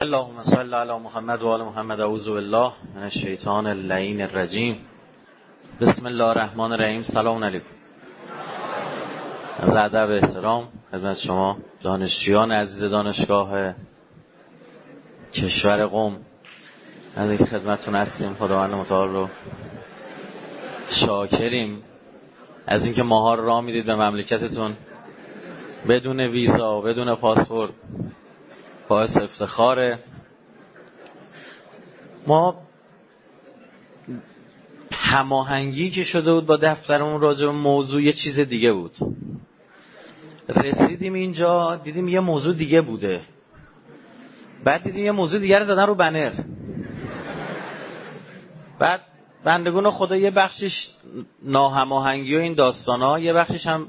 اللهم صل علی محمد و آل محمد. اعوذ بالله من الشیطان اللعین الرجیم. بسم الله الرحمن الرحیم. سلام علیکم. از ادب احترام خدمت شما دانشجویان عزیز دانشگاه کشور قم، از اینکه خدمتتون هستیم خداوند متعال رو شاکریم، از اینکه ماها رو راه میدید به مملکتتون بدون ویزا و بدون پاسپورت. باعث افتخاره. ما هماهنگی که شده بود با دفترمون راجع به موضوع یه چیز دیگه بود. رسیدیم اینجا دیدیم یه موضوع دیگه بوده، بعد دیدیم یه موضوع دیگه رو زدن رو بنر. بعد بندگان خدا یه بخشش ناهماهنگی و این داستانا، یه بخشش هم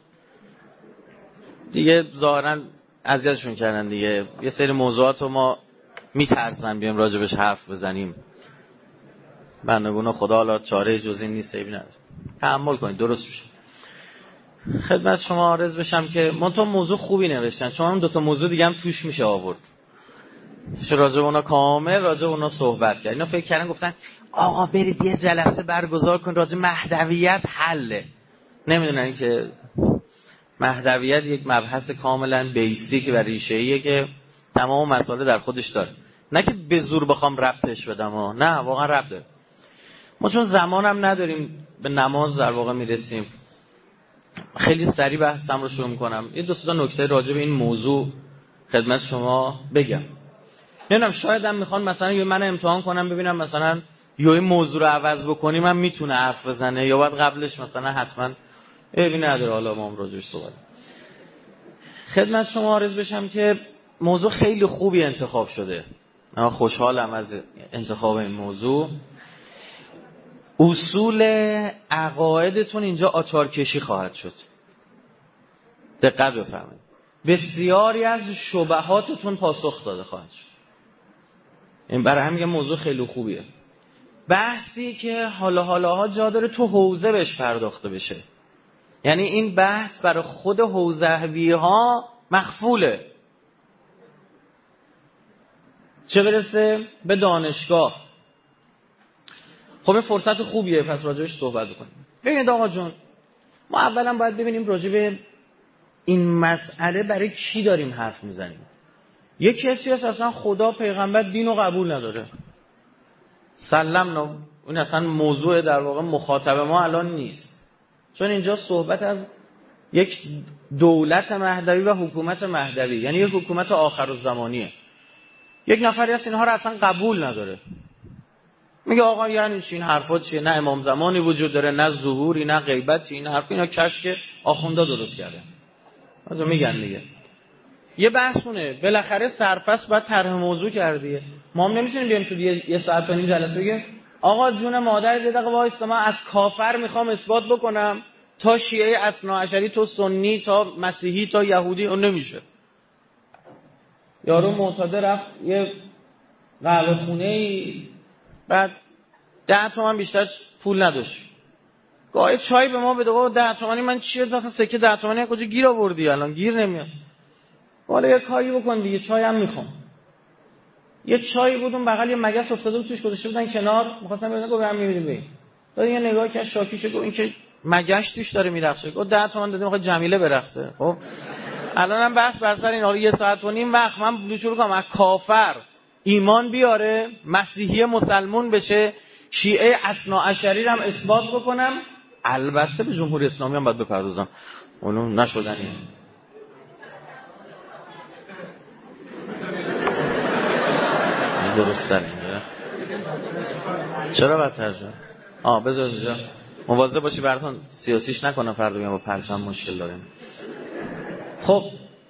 دیگه ظاهراً اذیتشون کردن دیگه. یه سری موضوعات رو ما میترسن بیام راجبش حرف بزنیم. بندگان خدا حالا چاره جز این نیست، ایبی نداره، تحمل کنید درست میشه. خدمت شما عرض بشم که من تو موضوع خوبی نوشتن، چون هم دوتا موضوع دیگه هم توش میشه آورد. راجب اونا کامل راجب اونا صحبت کرد. اینا فکر کردن گفتن آقا برید یه جلسه برگزار کن راجب مهدویت حله. نمیدونن که مهدویت یک مبحث کاملا بیسیک و ریشه‌ایه که تمام مسائل در خودش داره. نه که به زور بخوام ربطش بدم، نه واقعا ربط داره. ما چون زمانم نداریم به نماز در واقع میرسیم، خیلی سریع بحثم رو شروع میکنم. یه دو تا نکته راجع به این موضوع خدمت شما بگم. نمیدونم شاید هم میخوان مثلا یه من امتحان کنم ببینم مثلا یا این موضوع رو عوض بکنی من میتونه حرف بزنه، یا باید قبلش مثلا حتما ایبی نداره حالا ما هم راجعش صحبت. خدمت شما عرض بشم که موضوع خیلی خوبی انتخاب شده. من خوشحالم از انتخاب این موضوع. اصول عقایدتون اینجا آچار کشی خواهد شد. دقت بفرمایید. بسیاری از شبهاتتون پاسخ داده خواهد شد. این برای همین موضوع خیلی خوبیه. بحثی که حالا جا داره تو حوزه بهش پرداخته بشه. یعنی این بحث برای خود حوزه‌ها مخفوله، چه برسه به دانشگاه. خب این فرصت خوبیه پس راجعش صحبت بکنیم. ببینید آقا جون، ما اولا باید ببینیم راجع به این مسئله برای کی داریم حرف میزنیم. یک کسی هست اصلا خدا پیغمبر دین رو قبول نداره، سلام، این اصلا موضوع در واقع مخاطب ما الان نیست، چون اینجا صحبت از یک دولت مهدوی و حکومت مهدوی، یعنی یک حکومت آخرالزمانیه. یک نفری هست اینها رو اصلا قبول نداره، میگه آقا یعنی چی این حرفا چیه؟ نه امام زمانی وجود داره، نه ظهوری، نه غیبتی. این حرف اینا کشک آخوندا درست کرده. مثلا میگن دیگه یه بحثونه، بالاخره سرفصل باید طرح موضوع کردیه. ما هم نمیتونیم بیایم تو یه ساعت و نیم جلسه بگیم آقا جون مادر یه دقیقه وایستا من از کافر میخوام اثبات بکنم تا شیعه اثناعشری، تا سنی، تا مسیحی، تا یهودی. اون نمیشه. یارو معتاد رفت یه قهوه خونه‌ای، بعد 10 تومن بیشتر پول نداشت، گاهی چای به ما بده. بابا 10 تومانی من چیه؟ اصلا سکه 10 تومانی کجا گیر آوردی؟ الان گیر نمیاد. حالا یه کاری بکن دیگه، چای هم میخوام. یه چای بود اون بغل یه مگس افتاده بود توش، گذاشته بودن کنار، می‌خواستم ببینم گفت هم می‌بینیم ببین. داد یه نگاه که شاکیشه، گفت این که مگس توش داره میرقصه. گفت 10 تومن دادیم می‌خواد جمیله برقصه. خب الانم بحث بر سر این. حالا یه ساعت و نیم وقت من شروع کنم از کافر ایمان بیاره، مسیحی مسلمون بشه، شیعه اثناعشری هم اثبات بکنم، البته به جمهوری اسلامی هم باید بپردازم. اونم نشدنیه. درسته اینجا چرا باید ترجمه؟ بذار اینجا مواظب باشی براتون سیاسیش نکنم فردا میام با پرچم مشکل داریم. خب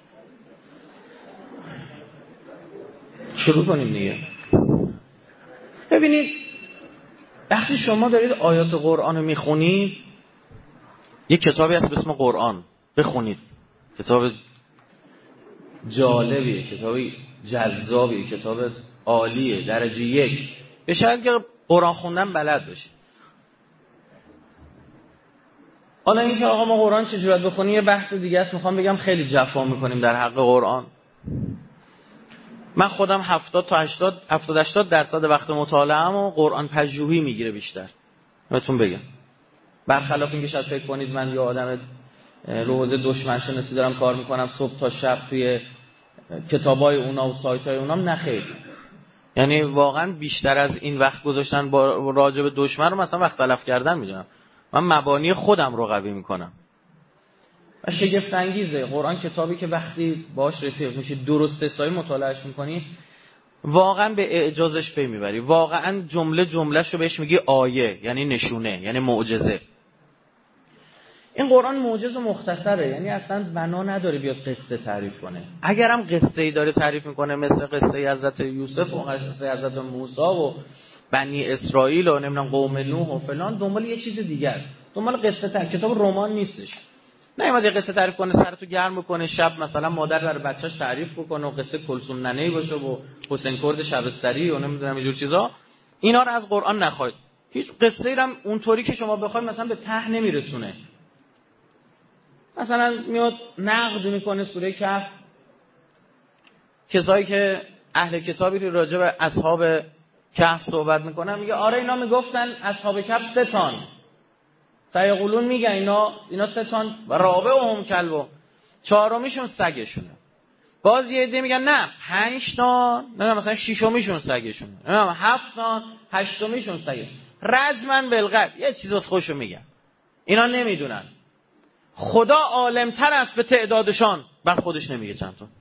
شروع کنیم دیگه. ببینید وقتی شما دارید آیات قرآن رو میخونید، یک کتابی هست به اسم قرآن، بخونید. کتاب جالبیه، کتابی جذابیه، کتاب عالیه، درجه 1. به شرطی که قرآن خوندن بلد باشید. حالا اینکه آقا ما قرآن چجوری باید بخونیم یه بحث دیگه است. میخوام بگم خیلی جفا میکنیم در حق قرآن. من خودم 70 تا 80% وقت مطالعه‌ام و قرآن پژوهی میگیره بیشتر. بهتون بگم برخلاف اینکه شاید فکر کنید من یه آدم رو حوزه دشمن شناسی دارم کار میکنم صبح تا شب توی کتابای اونا و سایتای اونام، نه خیر. یعنی واقعا بیشتر از این وقت گذاشتن با راجع به دشمن رو مثلا وقت تلف کردن میدونم. من مبانی خودم رو قوی میکنم. و شگفت انگیزه قرآن کتابی که وقتی باهاش رفیق میشی درست حسابی مطالعهش میکنی واقعا به اعجازش پی میبری. واقعا جمله‌شو بهش میگی آیه، یعنی نشونه، یعنی معجزه. این قرآن معجز و مختصره، یعنی اصلا بنا نداره بیاد قصه تعریف کنه. اگرم قصه‌ای داره تعریف میکنه مثل قصه حضرت یوسف و قصه حضرت موسی و بنی اسرائیل و نمیدونم قوم نوح و فلان، دنبال یه چیز دیگه است. دنبال قصه تعریف، کتاب رمان نیستش. نمیاد یه قصه تعریف کنه سرتو گرم بکنه، شب مثلا مادر برای بچه‌اش تعریف بکنه و قصه کلثوم ننه‌ای باشه و حسین کرد شبستری و نمیدونم اینجور چیزا. اینا رو از قرآن نخواید. هیچ قصه‌ای هم اونطوری که شما بخواید مثلا به ته نمیرسونه. مثلا میاد نقد میکنه سوره کهف، کسایی که اهل کتابی رو راجع به اصحاب کهف صحبت میکنن، میگه آره اینا میگفتن اصحاب کهف 3 تان، سیقولون میگن اینا 3 تان و رابعهم کلب، 4میشون سگشونه. باز یه عده میگن نه 5 تان، نه مثلا 6میشون سگشونه، نه 7 تان 8میشون سگشونه. رجمن بالغیب یه چیز از خودشون میگن. اینا نمیدونن. خدا عالمتر است به تعدادشان، بعد خودش نمیگه چند تا.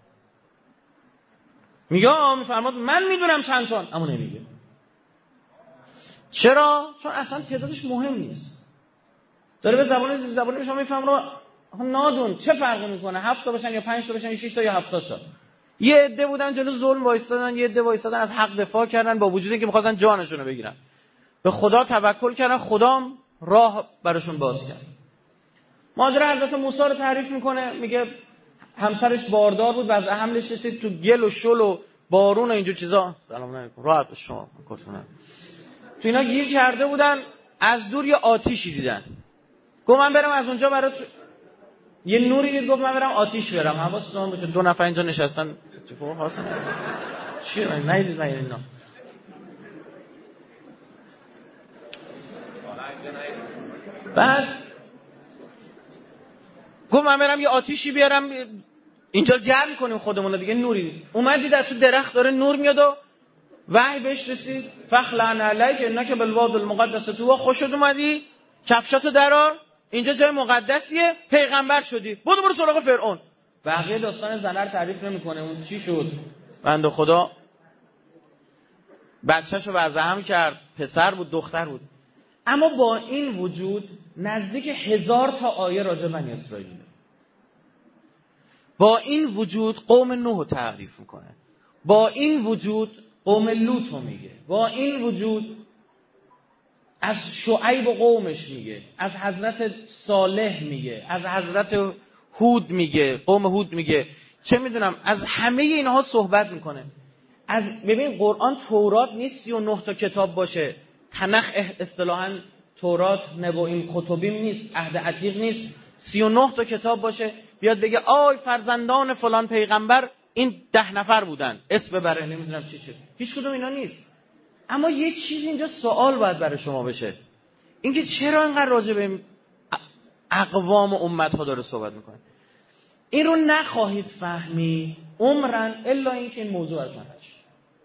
میگه میفرماد من میدونم چند تا، اما نمیگه. چرا؟ چون اصلا تعدادش مهم نیست. داره به زبان شما میفهمه نادون چه فرقی میکنه 7 تا باشن یا 5 تا باشن یا 6 تا یا 70 تا. یه عده بودن جلو ظلم وایستادن، یه عده وایستادن از حق دفاع کردن، با وجود اینکه می‌خواستن جانشون رو بگیرن. به خدا توکل کردن، خدام راه براشون باز کرد. ماجرا حضرت موسی رو تعریف میکنه، میگه همسرش باردار بود، وضع حملش رسید تو گل و شل و بارون و اینجور چیزا. سلام علیکم. راحت باش شما کتونه. تو اینا گیر کرده بودن، از دور یه آتیشی دیدن. گفت من برم از اونجا برات یه نوری دید، گفت من برم آتیش برم. حواستون باشه 2 نفر اینجا نشستن اتفاق حاصل چی ندید اینا. بعد گفت من برم یه آتیشی بیارم اینجا گرم کنیم خودمون دیگه. نوری اومد دید تو درخت داره نور میاد و وحی بهش رسید فخلعن علیک انک بالواد المقدس طوی. خوشت اومدی کفشاتو درار، اینجا جای مقدسیه، پیغمبر شدی، برو سراغ فرعون. بقیه داستان زنه رو تعریف نمیکنه اون چی شد. بنده خدا بچه‌شو وضعم کرد، پسر بود دختر بود. اما با این وجود نزدیک 1000 تا آیه راجع به بنی اسرائیل، با این وجود قوم نوح رو تعریف میکنه، با این وجود قوم لوط رو میگه، با این وجود از شعیب و قومش میگه، از حضرت صالح میگه، از حضرت هود میگه، قوم هود میگه، چه میدونم از همه اینها صحبت میکنه. از ببین قرآن تورات نیست 39 تا کتاب باشه، تنخ اصطلاحاً تورات نبویم خطبیم نیست، عهد عتیق نیست، 39 تا کتاب باشه بیاد بگه آی فرزندان فلان پیغمبر این 10 نفر بودن اسم ببره نمیدونم چی شد. هیچ کدوم اینا نیست. اما یه چیز اینجا سوال باید برای شما بشه، اینکه چرا اینقدر راجع به اقوام و امت ها داره صحبت میکنه. این رو نخواهید فهمید عمرن الا اینکه این موضوع از من هست.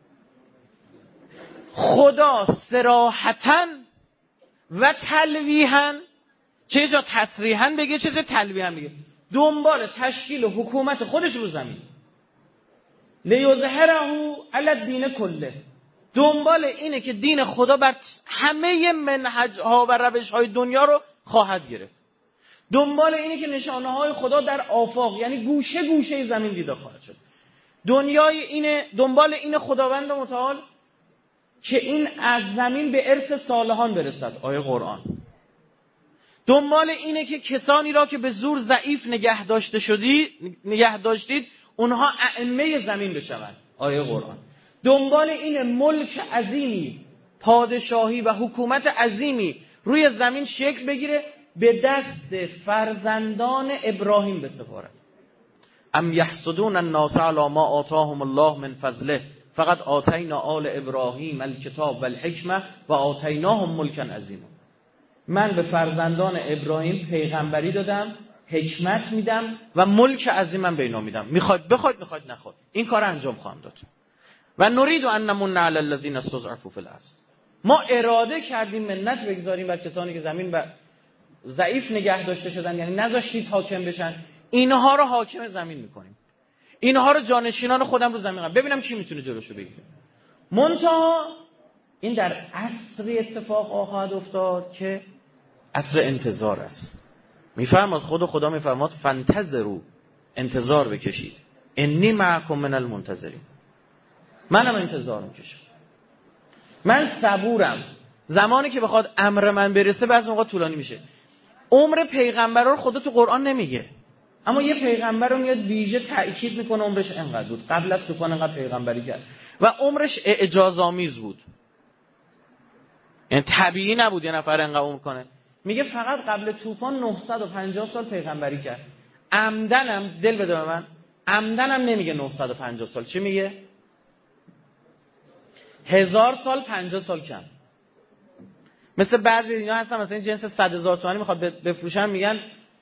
خدا صراحتاً و تلویحاً، چه جا تصریحاً بگه چه جا تلویحاً بگه، دنبال تشکیل حکومت خودش رو زمین، لیظهره علی الدین کله، دنبال اینه که دین خدا بر همه منهج‌ها و روش‌های دنیا رو خواهد گرفت، دنبال اینه که نشانه‌های خدا در آفاق یعنی گوشه گوشه زمین دیده خواهد شد. دنیای اینه، دنبال این خداوند متعال که این از زمین به ارث صالحان برسد، آیه قرآن. دنبال اینه که کسانی را که به زور ضعیف نگه داشتید اونها ائمه زمین بشوند، آیه قرآن. دنبال این ملک عظیمی، پادشاهی و حکومت عظیمی روی زمین شکل بگیره، به دست فرزندان ابراهیم بسپارد. ام یحسدون الناس علی ما آتاهم الله من فضله فقط آتینا آل ابراهیم الکتاب والحکمه و آتیناهم ملکا عظیما. من به فرزندان ابراهیم پیغمبری دادم، حکمت میدم و ملک عظیمم به اینا میدم. میخواید بخواید، میخواید نخواید، این کار انجام خواهم داد. و نرید ان نمن علی الذین استضعفوا فی الارض. ما اراده کردیم منت بگذاریم بر کسانی که زمین و ضعیف نگه داشته شدن، یعنی نذاشتید حاکم بشن، اینها رو حاکم زمین میکنیم، اینها رو جانشینان خودم رو زمین قرار ببینم کی میتونه جلوشو بگیره. منتها این در عصری اتفاق خواهد افتاد که عصر انتظار است. میفرماد خدا میفرماد فانتظروا، انتظار بکشید، انی معکم من المنتظرین، منم انتظار میکشم، من صبورم. زمانی که بخواد امر من برسه بعضی موقع طولانی میشه. عمر پیغمبرا رو خدا تو قرآن نمیگه، اما یه پیغمبر رو میاد ویژه تأکید میکنه عمرش انقدر بود، قبل از طوفان انقدر پیغمبری کرد و عمرش اعجازآمیز بود، یعنی طبیعی نبود یه نفر انقدر عمر کنه. میگه فقط قبل طوفان 950 سال پیغمبری کرد. عمدنم دل بده به من، عمدنم نمیگه 950 سال، چی میگه؟ 1000 سال 50 سال کم. مثل بعضی اینا هستن مثلا این جنس 100,000 تومانی میخواد بفروشن میگن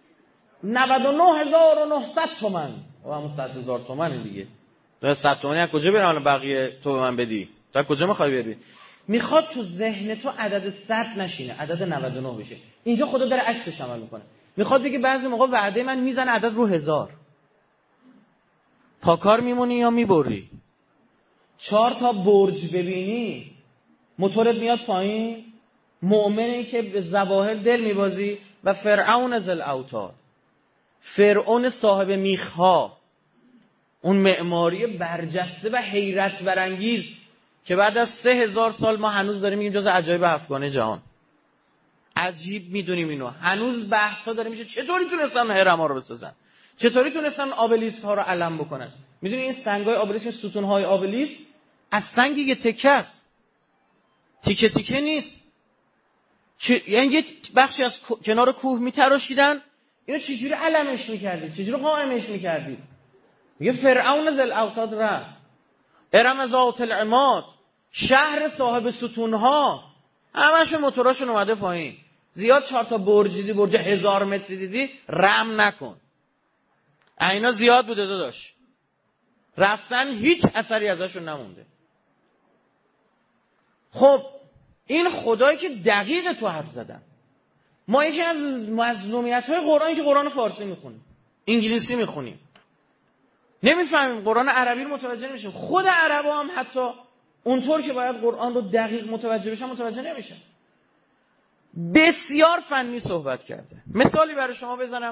99,900 تومان. و همون 100,000 تومانه دیگه. تو 100 تومانی از کجا برام بقیه تو به من بدی؟ تو از کجا میخوای بری؟ میخواد تو ذهن تو عدد 100 نشینه، عدد 99 بشه. اینجا خدا داره عکسش عمل میکنه. میخواد بگه بعضی موقع وعده من میزنه عدد رو 1000. پاکار میمونی یا میبری؟ 4 تا برج ببینی موتورت میاد پایین. مؤمنی که به ظواهر دل میبازی. و فرعون ذل اوتاد، فرعون صاحب میخها، اون معماری برجسته و حیرت برانگیز که بعد از 3000 سال ما هنوز داریم میگیم جز عجایب هفتگانه جهان. عجیب میدونیم اینو، هنوز بحثا داره میشه چطوری تونستن هرم‌ها رو بسازن، چطوری تونستن آبلیسک ها رو علم بکنن. میدونی این سنگ‌های آبلیسک، ستون‌های آبلیسک از سنگ یه تکه است، تیکه تیکه نیست. یعنی یه بخشی از کنار کوه میتراشیدن، اینو چجوری علمش میکردید، چجوری قائمش میکردید؟ میگه فرعون ذل اوتاد رفت، ارم ذات العماد، شهر صاحب ستونها همشون موتوراشون اومده پایین. زیاد 4 تا برج دیدی، برج 1000 متری دیدی، رم نکن. اینا زیاد بوده داداش، رفتن هیچ اثری ازشون نمونده. خب این خدایی که دقیق تو حرف زدن. ما یکی از مظلومیت‌های قرآنی که قرآن فارسی میخونیم، انگلیسی میخونیم، نمیفهمیم، قرآن عربی رو متوجه نمیشیم. خود عربا هم حتی اونطور که باید قرآن رو دقیق متوجه بشن متوجه نمیشن. بسیار فنی صحبت کرده. مثالی برای شما بزنم.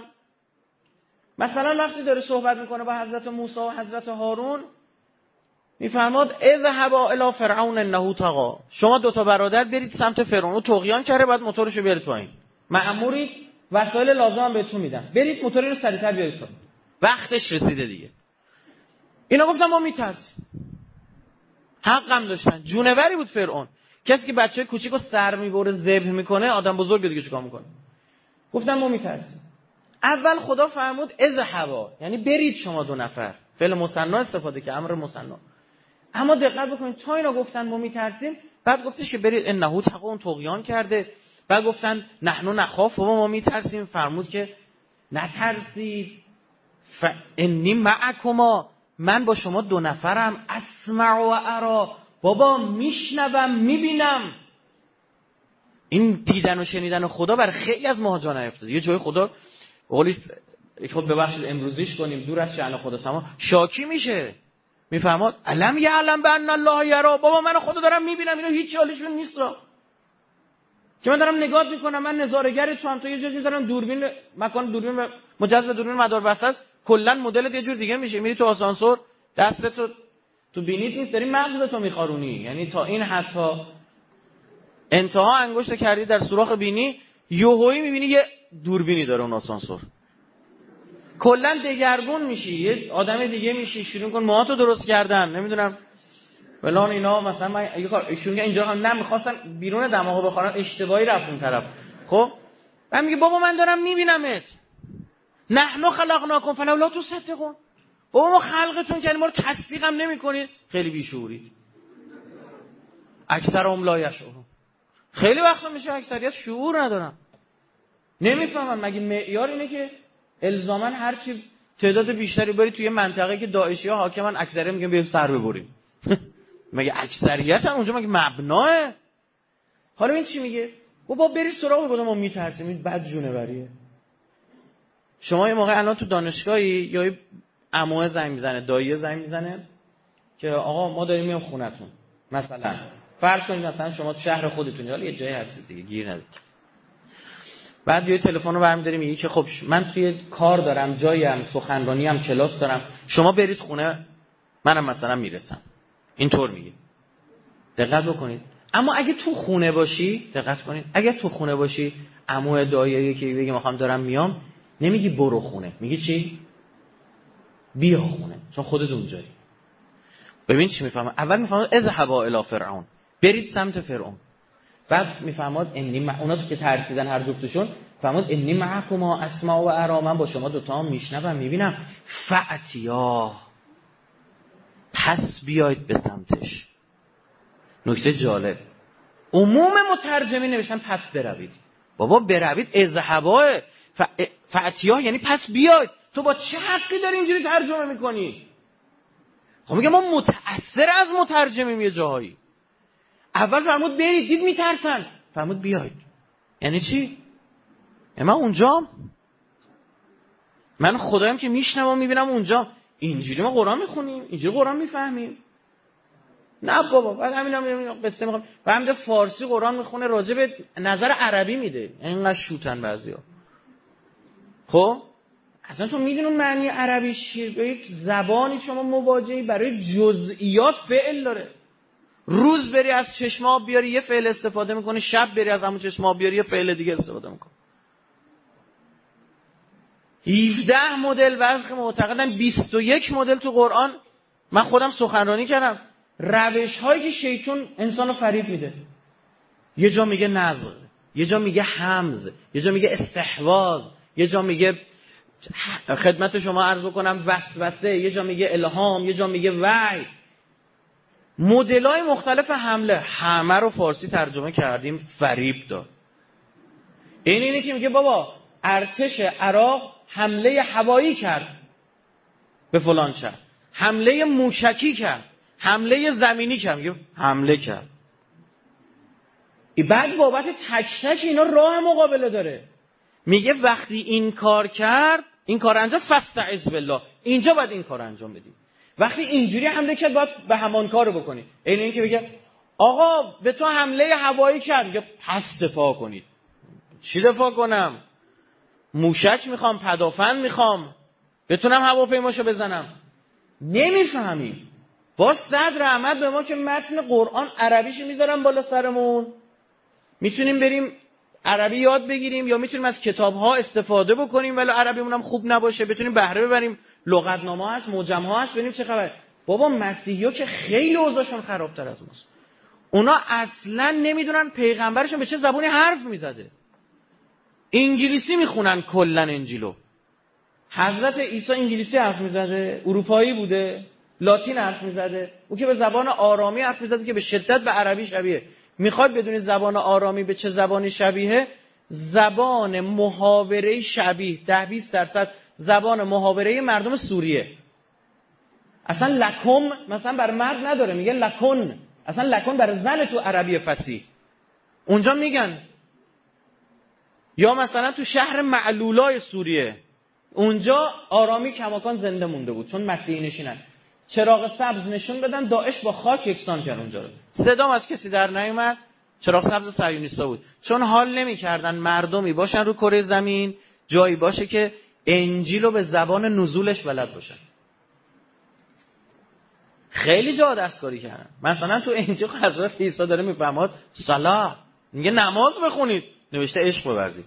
مثلا وقتی داره صحبت میکنه با حضرت موسی و حضرت هارون، میفرماد اذهبا الی فرعون انه طغی، شما 2 تا برادر برید سمت فرعون، طغیان کرده، بعد موتورشو بیارید پایین. مأمورید، وسایل لازم هم بهتون میدم، برید موتور رو سریعتر بیارید پایین، وقتش رسیده دیگه. اینا گفتن ما میترسیم. حقم داشتن، جونوری بود فرعون. کسی که بچه کوچیکو سر میبره ذبح میکنه، آدم بزرگ دیگه چیکار میکنه؟ گفتن ما میترسیم. اول خدا فرمود اذهبا، یعنی برید شما 2 نفر، فعل مثنا استفاده که امر مثنا. اما دقت بکنید تا اینا گفتن ما میترسیم، بعد گفتش که برید انه طغی، اون طغیان کرده. بعد گفتن نحن نخاف، ما میترسیم. فرمود که نترسید، انی معکما، من با شما 2 نفرم، اسمع و ارا، بابا میشنوم میبینم. این دیدن و شنیدن خدا برای خیلی از ماها جا نیفتاده. یه جای خدا قولی خود ببخشید امروزیش کنیم، دور از شأن خدا سما، شاکی میشه. میفرماد علم یعلم بان الله یرا، بابا من خدا دارم میبینم، اینا هیچ حالشون نیست که من دارم نگاه میکنم، من نظاره‌گر تو هم، تو یه جوری میذارم دوربین، مکان دوربین مجاز به دوربین مدار بسته است، کلا مدلت یه جور دیگه میشه. میری تو آسانسور، دستت تو بینیت نیست، داری مغزتو میخارونی، یعنی تا این حتی انتها انگشت کردی در سوراخ بینی، یوهویی میبینی یه دوربینی داره اون آسانسور. کلا دگرگون میشی، یه آدم دیگه میشی، شروع کن موهاتو درست کردن، نمیدونم فلان اینا. مثلا من یه کار ایشون اینجا هم نمیخواستن بیرون دماغو بخورن، اشتباهی رفت اون طرف. خب من میگه بابا من دارم میبینمت، نحنو خلقناکم فلولا تصدقون، بابا ما خلقتون کردیم، ما رو تصدیق هم نمی‌کنید، خیلی بیشعورید. اکثرهم لا یشعرون. خیلی وقتا میشه اکثریت شعور ندارن، نمیفهمن. مگه معیار اینه که الزاما هر چی تعداد بیشتری بری توی منطقه که داعشی‌ها حاکمن، اکثریت میگن بیایم سر ببریم؟ مگه اکثریت هم اونجا مگه مبناه؟ حالا این چی میگه؟ بابا برید سراغ بگو ما میترسیم، این بد جونه بریه. شما یه موقع الان تو دانشگاهی یا عموه زنگ میزنه، داییه زنگ میزنه که آقا ما داریم میام خونتون، مثلا فرض کنید مثلا شما تو شهر خودتون حالا یه جایی هستید دیگه، گیر ندید. بعد یه تلفن رو برمی‌داری میگی که خب من توی کار دارم، جاییم، سخنرانی هم، کلاس دارم، شما برید خونه منم مثلا میرسم. اینطور میگه. دقت بکنید. اما اگه تو خونه باشی، دقت کنید، اگه تو خونه باشی، عمو داییه که بگه میخوام دارم میام، نمیگی برو خونه، میگی چی؟ بیا خونه، چون خودت اونجایی. ببین چی میفهمه. اول میفهمه اذهبا الی فرعون، برید سمت فرعون. بعد میفهماد اونا که ترسیدن هر جفتشون، فهماد انی معکما اسمع و ارا، من با شما دوتا هم میشنوم میبینم. فأتیا، پس بیاید به سمتش. نکته جالب، عموم مترجمین نوشتن پس بروید. بابا بروید اذهبا فأتیا یعنی پس بیاید. تو با چه حقی داری اینجوری ترجمه میکنی؟ خب میگه ما متأثر از مترجمیم یه جاهایی. اول فرمود برید، دید میترسن، فرمود بیاید. یعنی چی؟ من اونجام، من خدایم که میشنوم میبینم اونجا. اینجوری ما قرآن میخونیم، اینجوری قرآن میفهمیم؟ نه بابا. بعد همین قصه میخوام و همین فارسی قرآن میخونه، راجع به نظر عربی میده. اینقدر شوتن بعضیا. خب اصلا تو میدونی معنی عربیش چیه؟ یک زبانی شما مواجهی برای جزئیات فعل داره. روز بری از چشم آب بیاری یه فعل استفاده میکنی، شب بری از همون چشم آب بیاری یه فعل دیگه استفاده میکنی. 17 مدل وضع معتقدن 21 مدل تو قرآن. من خودم سخنرانی کردم، روش هایی که شیطان انسانو فریب میده. یه جا میگه نزغ، یه جا میگه حمز، یه جا میگه استحواذ، یه جا میگه خدمت شما عرض بکنم وسوسه، یه جا میگه الهام، یه جا میگه وحی. مدل‌های مختلف حمله، همه رو فارسی ترجمه کردیم، فریب داد. اینه که میگه بابا ارتش عراق حمله هوایی کرد به فلان شهر، حمله موشکی کرد، حمله زمینی کرد، میگه حمله کرد. بعد بابت تک تک اینا راه مقابله داره. میگه وقتی این کار کرد، این کار انجام، فاستعذ بالله، اینجا باید این کار انجام بدی. وقتی اینجوری حمله کرد باید به همان کارو بکنی. این که بگه آقا به تو حمله هوایی کرد، میگه پس دفاع کنید. چی دفاع کنم؟ موشک میخوام، پدافند میخوام، بتونم هواپیماشو بزنم. نمیفهمیم. با صد رحمت به ما که متن قرآن عربیشو میذارم بالا سرمون، میتونیم بریم عربی یاد بگیریم یا میتونیم از کتاب‌ها استفاده بکنیم ولی عربیمون هم خوب نباشه، بتونیم بهره ببریم. لغتنامه هست، معجم‌ها هست، ببینیم چه خبره. بابا مسیحی‌ها که خیلی اوضاعشون خرابتر از ماست. اونا اصلاً نمیدونن پیغمبرشون به چه زبانی حرف میزده. انگلیسی میخونن کلاً انجیلو. حضرت عیسی انگلیسی حرف میزده، اروپایی بوده، لاتین حرف میزده. او که به زبان آرامی حرف میزده که به شدت به عربی شبیه. میخواد بدونی زبان آرامی به چه زبانی شبیه؟ زبان محاوره شبیه 10-20% زبان محاوره مردم سوریه. اصلا لکم مثلا بر مرد نداره، میگه لکن. اصلا لکن بر زن تو عربی فصیح اونجا میگن. یا مثلا تو شهر معلولای سوریه، اونجا آرامی کماکان زنده مونده بود چون مسیحی نشینن. چراغ سبز نشون بدن، داعش با خاک یکسان کرد اونجا رو. صدام از کسی در نیومد. چراغ سبز صهیونیستا بود، چون حال نمی‌کردن مردمی باشن رو کره زمین جایی باشه که انجیل رو به زبان نزولش بلد باشن. خیلی جا دستکاری کردن. مثلا تو انجیل حضرت عیسی داره میفرماد صلاه، میگه نماز بخونید، نوشته عشق بورزید.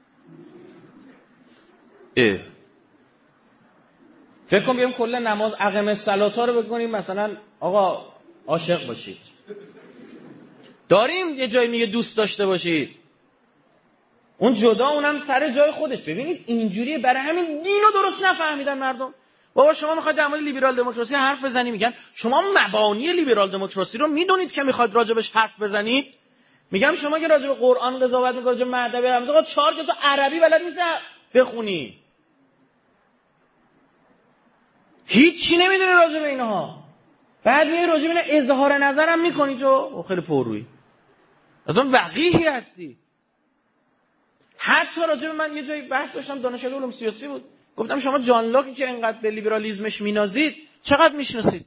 فکر کنم بیام کلا نماز اقیم الصلاة رو بکنیم، مثلا آقا عاشق باشید. داریم یه جایی میگه دوست داشته باشید، اون جدا، اونم سر جای خودش. ببینید اینجوریه. برای همین دینو درست نفهمیدن مردم. بابا شما میخواید در مورد لیبرال دموکراسی حرف بزنی، میگن شما مبانی لیبرال دموکراسی رو میدونید که میخواید راجبش حرف بزنید. میگم شما که راجب قرآن قضاوت میکنید، راجب مهدوی رمضان، آقا 4 تا عربی بلد نیست بخونی، هیچی نمیدونی راجب اینها، بعد میای راجب اینا اظهار نظرم میکنی تو خیلی پررویی، اصلا وقیحی هستی. حتی راجب من یه جایی بحث داشتم، دانشگاه علوم سیاسی بود، گفتم شما جان لاکی که اینقدر به لیبرالیسمش مینازید چقدر میشناسید؟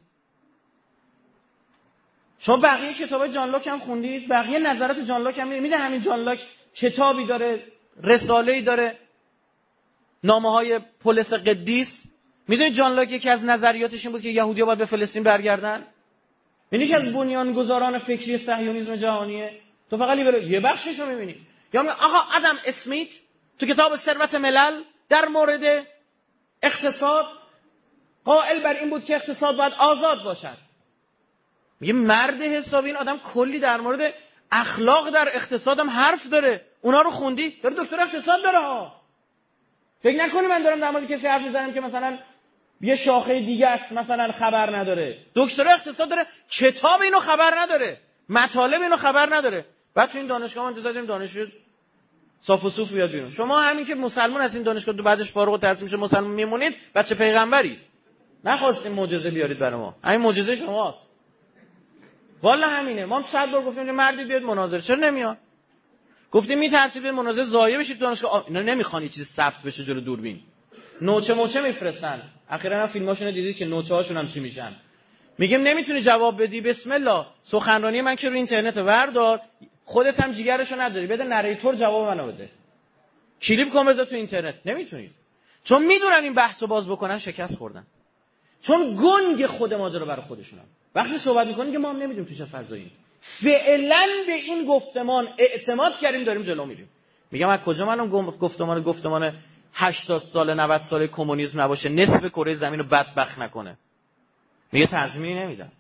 شما بقیه کتابای جان لاک هم خوندید؟ بقیه نظرات جان لاک هم میده؟ همین جان لاک کتابی داره، رساله‌ای داره، نامه‌های پولس قدیس. میدونید جان لاک یکی از نظریاتش این بود که یهودی‌ها باید به فلسطین برگردن؟ این یکی از بنیانگذاران فکری صهیونیسم جهانیه. تو فقط یه بخشش رو می‌بینی. یا میگه آقا آدم اسمیت تو کتاب ثروت ملل در مورد اقتصاد قائل بر این بود که اقتصاد باید آزاد باشد. میگه مرد حسابی این آدم کلی در مورد اخلاق در اقتصاد هم حرف داره. اونا رو خوندی؟ داره دکتر اقتصاد داره ها. فکر نکنی من دارم در مورد کسی حرف میزنم که مثلا یه شاخه دیگه است مثلا خبر نداره. دکتر اقتصاد داره، کتاب اینو خبر نداره، مطالب اینو خبر نداره. بعد تو این دانشگاه ما انتظار داریم دانشجو صاف و صوف بیاد بیرون. شما همین که مسلمان هستین دانشگاه تو بعدش فارغ التحصیل میشه مسلمان میمونید، بچه پیغمبری. نخواستین معجزه بیارید برای ما. همین معجزه شماست. والا همینه. ما 100 بار گفتیم مردی بیاد مناظره، چرا نمیاد؟ گفتیم میترسید بیاد مناظره ضایع بشید دانشگاه. اینا نمیخوان چیزی ثبت بشه جلو دوربین. نوچه موچه میفرستن. اخیراً هم فیلماشونو دیدید که نوچه هاشون هم چی میشن. میگم نمیتونی جواب بدی، بسم الله سخنرانی من که رو اینترنت وردار، خودت هم جیگرشو نداری، بده نریتور جواب منو بده. کلیپ کن بذار تو اینترنت. نمیتونید. چون میدونن این بحثو باز بکنن شکست خوردن. چون گنگ خود ماجرا برای خودشونن. وقتی صحبت میکنیم که ما هم نمیدونیم تو چه فضایی. فعلا به این گفتمان اعتماد کردیم داریم جلو میریم. میگم از کجا منم گفتمان 80 سال 90 سال کمونیسم نباشه، نصف کره زمین رو بدبخت نکنه. میگه تضمینی نمیدم.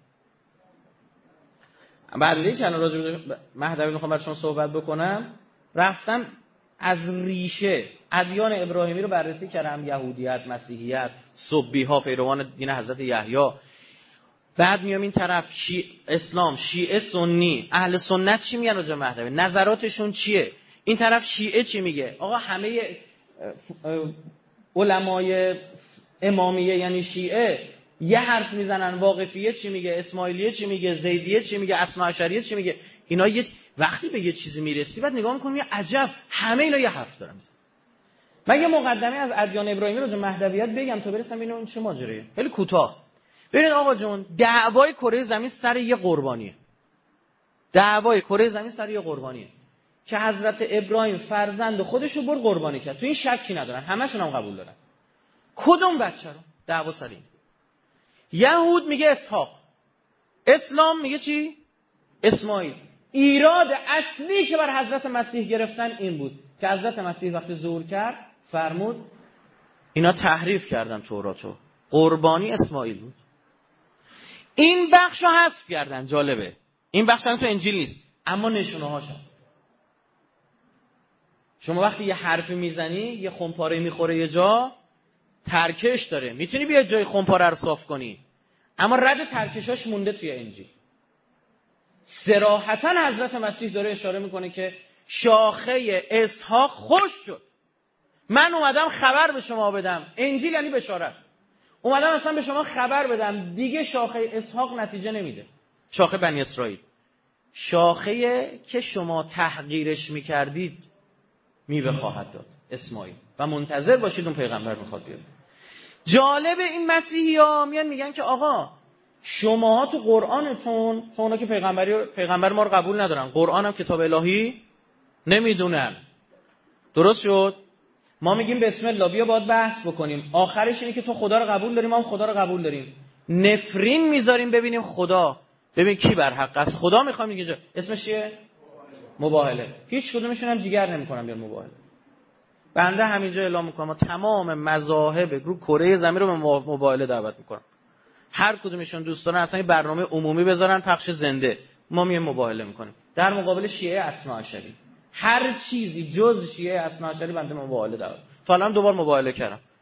بعدی چند راجع به مهدوی میخوام براتون صحبت بکنم. رفتم از ریشه ادیان ابراهیمی رو بررسی کردم، یهودیت، مسیحیت، سبیها پیروان دین حضرت یحیی. بعد میام این طرف اسلام، شیعه، سنی، اهل سنت چی میگن راجع به مهدوی؟ نظراتشون چیه؟ این طرف شیعه چی میگه؟ آقا همه علمای امامیه یعنی شیعه یه حرف میزنن. واقفیه چی میگه؟ اسماعیلیه چی میگه؟ زیدیه چی میگه؟ اثناعشریه چی میگه؟ اینا وقتی به یه چیزی میرسی بعد نگاه میکنی عجب همه اینا یه حرف دارن میزنن. من یه مقدمه از ادیان ابراهیمی رو مهدویت بگم تا برسم ببینم این چه ماجرایه. خیلی کوتاه. ببینید آقا جون، دعوای کره زمین سر یه قربانیه. دعوای کره زمین سر یه قربانیه که حضرت ابراهیم فرزند خودش رو برد قربانی کرد. تو این شکی ندارن، همشون هم قبول دارن. کدوم بچه رو؟ دعوا سر این. یهود میگه اسحاق، اسلام میگه چی؟ اسماعیل. ایراد اصلی که بر حضرت مسیح گرفتن این بود که حضرت مسیح وقتی ظهور کرد فرمود اینا تحریف کردن توراتو، قربانی اسماعیل بود. این بخشو حذف کردن. جالبه این بخش هم تو انجیل نیست اما نشونه هاش هست. شما وقتی یه حرفی میزنی یه خمپاره میخوره یه جا، ترکش داره، میتونی بیا جای خمپاره رو صاف کنی، اما رد ترکشاش مونده توی انجیل. صراحتاً حضرت مسیح داره اشاره میکنه که شاخه اسحاق خوش شد. من اومدم خبر به شما بدم. انجیل یعنی بشارت. اومدم اصلا به شما خبر بدم دیگه شاخه اسحاق نتیجه نمیده. شاخه بنی اسرائیل، شاخه که شما تحقیرش میکردید میوه خواهد داد، اسماعیل، و منتظر باشید اون پیغمبر میخواد بیاد. جالب این مسیحی ها میگن که آقا شماها تو قرآنتون، چون اونا که پیغمبر ما رو قبول ندارن، قرآن هم کتاب الهی نمیدونن، درست شد؟ ما میگیم بسم الله بیا باید بحث بکنیم، آخرش اینه که تو خدا رو قبول داریم، ما هم خدا رو قبول داریم، نفرین میذاریم ببینیم خدا، ببین کی بر حق است. خدا میخوام دیگه اسمش چیه؟ مباهله. هیچ کدومشون هم جیگر نمیکنن بیان مباهله. بنده همینجا اعلام میکنم تمام مذاهب رو کره زمین رو به مباهله دعوت میکنم. هر کدومشون دوست دارن اصلا برنامه عمومی بذارن پخش زنده، ما میایم مباهله میکنیم. در مقابل شیعه اثناعشری هر چیزی جز شیعه اثناعشری بنده مباهله دعوت. تا الان دوبار مباهله کردم.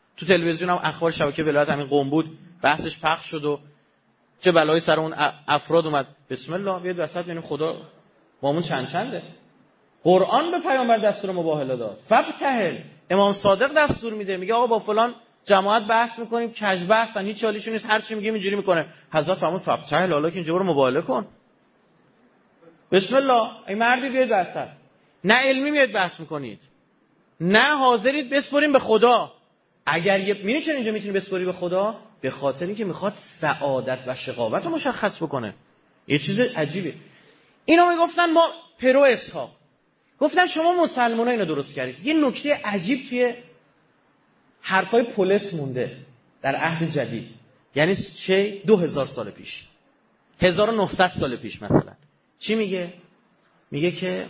تو تلویزیون هم اخبار شبکه ولایت همین قم بود، بحثش پخش شد و چه بلایی سر اون افراد اومد. بسم الله بیاد وسط ببینیم خدا بامون چنده. قرآن به پیامبر دستور مباهله داد. فبتهل، امام صادق دستور میده، میگه آقا با فلان جماعت بحث میکنیم، کج بحثن، هیچ چالیشون نیست، هر چی میگه اینجوری میکنه. حضرت فرمود فبتهل، حالا که اینجا برو مباهله کن. بسم الله، این مردی بیاد وسط. نه علمی میاد بحث میکنید، نه حاضرید بسپرین به خدا. اگر میبینی چرا اینجا میتونی بسپری به خدا؟ به خاطر اینکه میخواد سعادت و شقاوت رو مشخص بکنه. یه چیز عجیبه. اینا میگفتن ما پرو اسحاق، گفتن شما مسلمان‌ها اینو درست کردید. یه نکته عجیب توی حرفای پولس مونده در عهد جدید، یعنی چه 2000 سال پیش، 1900 سال پیش مثلا. چی میگه؟ میگه که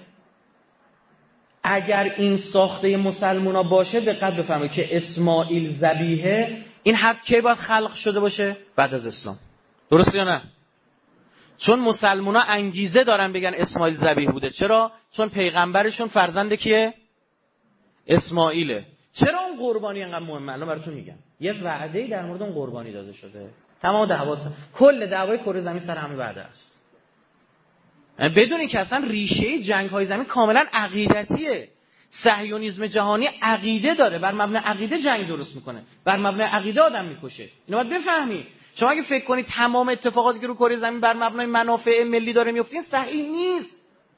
اگر این ساخته مسلمونا باشه، دقت بفرمایید که اسماعیل ذبیحه، این حرف کی باید خلق شده باشه؟ بعد از اسلام. درسته یا نه؟ چون مسلمونا انگیزه دارن بگن اسماعیل ذبیح بوده. چرا؟ چون پیغمبرشون فرزند کیه؟ اسماعیله. چرا اون قربانی انقدر مهمه؟ الان براتون میگم. یه وعده‌ای در مورد اون قربانی داده شده. تمام دعوا، کل دعوای کره زمین سر همین وعده است. بدون اینکه اصلا ریشه جنگ‌های زمین کاملا عقیدتیه. صهیونیسم جهانی عقیده داره، بر مبنای عقیده جنگ درست میکنه، بر مبنای عقیده آدم میکشه. اینو باید بفهمی. شما اگه فکر کنید تمام اتفاقاتی که رو کره زمین بر مبنای منافع ملی داره میفته، این صحیح نیست.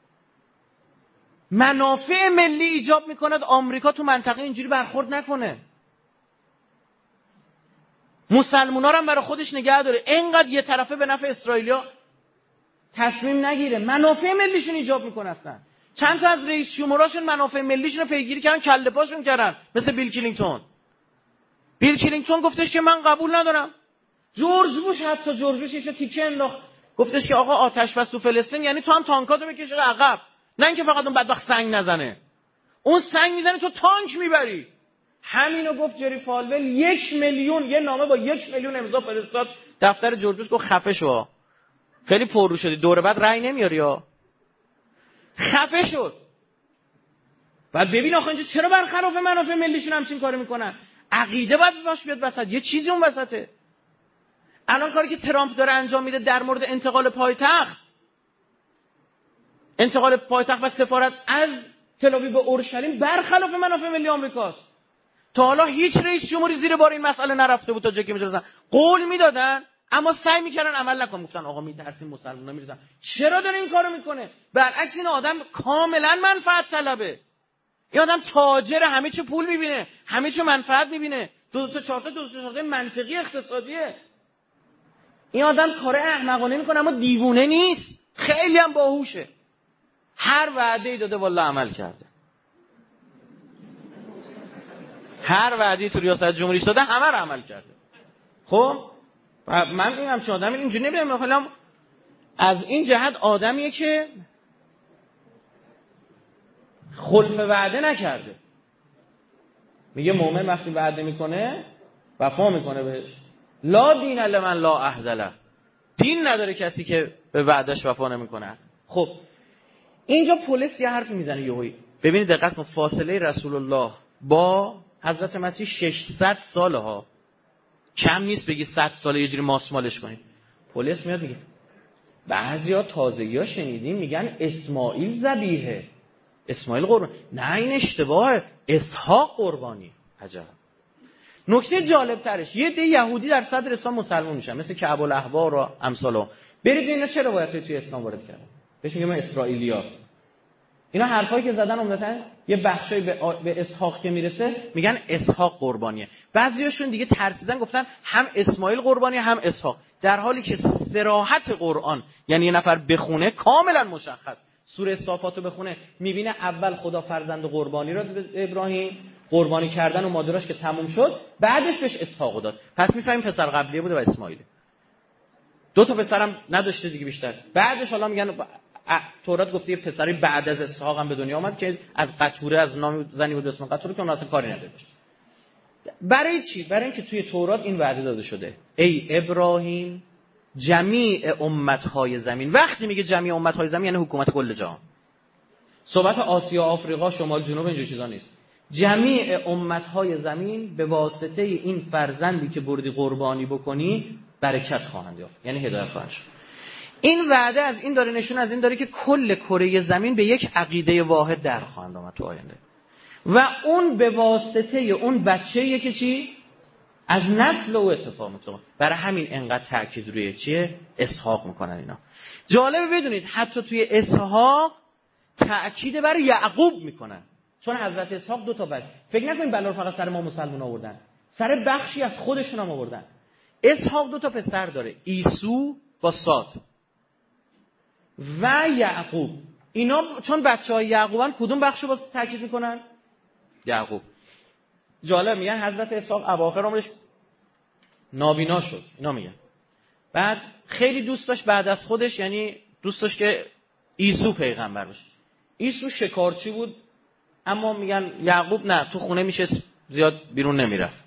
منافع ملی ایجاب میکند آمریکا تو منطقه اینجوری برخورد نکنه. مسلمونا رو هم برای خودش نگه داره، اینقدر یه طرفه به نفع اسرائیلیا تصمیم نگیره. منافع ملیشون ایجاب میکنه. اصلا چند تا از رئیس جمهوراشون منافع ملیشون رو پیگیری کردن، کله پاشون کردن، مثل بیل کلینتون. بیل کلینتون گفتش که من قبول ندارم. جورج بوش یه تیکه انداخت، گفتش که آقا آتش بس تو فلسطین یعنی تو هم تانکاتو بکشی عقب، نه اینکه فقط اون بدبخت سنگ نزنه. اون سنگ میزنه تو تانک میبری. همینو گفت جری فالول. 1 میلیون، یه نامه با 1 میلیون امضا فرستاد دفتر جورج بوش، گفت خفه شو، خیلی پررو شدی، دوره بعد رأی نمیاری یا. خفه شد. بعد ببین آخه اینجا چرا برخلاف منافع ملیشون همچین کارو میکنن. عقیده باید باش بیاد وسط، یه چیزی اون وسطه. الان کاری که ترامپ داره انجام میده در مورد انتقال پایتخت و سفارت از تل‌آویو به اورشلیم برخلاف منافع ملی آمریکاست. تا حالا هیچ رئیس جمهوری زیر بار این مسئله نرفته بود. تا جایی که می‌دونن قول میدادن اما سعی میکردن عمل نکنن. گفتن آقا میترسیم مسلمان‌ها میرسن. چرا داره این کارو میکنه؟ برعکس این آدم کاملا منفعت طلبه. این آدم تاجر، همه چی پول میبینه، همه چی منفعت میبینه. دو تا چهار تا منطقی اقتصادیه. این آدم کار احمقانه میکنه اما دیوونه نیست، خیلی هم باهوشه. هر وعده‌ای داده والله عمل کرده. هر وعده‌ای تو ریاست جمهوریش داده همه رو عمل کرده. خب من این همچین آدمی اینجوری نمی‌بینم. مثلا از این جهت آدمیه که خلف وعده نکرده. میگه مؤمن وقتی وعده میکنه وفا میکنه بهش. لا دین لمن لا عهد له. دین نداره کسی که به وعدش وفا نمیکنه. خب اینجا پلیس یه حرفی میزنه یهویی. ببینید دقت کن، فاصله رسول الله با حضرت مسیح 600 ساله ها، کم نیست بگی 100 ساله یه جوری ماسمالش کنید. پلیس میاد میگه بعضیا تازگی‌ها شنیدیم میگن اسماعیل ذبیحه، اسماعیل قربانی. نه این اشتباهه، اسحاق قربانی. عجب. نکته جالب ترش، یه عده یهودی در صدر اسلام مسلمان میشن مثل کعب الاحبار و امثالا. برید اینا چه روایتی توی اسلام وارد کردن؟ بهش میگم اسرائیلیات. اینا حرفایی که زدن عمدتاً یه بخشی به اسحاق که میرسه میگن اسحاق قربانیه. بعضیاشون دیگه ترسیدن گفتن هم اسماعیل قربانیه هم اسحاق، در حالی که صراحت قرآن یعنی یه نفر بخونه کاملا مشخص. سوره صافات رو بخونه میبینه اول خدا فرزند قربانی رو به ابراهیم قربانی کردن و ماجراش که تموم شد، بعدش بهش اسحاق داد. پس میفهمیم پسر قبلیه بوده و اسماعیل. 2 تا پسرم نداشته دیگه بیشتر. بعدش حالا میگن تورات گفته یه پسری بعد از اسحاق هم به دنیا آمد که از قطوره، از نام زنی بود اسم قطوره که اون اصلا کاری نداشت. برای چی؟ برای اینکه توی تورات این وعده داده شده ای ابراهیم جمیع امت‌های زمین. وقتی میگه جمیع امت‌های زمین یعنی حکومت کل جهان. صحبت آسیا، آفریقا، شمال، جنوب اینجور چیزا نیست. جمیع امتهای زمین به واسطه این فرزندی که بردی قربانی بکنی برکت خواهند یافت، یعنی هدایت خواهند شد. این وعده از این داره، نشون از این داره که کل کره زمین به یک عقیده واحد در خواهند آمد تو آینده و اون به واسطه اون بچه‌ایه که چی؟ از نسل او اتفاق میفته. برای همین انقدر تاکید روی چیه؟ اسحاق میکنن اینا. جالبه بدونید حتی توی اسحاق تاکید بر یعقوب میکنن، چون حضرت اسحاق دو تا بچه. فکر نکنید بلا رو فقط سر ما مسلمان آوردن، سر بخشی از خودشون هم آوردن. اسحاق دو تا پسر داره، عیسو با صاد و یعقوب. اینا چون بچهای یعقوبن کدوم بخشو باز تاکید میکنن؟ یعقوب. جالب میگن حضرت اسحاق اواخر عمرش نابینا شد، اینا میگن. بعد خیلی دوست داشت بعد از خودش، یعنی دوست داشت که عیسو پیغمبر بشه. عیسو شکارچی بود، اما میگن یعقوب نه، تو خونه میشه زیاد بیرون نمیرفت.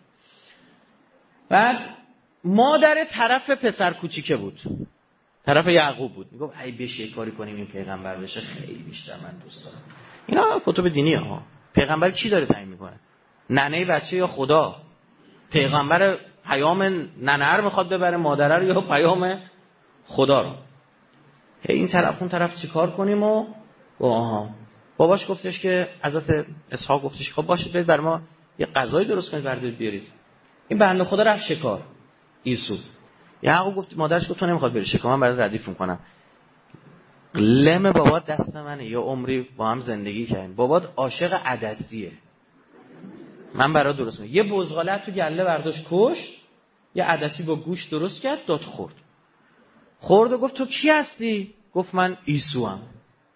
بعد مادر طرف پسر کوچیکه بود، طرف یعقوب بود، میگفت ای بشه کاری کنیم این پیغمبر بشه، خیلی بیشتر من دوست دارم. اینا کتب دینی ها. پیغمبر کی داره تعیین میکنه؟ ننه بچه یا خدا؟ پیغمبر پیام ننه رو میخواد ببره، مادر رو، یا پیام خدا رو؟ این طرف اون طرف چیکار کنیم؟ و باباش گفتش که حضرت اسحاق گفتش خب باشه برید بر ما یه غذایی درست کنید بردارید بیارید. این بنده خدا رفت شکار، عیسو. یعقوب گفت، مادرش گفت تو نمیخواد بری شکار، من برات ردیف میکنم. لم بابات دست منه، یا عمری با هم زندگی کردیم، بابات عاشق عدسیه، من برات درست میکنم. یه بزغاله تو گله برداشت کشت، یه عدسی با گوشت درست کرد داد خورد و گفت تو کی هستی؟ گفت من عیسو ام.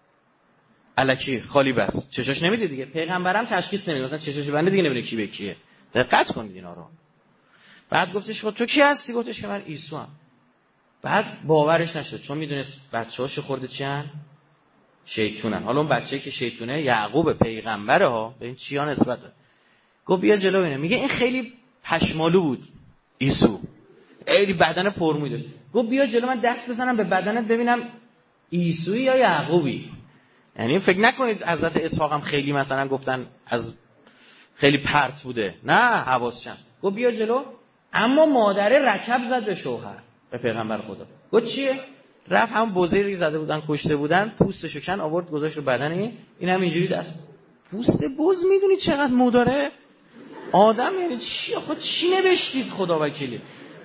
الکی خالی بس، چشاش نمیده دیگه، پیغمبرم تشخیص نمیده، مثلا چشاش بنده دیگه نمیدونه کی به کیه. دقت کنید اینا رو. بعد گفتش خب تو کی هستی؟ گفتش که من عیسو ام. بعد باورش نشد، چون میدونست بچه‌هاش خورده چیان؟ شیطونن. حالا اون بچه‌ای که شیطونه یعقوب پیغمبره ها، به این چیا نسبت داره؟ گفت بیا جلو ببینم. میگه این خیلی پشمالو بود عیسو، خیلی بدن پرموی داشت. گفت بیا جلو من دست بزنم به بدنت ببینم عیسویی یا یعقوبی. یعنی فکر نکنید حضرت اسحاق هم خیلی مثلا گفتن از خیلی پرت بوده، نه حواسشم. گفت بیا جلو. اما مادره رکب زد به شوهر، به پیغمبر خدا. گفت چیه؟ رفت هم بزری زده بودن کشته بودن، پوستشو کن آورد گذاشت رو بدن این هم اینجوری دست. پوست بز میدونی چقدر مو داره؟ آدم یعنی چی؟ خود چی نوشتید خدا وکیلی؟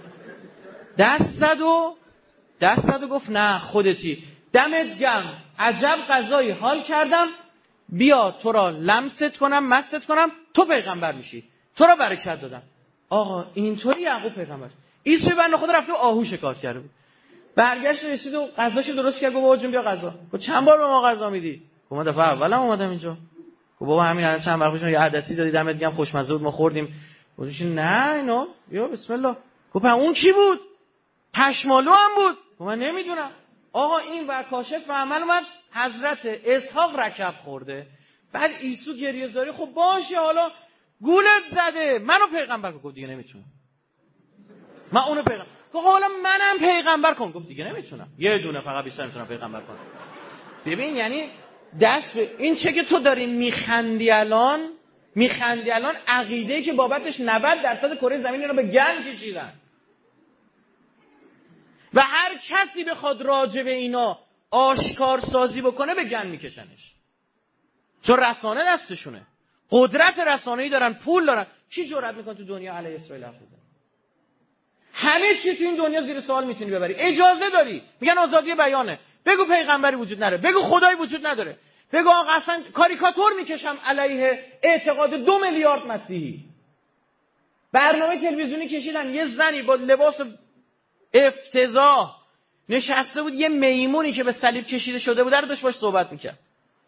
دست زد و گفت نه خودتی، دمت گرم، عجب غذایی حال کردم، بیا تو را لمست کنم مست کنم، تو پیغمبر میشی، تو را برکت دادم. آقا اینطوری یعقوب پیغمبر. عیسی بنده خدا رفته آهو شکار کرده بود، برگشت رسید و غذاشو درست کرد. گفت بابا جون بیا غذا. گفت چند بار به ما غذا میدی؟ گفت من دفعه اولم اومدم اینجا. گفت بابا همین الان چند وقت پیش یه عدسی دادی دمت گرم خوشمزه بود ما خوردیم. گفتش نه اینا بیا بسم الله. گفت اون کی بود؟ پشمالو هم بود. گفت من نمیدونم. آقا این و کاشف و عمل اومد حضرت اسحاق رکب خورده. بعد عیسی گریه زاری. خب باشه حالا گولت زده منو پیغمبر کن. گفت دیگه نمیتونم، من اونو پیغمبر. گفت حالا منم پیغمبر کن. گفت دیگه نمیتونم، یه دونه فقط بیشتر میتونم پیغمبر کنم. ببین یعنی دست به این چه که تو داری میخندی الان عقیده‌ای که بابتش 90% کره زمین رو به گند کشیدن و هر کسی بخواد راجع به اینا آشکار سازی بکنه به گند میکشنش، چون رسانه دستشونه، قدرت رسانه‌ای دارن، پول دارن. کی جرئت میکنه تو دنیا علیه اسرائیل حرف بزنه؟ همه چی تو این دنیا زیر سوال میتونی ببری، اجازه داری. میگن آزادی بیانه، بگو پیغمبری وجود نداره، بگو خدایی وجود نداره، بگو آقا اصلا کاریکاتور میکشم علیه اعتقاد 2 میلیارد مسیحی. برنامه تلویزیونی کشیدن یه زنی با لباس افتضاح نشسته بود، یه میمونی که به صلیب کشیده شده بود رو داشت باش صحبت میکرد.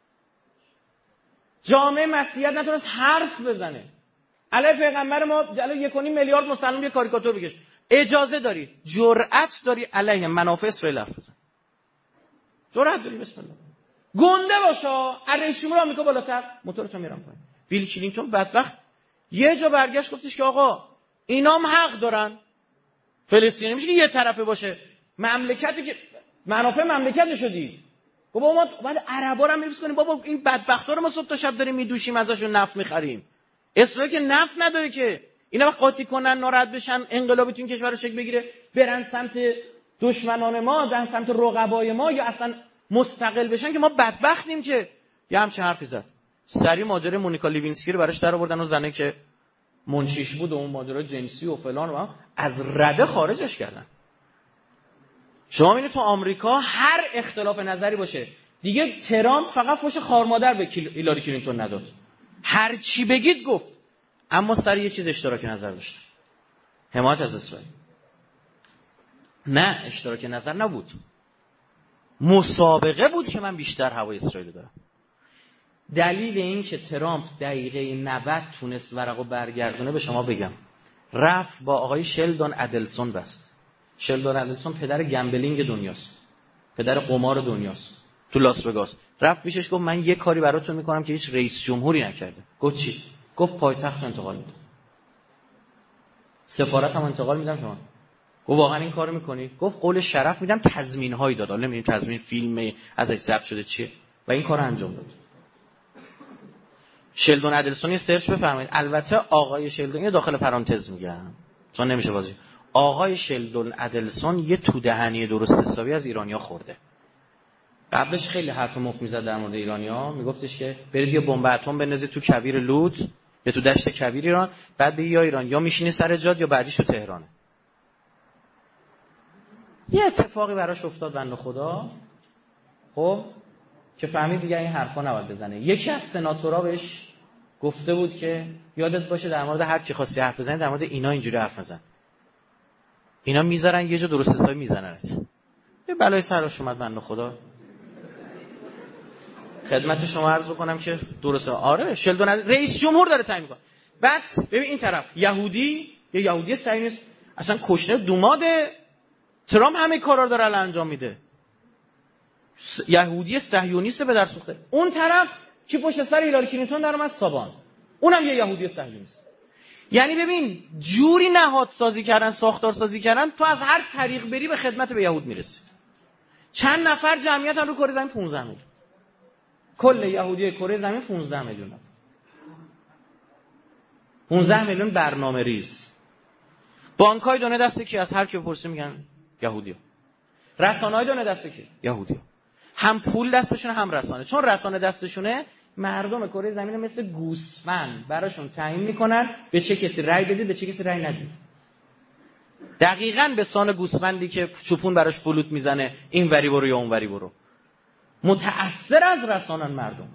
جامعه مسیحیت نتونست حرف بزنه علیه پیغمبر ما. جلو 1.5 میلیارد مسلمان یه کاریکاتور بکش. اجازه داری، جرأت داری علیه منافع اسرائیل حرف بزن، جرأت داری. بسم الله. گنده باشا. رئیس جمهور آمریکا بالاتر، موتورتو میرم پایین. بیل کلینتون بدبخت یه جا برگشت گفتش که آقا اینام حق دارن، فلسطین نمیشه که یه طرفه باشه، مملکتی که منافع مملکتشو دید. بابا ما بعد عربا رو هم میبوس کنیم، بابا این بدبختا رو ما صبح تا شب داریم میدوشیم ازشون نفت میخریم. اسرائیل که نفت نداره که اینا قاطی کنن، ناراحت بشن، انقلابی تو این کشور رو شکل بگیره، برن سمت دشمنان ما، برن سمت رقبای ما، یا اصلا مستقل بشن که ما بدبختیم که. یه همچین حرفی زد. سری ماجرای مونیکا لیوینسکی رو براش در آوردن و زنه که منشیش بود و اون ماجرای جنسی و فلان و از رده خارجش کردن. شما ببینید تو آمریکا هر اختلاف نظری باشه دیگه، ترامپ فقط فوش خارمادر به هیلاری کلینتون نداد، هر چی بگید گفت، اما سر یه چیز اشتراک نظر داشت، حمایت از اسرائیل. نه اشتراک نظر نبود، مسابقه بود که من بیشتر هوای اسرائیل دارم. دلیل این که ترامپ دقیقه 90 تونست ورقو برگردونه به شما بگم، رفت با آقای شلدون ادلسون بست. شلدون ادلسون پدر گمبلینگ دنیاست، پدر قمار دنیاست تو لاس وگاس. رفت پیشش گفت من یه کاری براتون میکنم که هیچ رئیس جمهوری نکرده. گفت چی؟ گفت پایتخت انتقال میدم، سفارتم انتقال میدم شما. گفت واقعا این کارو میکنی؟ گفت قول شرف میدم. تضمین‌هایی داد، حالا نمی‌دونیم تضمین فیلم ازش ضبط شده چیه، و این کارو انجام داد. شلدون ادلسون یه سرچ بفرمایید. البته آقای شلدون، اینو داخل پرانتز میگم چون نمیشه بازی، آقای شلدون ادلسون یه تو دهنی درست حسابی از ایرانیا خورده. قبلش خیلی حرف مفت میزد در مورد ایرانیا، میگفتش که برید یه بمب اتم بندازید تو کویر لوط یا تو دشت کویر ایران، بعد بگی یا ایران یا میشینی سر جات یا بعدیش تو تهرانه. یه اتفاقی براش افتاد بنده خدا، خب که فهمید دیگه این حرفا نباید بزنه. یکی از سناتورا بهش گفته بود که یادت باشه در مورد هر کی خواستی حرف بزنی در مورد اینا اینجوری حرف نزن، اینا میذارن یه جا درست حسابی میزننت. یه بلای سرش اومد بنده خدا. خدمت شما عرض بکنم که درسته، آره شلدون رئیس جمهور داره تعیین میکنه. بعد ببین این طرف یهودی، یه یهودی صهیونیست، اصلا کشنه دوماد ترامپ همه کارا رو داره الان انجام میده، یهودی صهیونیست به در سوخته. اون طرف کی پشت سر هیلاری کلینتون در اومد؟ سابان، اونم یه یهودی صهیونیست. یعنی ببین جوری نهاد سازی کردن، ساختار سازی کردن، تو از هر طریق بری به خدمت به یهود میرسی. چند نفر جمعیت هم رو کره زمین؟ 15 میلیون. کل یهودی کره زمین 15 میلیون نفر. 15 میلیون برنامه ریز. بانکای دونه دست کی؟ از هر کی بپرسی میگن یهودی‌ها. رسانه‌های دونه دست کی؟ یهودی‌ها. هم پول دستشونه هم رسانه. چون رسانه دستشونه، مردم کره زمین مثل گوسفند براشون تعیین میکنن به چه کسی رأی بدید، به چه کسی رأی ندید. دقیقاً به سان گوسفندی که چوپون براش فلوت میزنه این وری برو یا اون وری برو. متأثر از رسانن مردم.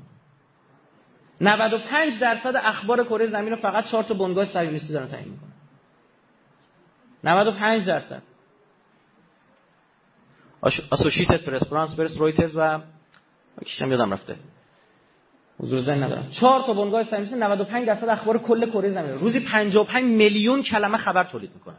95% اخبار کره زمین رو فقط 4 تا بنگاه صهیونیستی دارن تعیین میکنن. 95%. اسوشیتد پرس، فرانس پرس، رویترز و کیشم یادم رفته، حضور ذهن ندارم. 4 تا بنگاه صهیونیستی 95% اخبار کل کره زمین رو روزی 55 میلیون کلمه خبر تولید میکنن.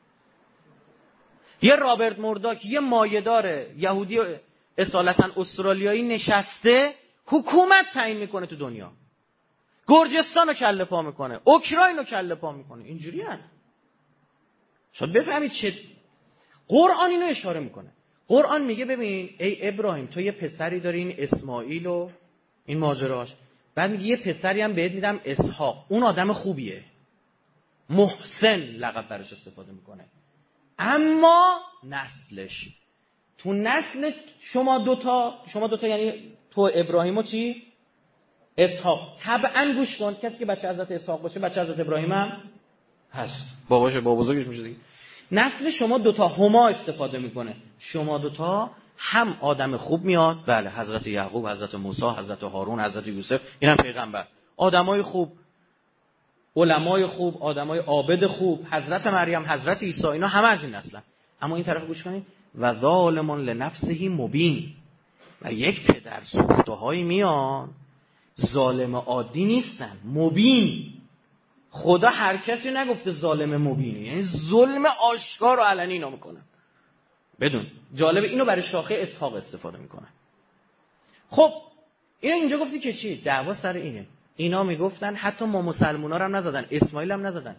یه رابرت مورداک، یه مایه‌دار یهودی اصالتا استرالیایی نشسته حکومت تعیین میکنه تو دنیا. گرجستان رو کله پا میکنه، اوکراین رو کله پا میکنه. اینجوری هست. شاید بفهمید چه قرآن اینو اشاره میکنه. قرآن میگه ببین ای ابراهیم تو یه پسری داری، این اسماعیل و این ماجراش، بعد میگه یه پسری هم بهت میدم اسحاق، اون آدم خوبیه، محسن لقب براش استفاده میکنه، اما نسلش، تو نسل شما دوتا یعنی تو ابراهیم و چی؟ اسحاق. طبعا گوش کن، کسی که بچه حضرت اسحاق باشه بچه حضرت ابراهیم هم هست، باباشه، بابا بزرگش میشه دیگه. نسل شما دوتا هما استفاده میکنه، شما دوتا هم آدم خوب میاد، بله حضرت یعقوب، حضرت موسی، حضرت هارون، حضرت یوسف، اینم پیغمبر، آدمای خوب، علمای خوب، آدمای عابد خوب، حضرت مریم، حضرت عیسی، اینا همه از این نسلن. اما این طرف گوش کنید، و ظالم لنفسه مبین، و یک پدر سوخته‌هایی میان ظالم عادی نیستن، مبین. خدا هر کسی نگفته ظالم مبینه، یعنی ظلم آشکار و علنی اینا میکنن. بدون جالب اینو برای شاخه اسحاق استفاده میکنن. خب اینو اینجا گفتی که چی؟ دعوا سر اینه. اینا میگفتن حتی ما مسلمونا رو هم نزدن، اسماعیل هم نزدن،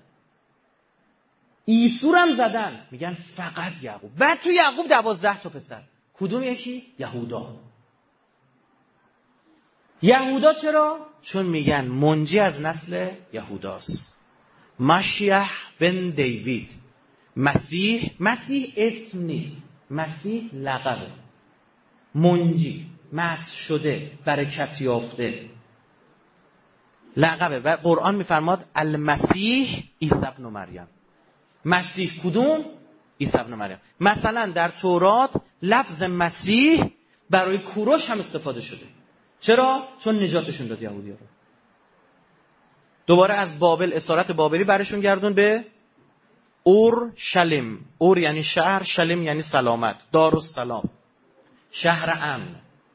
عیسی هم زدن، میگن فقط یعقوب. بعد تو یعقوب 12 تا پسر، کدوم یکی؟ یهودا. چرا؟ چون میگن منجی از نسل یهوداست. مشیح بن دیوید. مسیح اسم نیست، مسیح لقبه. منجی، مسح شده، برکت یافته، لقبه. و قرآن میفرماد المسیح عیسی ابن مریم. مسیح کدوم؟ عیسی ابن مریم. مثلا در تورات لفظ مسیح برای کوروش هم استفاده شده. چرا؟ چون نجاتشون داد یهودی‌ها رو. دوباره از بابل، اسارت بابلی برشون گردون به اورشلیم. اور یعنی شهر، شلیم یعنی سلامت، دارالسلام، شهر امن.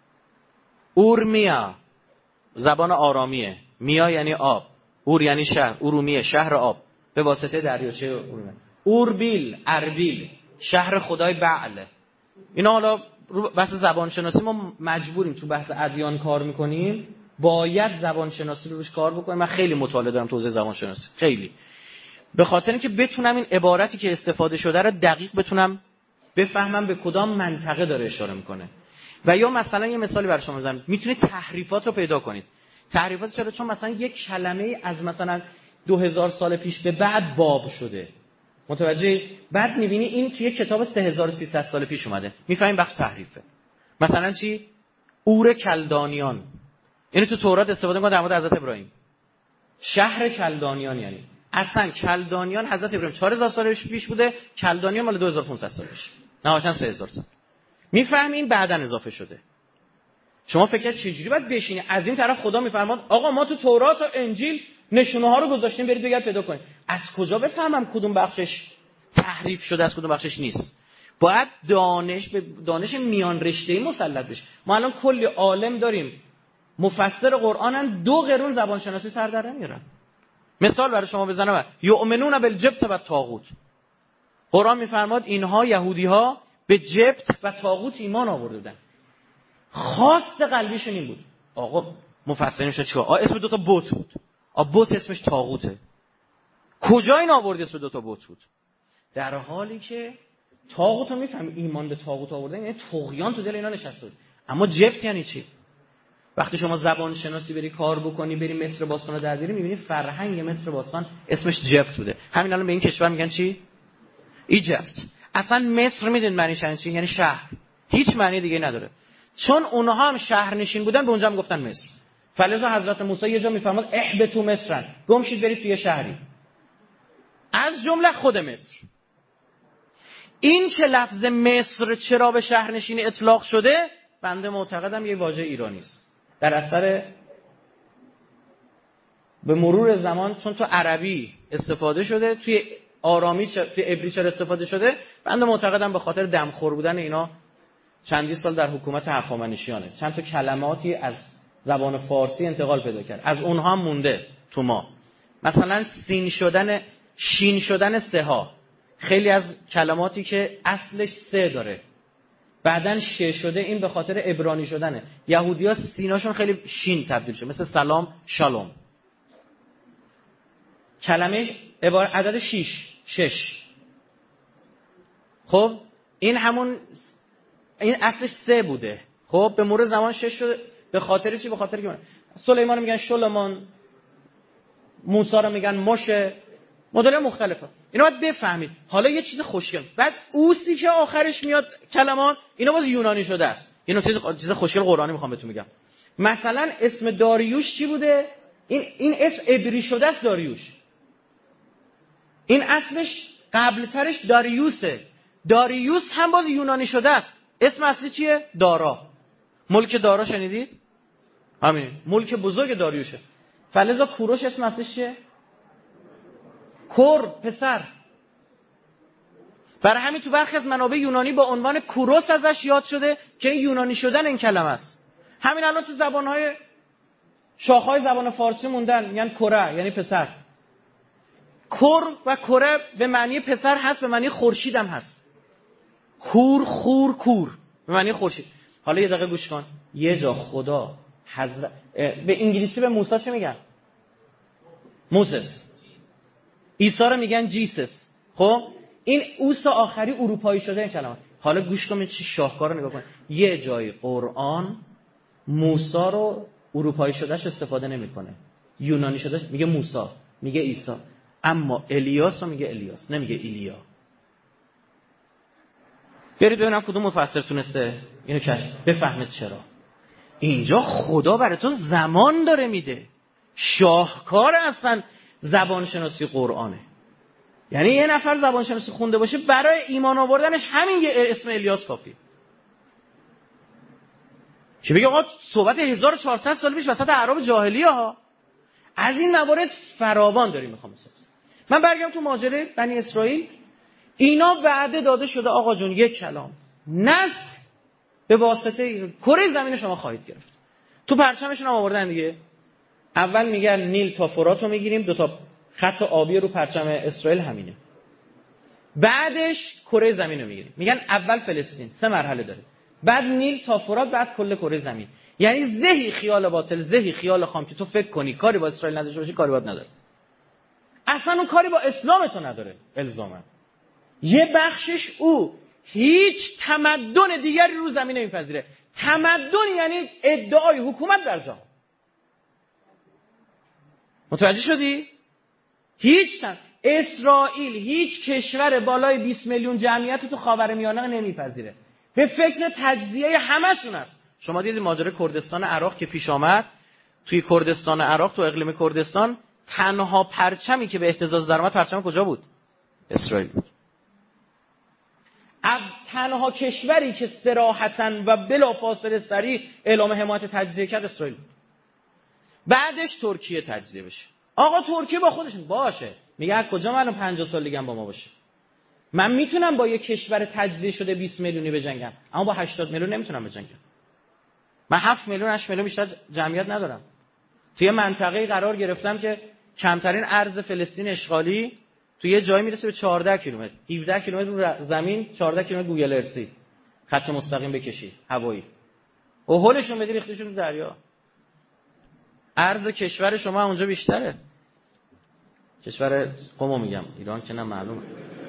اورمیا زبان آرامیه، میا یعنی آب، اور یعنی شهر، ارومیه شهر آب به واسطه دریاچه ارومیه. اوربیل، اربیل شهر خدای بعل. اینا حالا رو بحث زبان شناسی ما مجبوریم، تو بحث ادیان کار میکنیم باید زبان شناسی رو روش کار بکنیم. من خیلی مطالعه دارم تو حوزه زبان شناسی، خیلی، به خاطر اینکه بتونم این عبارتی که استفاده شده رو دقیق بتونم بفهمم به کدام منطقه داره اشاره میکنه. و یا مثلا یه مثالی برای شما بزنم، میتونید تحریفات رو پیدا کنید. تحریفات چرا؟ چون مثلا یک کلمه از مثلا 2000 سال پیش به بعد باب شده، متوجه؟ بعد میبینی این توی کتاب 3300 سال پیش اومده، میفهمیم بخش تحریفه. مثلا چی؟ اور کلدانیان، یعنی تو تورات استفاده می‌کنه در مورد حضرت ابراهیم. شهر کلدانیان یعنی اصلا کلدانیان حضرت ابراهیم 4000 سال پیش بوده، کلدانیان مال 2500 سال پیش، نهایتاً 3000 سال. میفهمیم بعداً اضافه شده. شما فکر چجوری باید بشینی؟ از این طرف خدا میفرماد آقا ما تو تورات و انجیل نشونه ها رو گذاشتیم، برید بگید پیدا کنید. از کجا بفهمم کدوم بخشش تحریف شده از کدوم بخشش نیست؟ باید دانش میان رشته‌ای مسلط بشه. ما الان کلی عالم داریم مفسر قرآنن 2 قرون زبان شناسی سر در نمیارن. مثال برای شما بزنم، یؤمنون بالجبت و طاغوت. قرآن میفرماد اینها یهودی‌ها به جبت و طاغوت ایمان آورده بودن. خواست قلبیشون این بود. آقا مفسرین شد چیکار؟ اسم 2 تا بت بود. بت اسمش طاغوته. کجا این آورد اسم 2 تا بت بود؟ در حالی که طاغوت رو میفهمی، ایمان به طاغوت آوردن یعنی طغیان تو دل اینا نشسته بود. اما جبت یعنی چی؟ وقتی شما زبان شناسی بری کار بکنی، بری مصر باستان رو در بیاری، میبینی فرهنگ مصر باستان اسمش جبت بوده. همین الان به این کشور میگن چی؟ ایجپت. اصلا مصر میدونید معنیش چی؟ یعنی شهر. هیچ معنی دیگه نداره. چون اونها هم شهرنشین بودن به اونجا میگفتن مصر. فلذا حضرت موسی یه جا میفرماد اهبطوا مصر، گم شید برید توی شهری، از جمله خود مصر. این که لفظ مصر چرا به شهرنشینی اطلاق شده، بنده معتقدم یه واژه ایرانی است. در اثر به مرور زمان، چون تو عربی استفاده شده، توی آرامی توی عبری چرا استفاده شده، بنده معتقدم به خاطر دمخور بودن اینا چندی سال در حکومت هخامنشیانه. چند تا کلماتی از زبان فارسی انتقال پیدا کرد، از اونها هم مونده تو ما. مثلا شین شدن سه ها، خیلی از کلماتی که اصلش سه داره بعدن شه شده، این به خاطر عبرانی شدنه. یهودی‌ها سیناشون خیلی شین تبدیل شده، مثل سلام، شالوم. کلمه عدد 6. خب این اصلش 3 بوده. خب به مرور زمان 6 شده. به خاطر چی؟ به خاطر که سلیمان رو میگن شلمان، موسی رو میگن موشه، مدل مختلفه. اینا باید بفهمید. حالا یه چیز خوشگل، بعد اوسی که آخرش میاد کلمات، اینا باز یونانی شده است. اینو چیز خوشگل قرآنی میخوام بهتون میگم. مثلا اسم داریوش چی بوده؟ این اسم عبری شده است، داریوش. این اصلش قبل ترش داریوسه. داریوس هم باز یونانی شده است. اسم اصلی چیه؟ دارا. ملک دارا شنیدید؟ همین ملک بزرگ داریوشه. فلذا کوروش اسم اصلیش چیه؟ کور، پسر. برای همین تو برخی از منابع یونانی با عنوان کوروس ازش یاد شده که این یونانی شدن این کلمه است. همین الان تو زبان‌های شاخه‌های زبان فارسی موندن، میگن کوره یعنی پسر. کور و کوره به معنی پسر هست، به معنی خورشید هم هست. کور به معنی خورشید. حالا یه دقیقه گوش کن. یه جا خدا به انگلیسی به موسی چه میگن؟ موسس. عیسی رو میگن جیسس. خب این اوس آخری اروپایی شده این کلمه. حالا گوش کن چه شاهکار رو نگاه کن. یه جای قرآن موسی رو اروپایی شدهش استفاده نمیکنه، یونانی شدهش میگه موسی، میگه عیسی، اما الیاس رو میگه الیاس، نمیگه ایلیا. برید ببینم کدوم مفسر تونسته اینو کشف بفهمید چرا. اینجا خدا برای تو زمان داره میده. شاهکار اصلا زبان شناسی قرآنه. یعنی یه نفر زبان شناسی خونده باشه برای ایمان آوردنش همین یه اسم الیاس کافی. که بگه آقا صحبت 1400 سال پیش وسط اعراب جاهلیه ها. از این موارد فراوان داریم میخوام بسازم. من برگردم تو ماجرای بنی اسرائیل. اینا وعده داده شده آقا جون یک کلام نسل به واسطه کره زمین شما خواهید گرفت. تو پرچمشون هم آوردن دیگه. اول میگن نیل تا فرات رو میگیریم، 2 تا خط آبی رو پرچم اسرائیل همینه. بعدش کره زمین رو میگیریم. میگن اول فلسطین 3 مرحله داره. بعد نیل تا فرات، بعد کل کره زمین. یعنی ذهی خیال باطل، ذهی خیال خام که تو فکر کنی کاری با اسرائیل نداشته باشی، کاری باید نداره. اصلا اون کاری با اسلام تو نداره الزاما. یه بخشش او هیچ تمدن دیگری رو زمین نمیپذیره. تمدن یعنی ادعای حکومت بر جهان. متوجه شدی؟ اسرائیل هیچ کشور بالای 20 میلیون جمعیت تو خاورمیانه نمیپذیره. به فکر تجزیه همشون است. شما دیدید ماجرای کردستان عراق که پیش آمد، توی کردستان عراق، تو اقلیم کردستان تنها پرچمی که به اهتزاز درآمد پرچم کجا بود؟ اسرائیل بود. تنها کشوری که صراحتاً و بلافاصله صریح اعلام حمایت تجزیه کرد اسرائیل بود. بعدش ترکیه تجزیه بشه. آقا ترکیه با خودشون باشه. میگه از کجا معلوم 50 سال دیگه هم با ما باشه. من میتونم با یه کشور تجزیه شده 20 میلیونی بجنگم، اما با 80 میلیون نمیتونم بجنگم. من 7 میلیون 8 میلیون بیشتر جمعیت ندارم. توی منطقه‌ای قرار گرفتم که کمترین ارز فلسطین اشغالی توی یه جایی میرسه به 14 کیلومتر. 17 کیلومتر رو زمین، 14 کیلومتر گوگل ارسی. خط مستقیم بکشی هوایی. اوهلشون بدی ریختشون تو دریا. ارز کشور شما اونجا بیشتره. کشور قمو میگم، ایران که نه معلومه.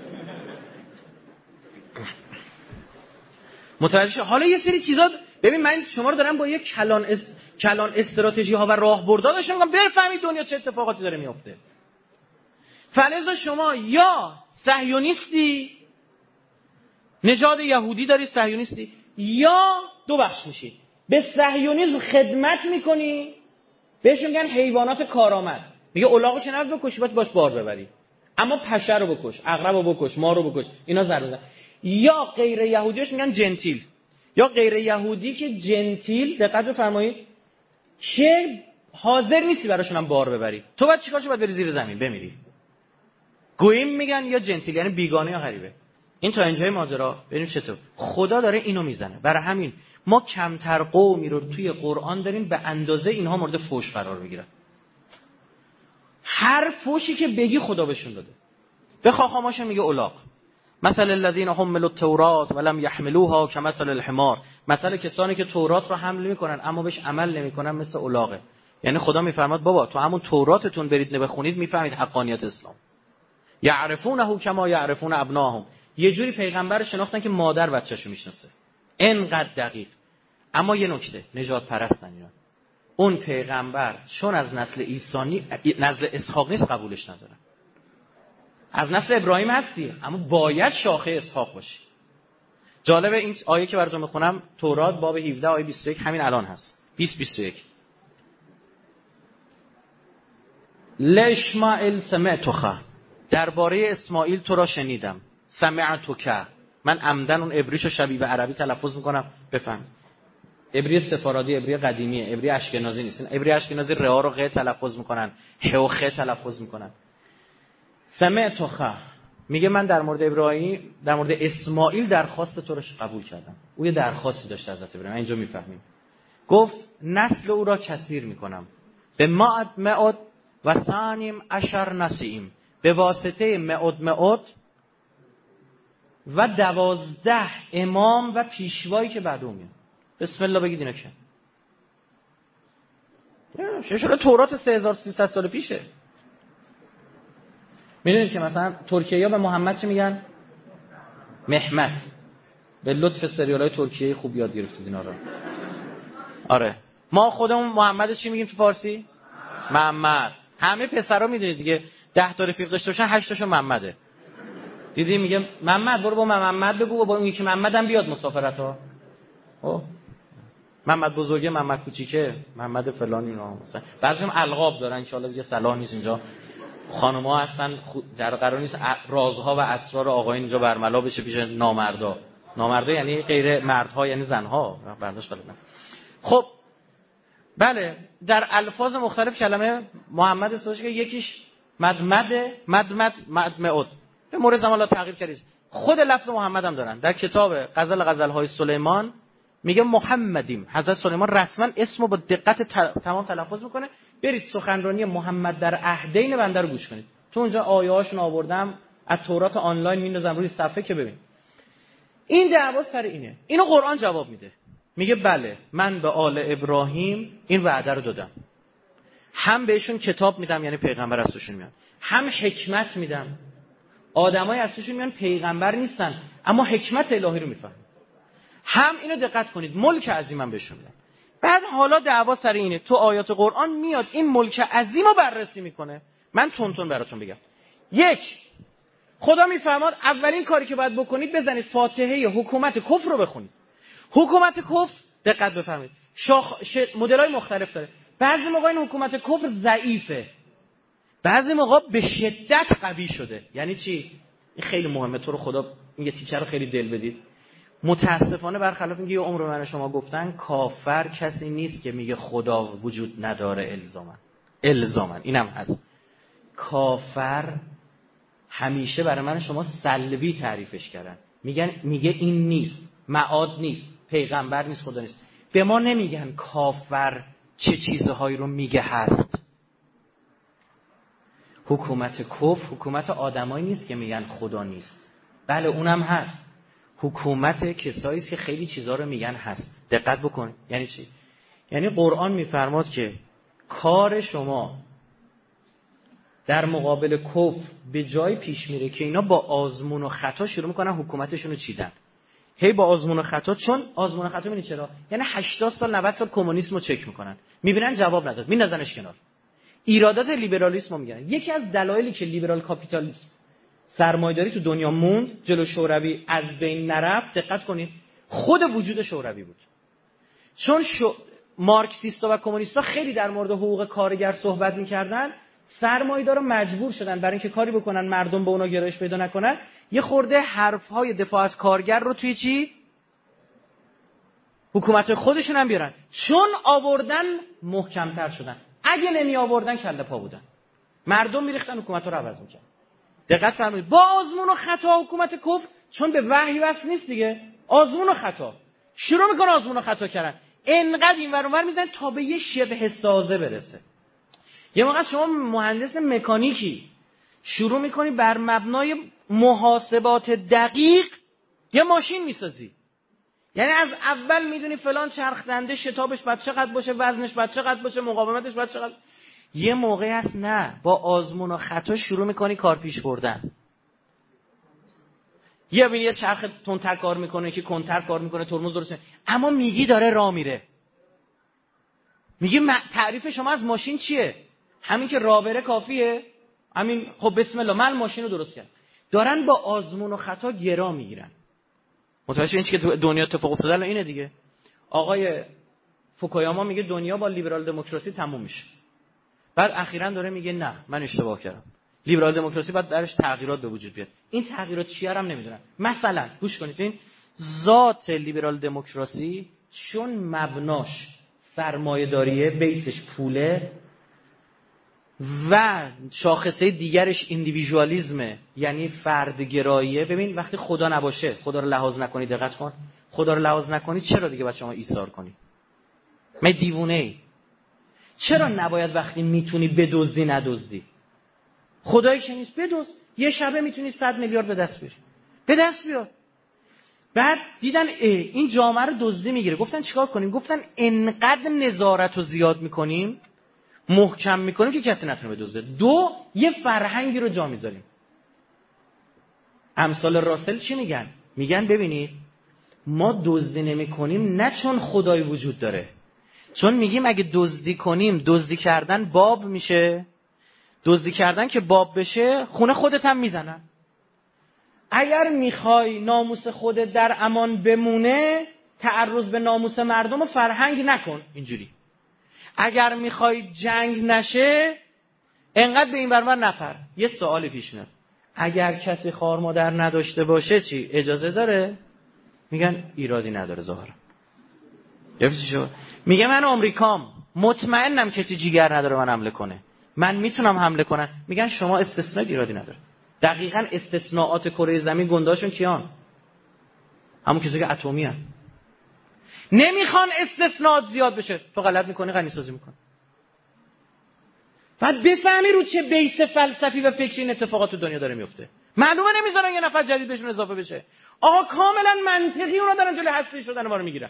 متوجه. حالا یه سری چیزا ببین، من شما رو دارم با یه کلان استراتژی ها و راهبردها داشتم میگم بفهمید دنیا چه اتفاقاتی داره میفته. فلزا شما یا صهیونیستی، نژاد یهودی داری، صهیونیستی، یا دو بخش میشی. به صهیونیسم خدمت میکنی، بهش میگن حیوانات کارآمد. میگه الاغو که نباید بکشی، باش بار ببری، اما پشه رو بکش، عقرب رو بکش، مار رو بکش، اینا ضرر بزن. یا غیر یهودیش میگن جنتیل، یا غیر یهودی که جنتیل، دقت بفرمایید، چه حاضر نیستی براشون هم بار ببری. تو باید چیکارش؟ باید بری زیر زمین بمیری. گویم میگن یا جنتیل، یعنی بیگانه یا غریبه. این تا اینجای ماجرا. ببینیم چطور خدا داره اینو میزنه. برای همین ما کمتر قومی رو توی قرآن داریم به اندازه اینها مورد فوش قرار میگیرن. هر فوشی که بگی خدا بهشون داده. به خاخاماشون میگه الاغ. مثل الذین حملوا التوراة ولم يحملوها كمثل الحمار. مثل کسانی که تورات رو حمل میکنن اما بهش عمل نمیکنن مثل الاغه. یعنی خدا میفرماد بابا تو همون توراتتون برید بخونید میفهمید حقانیت اسلام. یعرفونه کما یعرفون ابناهم. یه جوری پیغمبر رو شناختن که مادر بچه‌شو میشناسه. اینقدر دقیق. اما یه نکته، نژاد پرستن اینا. اون پیغمبر چون از نسل اسحاق نیست قبولش ندارن. از نسل ابراهیم هستی اما باید شاخه اسحاق باشی. جالب این آیه که براتون میخونم تورات باب 17 آیه 21 همین الان هست. 20-21 لشمائل سمعتخ. درباره اسماعیل تو را شنیدم. سمعتک. من عمدن اون عبریشو شبیه به عربی تلفظ میکنم بفهم. عبری سفارادی، عبری قدیمیه، عبری اشکنازی نیست. عبری اشکنازی رها رو غ تلفظ میکنن، ح و خ تلفظ میکنن. سمعتخ میگه من در مورد ابراهیم، در مورد اسماعیل درخواست تو رو قبول کردم. او یه درخواستی داشته حضرت ابراهیم. اینجا میفهمیم. گفت نسل او را کثیر میکنم. به معد و ثانیم عشر نسیم. به واسطه معد و 12 امام و پیشوایی که بعد اون میاد. بسم الله بگید اینا که شده تورات 3300 سال پیشه. میدونید که مثلا ترکیه ها به محمد چی میگن؟ محمد. به لطف سریال های ترکیه خوب یاد گرفتید اینا رو. آره ما خودمون محمد چی میگیم تو فارسی؟ محمد. همه پسرا میدونید دیگه 10 تا رفیق داشته باشن 8 تاشون محمده. دیدی میگه محمد برو با محمد بگو و با اون یکی محمدم بیاد مسافرت‌ها. او محمد بزرگه، محمد کوچیکه، محمد فلان اینا مثلا. بعضی‌هم القاب دارن ان شاءالله دیگه صلاح نیست اینجا. خانم‌ها هستن قرار نیست رازها و اسرار آقایون اینجا برملا بشه پیش نامردا. نامردا یعنی غیر مردها، یعنی زنها. برداشت بلد نه. خب بله در الفاظ مختلف کلمه محمد استفاده که یکیش مدمعود به مورد زمان لا تغییر کردید. خود لفظ محمد هم دارن. در کتاب غزل‌های سلیمان میگه محمدیم. حضرت سلیمان رسما اسمو با دقت تمام تلفظ میکنه. برید سخنرانی محمد در عهدین بنده رو گوش کنید. تو اونجا آیه‌هاشون آوردم، از تورات آنلاین میندازم روی صفحه که ببین. این دعوا سر اینه. اینو قرآن جواب میده. میگه بله من به آل ابراهیم این وعده رو دادم. هم بهشون کتاب میدم یعنی پیغمبر از توشون میاد. هم حکمت میدم. آدمای از توشون میان پیغمبر نیستن اما حکمت الهی رو میفهمن. هم اینو دقت کنید ملک عظیمم بهشون میدم. بعد حالا دعوا سر اینه. تو آیات قرآن میاد این ملک عظیم رو بررسی میکنه. من تون براتون بگم. یک، خدا میفرماد اولین کاری که باید بکنید بزنید فاتحه حکومت کفر رو بخونید. حکومت کفر دقت بفرمایید مدل‌های مختلف داره. بعضی موقع این حکومت کفر ضعیفه، بعضی موقع به شدت قوی شده. یعنی چی؟ این خیلی مهمه. تو رو خدا این یه تیکر رو خیلی دل بدید. متاسفانه برخلاف اینکه یه عمر من شما گفتن کافر کسی نیست که میگه خدا وجود نداره الزاما اینم هست. کافر همیشه برای من شما سلبی تعریفش کردن. میگه این نیست، معاد نیست، پیغمبر نیست، خدا نیست. به ما نمیگن کافر چه چیزهایی رو میگه هست. حکومت کفر حکومت آدمایی نیست که میگن خدا نیست. بله اونم هست. حکومت کسایی است که خیلی چیزا رو میگن هست. دقت بکنید. یعنی چی؟ یعنی قرآن میفرماد که کار شما در مقابل کفر به جای پیش میره که اینا با آزمون و خطا شروع میکنن حکومتشون رو چیدن. هی با آزمون و خطا. چون آزمون و خطا میبینید چرا؟ یعنی 80 سال 90 سال کمونیسم رو چک میکنن، میبینن جواب نداد، میندازنش کنار. ایرادات لیبرالیسم رو میگن. یکی از دلایلی که لیبرال کاپیتالیسم سرمایه‌داری تو دنیا موند، جلو شوروی از بین نرفت، دقت کنید، خود وجود شوروی بود. چون مارکسیستا و کمونیستا خیلی در مورد حقوق کارگر صحبت میکردن، سرمایه‌دارا مجبور شدن برای اینکه کاری بکنن مردم به اونا گرایش پیدا نکنن، یه خورده حرف‌های دفاع از کارگر رو توی چی؟ حکومت خودشون هم بیارن. چون آوردن محکم‌تر شدن. اگه نمی آوردن کله پا بودن. مردم میریختن حکومت رو عوض می‌کردن. دقت فرمایید. با آزمون و خطا حکومت کفر، چون به وحی وصل نیست دیگه، آزمون و خطا شروع میکنه، آزمون و خطا کردن. انقدر این ور اون ور میزنن تا به یه شبه سازه برسه. یه موقع شما مهندس مکانیکی شروع میکنی بر مبنای محاسبات دقیق یه ماشین میسازی. یعنی از اول میدونی فلان چرخ دنده شتابش باید چقدر باشه، وزنش باید چقدر باشه، مقاومتش باید چقدر. یه موقعی هست نه، با آزمون و خطا شروع میکنی کار پیش بردن. یه چرخ تندتر کار میکنه که کنتر کار میکنه، ترمز درست میکنه، اما میگی داره راه میره. میگی تعریف شما از ماشین چیه؟ همین که راه بره کافیه؟ همین خب بسم الله من ماشین رو درست کردم. دارن با آزمون و خطا گرا میگیرن. متوجه این چیزی که تو دنیا اتفاق افتاده الان اینه دیگه. آقای فوکویاما میگه دنیا با لیبرال دموکراسی تموم میشه. بعد اخیراً داره میگه نه من اشتباه کردم. لیبرال دموکراسی باید درش تغییرات به وجود بیاد. این تغییرات چیه هم نمیدونن. مثلا گوش کنید ببین، ذات لیبرال دموکراسی چون مبناش سرمایه‌داریه، بیسش پوله و شاخصه دیگرش ایندیویدوالیسمه، یعنی فردگراییه. ببین وقتی خدا نباشه، خدا رو لحاظ نکنی، دقت کن، خدا رو لحاظ نکنی چرا دیگه باید شما ایثار کنی؟ من دیوونه ای؟ چرا نباید وقتی میتونی بدزدی ندزدی؟ خدایی که نیست بدزد. یه شبه میتونی 100 میلیارد به دست بیاری، به دست بیار. بعد دیدن این جامعه رو دزدی میگیره، گفتن چیکار کنیم؟ گفتن انقدر نظارت رو زیاد میکنیم، محکم میکنیم که کسی نتونه بدزده. دو، یه فرهنگی رو جا میذاریم. امثال راسل چی میگن؟ میگن ببینید ما دزدی نمیکنیم نه چون خدای وجود داره، چون میگیم اگه دزدی کنیم، دزدی کردن باب میشه، دزدی کردن که باب بشه خونه خودت هم میزنن. اگر میخوای ناموس خودت در امان بمونه، تعرض به ناموس مردم و فرهنگ نکن اینجوری. اگر میخوای جنگ نشه، انقدر به این ور نپر. یه سوالی پیش میاد، اگر کسی خوار مادر نداشته باشه چی؟ اجازه داره؟ میگن ایرادی نداره ظاهرا. میگه من آمریکام، مطمئنم کسی جیگر نداره من حمله کنه، من میتونم حمله کنم. میگن شما استثناء، ایرادی نداره. دقیقاً استثناءات کره زمین گندهاشون کیان؟ همون کسایی که اتمی ان. نمیخوان استثناءات زیاد بشه. تو غلط میکنی، غنی سازی میکنی. بعد بفهمی رو چه بیس فلسفی و فکری این اتفاقات تو دنیا داره میفته. معلومه نمیذارن یه نفر جدید بهشون اضافه بشه. آقا کاملا منطقی اونا دارن جلوی هستی شدن ما رو میگیرن.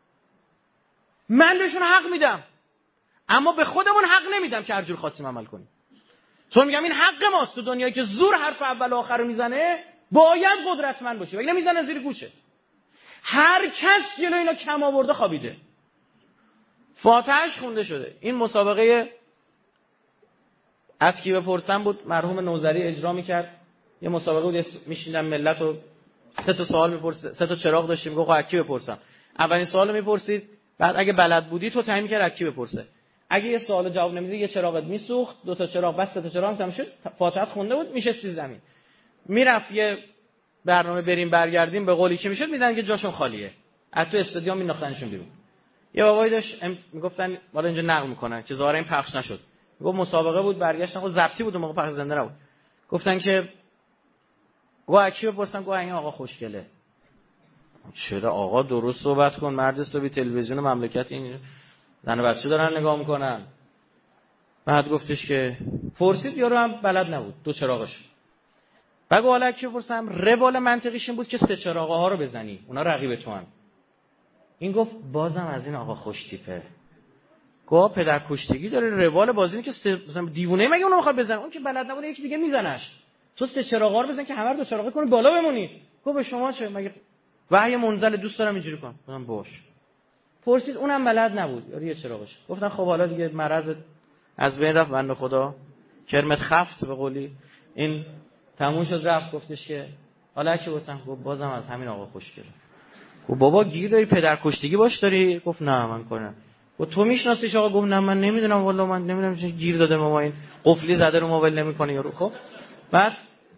من بهشون حق میدم، اما به خودمون حق نمیدم که هر جور خواستیم عمل کنیم. چون میگم این حق ماست. تو دنیایی که زور حرف اول و آخر رو میزنه باید قدرتمند باشه، وگرنه میزنه زیر گوشه. هر کس جلوی اینا کم آورده خوابیده. فاتحه‌اش خونده شده. این مسابقه از کی بپرسم بود، مرحوم نوذری اجرا میکرد. یه مسابقه بود، میشیندن ملت رو 3 تا سوال میپرسه، 3 تا چراغ داشتیم، میگه از کی بپرسم. اولین سوالو میپرسید، بعد اگه بلد بودی تو تعیین می‌کردی از کی بپرسه. اگه یه سوالو جواب نمیدی یه چراغت میسوخت، 2 تا چراغ، بس 3 تا چراغ تموم شد، فاتحه خونده بود، میشستی زمین. میرفت یه برنامه بریم برگردیم به قولی که میشد، میدن که جاشون خالیه. از تو استادیوم مینداختنشون بیرون. یه بابایی داشت میگفتن حالا اینجا نقل میکنن که ظاهرا این پخش نشد. میگفت مسابقه بود، برگشتن، خب ضبطی بود، اون موقع پخش زنده نبود. گفتن که از کی بپرسن؟ گفت این آقا خوشگله. چرا آقا درست صحبت کن، مرد صبح تلویزیون مملکت این زن و بچه دارن نگاه میکنن. بعد گفتش که پرسید، یارو هم بلد نبود 2 چراغش. بعد گفت حالا کی بپرسم؟ روال منطقیش این بود که 3 چراغه ها رو بزنی، اونا رقیب تو ان. این گفت بازم از این آقا خوش تیپه. گفت پدر کشتگی داره، روال بازی اینه که مثلا دیوونه مگه اونو میخواد بزنه؟ اون که بلد نبود یکی دیگه میزنش. تو 3 چراغا رو بزن که همه رو 2 چراغه کنی بالا بمونی. گفت به شما چه؟ مگه وحی منزل دوست دارم اینجوری کنم. گفتم باش. پرسید، اونم بلد نبود، یارو یه چراغش. گفتن خب حالا دیگه مرض از بین رفت، بنده خدا کرمت خفت به قولی. این تموم شد رفت. گفتش که حالا کی واسم؟ گفت بازم از همین آقا خوشگله. گفت بابا گیر داری، پدر کشتگی باش داری؟ گفت نه من کنم. گفت تو میشناسیش آقا؟ گفت نه من نمیدونم والله، من نمیدونم چه گیر داده ما این قفلی زده رو موبایل نمیکنه یارو. خب بعد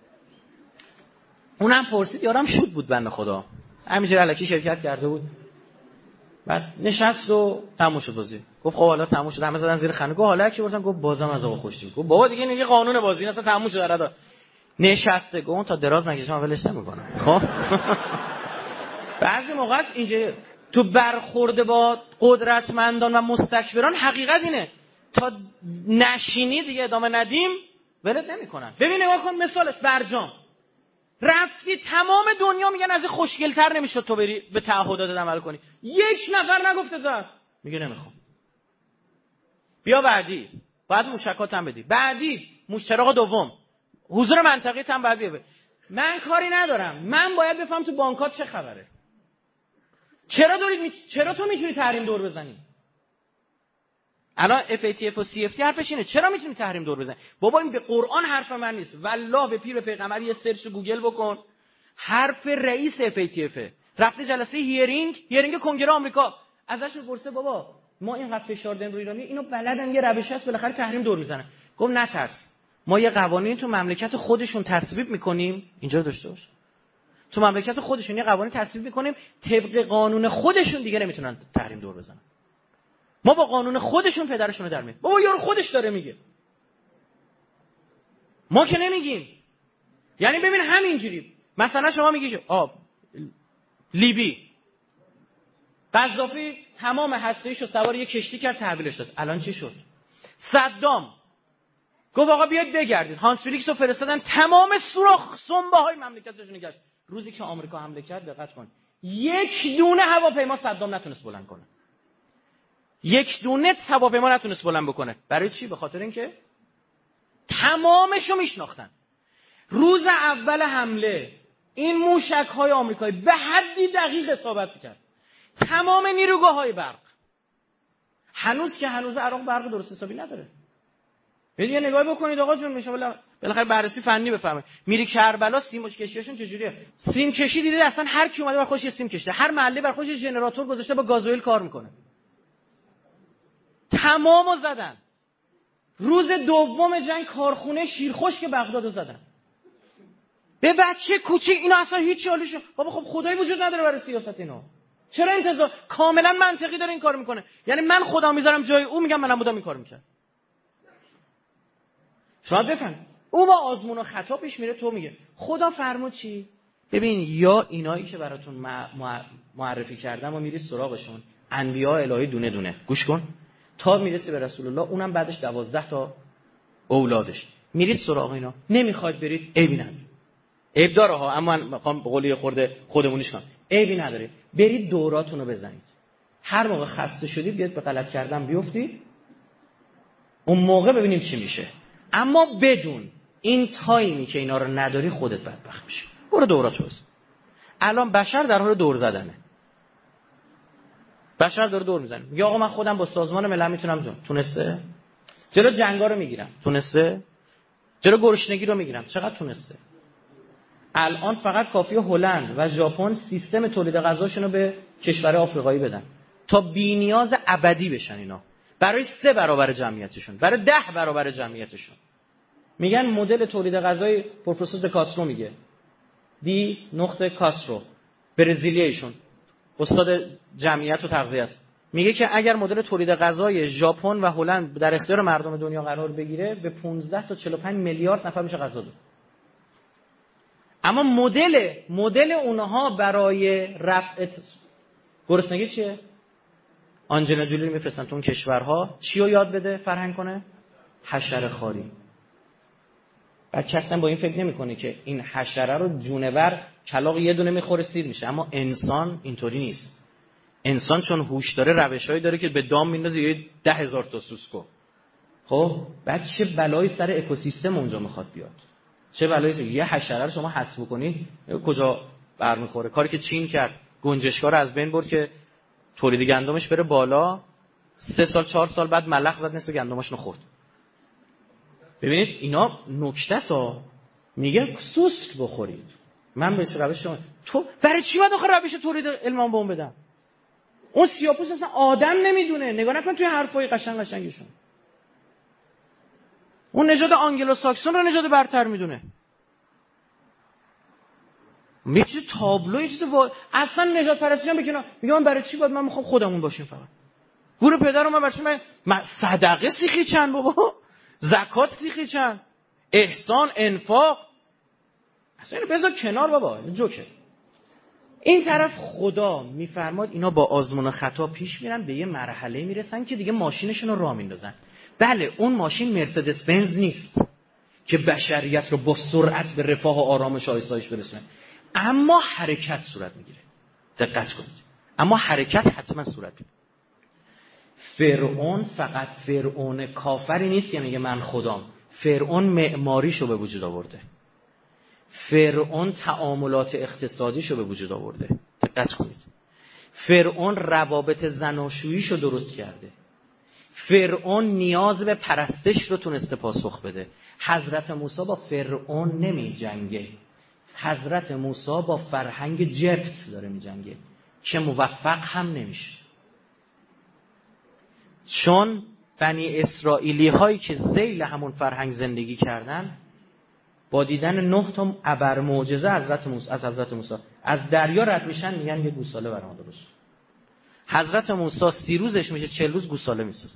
اونم پرسید، یارم شود بود بنده خدا، همینجوری الکی شرکت کرده بود. بعد نشست و تموم شد بازی. گفت خب حالا تموم شد، همه زدن زیر خنده. گفت حالا کی بردن؟ گفت بازم از آقا خوشی. گفت بابا دیگه این قانون بازی اصلا تموم شد داره. نشسته. گفت تا دراز نکشم ولش نمیکنم. خب بعضی موقع است اینجا تو برخورد با قدرتمندان و مستکبران حقیقت اینه، تا نشینی دیگه ادامه ندیم ولت نمیکنن. ببین نگاه کن، مثالش برجام رفتی تمام دنیا میگن از خوشگل‌تر نمیشد تو بری به تعهدات عمل کنی، یک نفر نگفته زد، میگه نمیخوام. بیا بعدی، بعد موشکات هم بدی، بعدی مشترک دوم، حضور منطقی هم بعد بیاد. من کاری ندارم، من باید بفهم تو بانکات چه خبره. چرا تو میتونی تحریم دور بزنی؟ الان FATF و CFT حرفش اینه، چرا میتونی تحریم دور بزنی؟ بابا این به قرآن حرف من نیست، والله به پیر پیغمبر یه سرچ گوگل بکن، حرف رئیس FATF رفته جلسه هیرینگ کنگره آمریکا، ازش میپرسه بابا ما اینقدر فشار دادیم روی ایرانی، اینو بلدن یه روش هست بالاخره تحریم دور میزنه. گفت نترس، ما یه قوانین تو مملکت خودشون تصویب میکنیم، اینجا داشته باش، تو مملکت خودشون یه قوانین تصویب میکنیم، طبق قانون خودشون دیگه نمیتونن تحریم دور بزنن. ما با قانون خودشون پدرشون رو در میاریم. بابا یارو خودش داره میگه، ما که نمیگیم. یعنی ببین همینجوری مثلا شما میگی لیبی قذافی تمام هسته‌ایشو سوار یه کشتی کرد تحویلش داد، الان چی شد؟ صدام گفت آقا بیاید بگردید، هانس فیلیکس رو فرستادن تمام سوراخ سنبه‌های مملکتشون گشت. روزی که آمریکا حمله کرد دقت کن، یک دونه هواپیما صدام نتونست بلند کنه، یک دونه هواپیما نتونست بلند بکنه. برای چی؟ به خاطر اینکه تمامشو میشناختن. روز اول حمله این موشک‌های آمریکایی به حدی دقیق اصابت کرد تمام نیروگاه‌های برق، هنوز عراق برق درست حسابی نداره. یه نگاه بکنید آقا جون، میشه بالاخره بررسی فنی بفهمه. میری کربلا سیم کشیاشون چجوریه؟ سیم کشی دیده اصلا هر کی اومده بر خودش یه سیم کشیده، هر محله بر خودش ژنراتور گذاشته با گازوئیل کار میکنه. تمامو زدن. روز دوم جنگ کارخونه شیرخشک بغدادو زدن. به بچه کوچیک اینا اصلا هیچ حالش. بابا خب خدایی وجود نداره برای سیاست اینا. چرا انتظار کاملا منطقی داره این کارو میکنه؟ یعنی من خودم میذارم جای او، میگم منم بودم این کارو میکرد. شما بفهم او با آزمون و خطا پیش میره، تو میگه خدا فرمود چی؟ ببین یا اینایی که براتون معرفی کردم و میری سراغشون، انبیاء الهی دونه دونه گوش کن تا میرسی به رسول الله، اونم بعدش 12 تا اولادش، میرید سراغ اینا. نمیخواید برید عیبی نداره، عیب داره ها، اما من میخوام به قول خورده خودمونیش کنم، عیبی نداره. برید دوراتون رو بزنید، هر موقع خسته شدید بیاد به غلط کردن بیفتید، اون موقع ببینیم چی میشه. اما بدون این تایمی که اینا رو نداری خودت بدبخت میشی. برو دوراتو بزن. الان بشر در حال دور زدنه. بشر داره دور میزنه. میگه آقا من خودم با سازمان ملل میتونم تونسته؟ جلو جنگا رو میگیرم. تونسته؟ جلو گرسنگی رو میگیرم. چقدر تونسته؟ الان فقط کافیه هلند و ژاپن سیستم تولید غذاشون رو به کشورهای آفریقایی بدن تا بی‌نیاز ابدی بشن اینا. برای 3 برابر جمعیتشون، برای 10 برابر جمعیتشون. میگن مدل تولید غذای پروفسور دکاسترو میگه. دی نقطه کاسترو برزیلیایشون استاد جمعیت و تغذیه است. میگه که اگر مدل تولید غذای ژاپن و هلند در اختیار مردم دنیا قرار بگیره، به 15 تا 45 میلیارد نفر میشه غذا داد. اما مدل اونها برای رفع گرسنگی چیه؟ آنجلینا جولی رو میفرستن تو اون کشورها، چی رو یاد بده فرهنگ کنه؟ حشره خواری. بعد کسی با این فکر نمیکنه که این حشره رو جونور کلاغ یه دونه میخوره سیر میشه. اما انسان اینطوری نیست. انسان چون هوش داره روشایی داره که به دام میندازه یه 10,000 تا سوسکو. خب بعد چه بلایی سر اکوسیستم اونجا میخواد بیاد؟ چه بلایی؟ یه حشره رو شما حذف کنید کجا برمیخوره؟ کاری که چین کرد، گنجشکا رو از بین برد که تولید گندمش بره بالا، 3 سال 4 سال بعد ملخ زد نصف گندماشونو خورد. ببینید اینا نکته سا میگه سوسک بخورید. من به روش شما تو برای چی باید آخه روش تولید علمان بوم بدم؟ اون سیاپوس اصلا آدم نمیدونه. نگاه نکن توی حرفای قشنگشون. اون نژاد آنگلو ساکسون رو نژاد برتر میدونه. یه چیز تابلو، یه چیز اصلا نژاد پرستی هم بکنم. میگه من برای چی باید، من میخوام خودمون باشیم فقط. گور پدرم من برای من صدقه سیخی چند بابا، زکات سیخی چند، احسان انفاق، اصلا اینو بذار کنار بابا، جوکه. این طرف خدا میفرماد اینا با آزمون و خطا پیش میرن، به یه مرحله میرسن که دیگه ماشینشون رو راه میندازن. بله اون ماشین مرسدس بنز نیست که بشریت رو با سرعت به رفاه و آرامش و آسایش برسونه، اما حرکت صورت میگیره. دقت کنید، اما حرکت حتما صورت میگیره. فرعون فقط فرعون کافری نیست که میگه من خدام. فرعون معماریشو به وجود آورده. فرعون تعاملات اقتصادیشو به وجود آورده. دقت کنید. فرعون روابط زناشوییشو درست کرده. فرعون نیاز به پرستش رو تونسته پاسخ بده. حضرت موسی با فرعون نمی جنگه. حضرت موسی با فرهنگ جبت داره می جنگه که موفق هم نمیشه. چون بنی اسرائیلی هایی که ذیل همون فرهنگ زندگی کردن، با دیدن 9 تا ابر معجزه حضرت موسی از دریا رد میشن، میگن یه گوساله برام درست. حضرت موسی 30 روزش میشه 40 روز گوساله میسازن.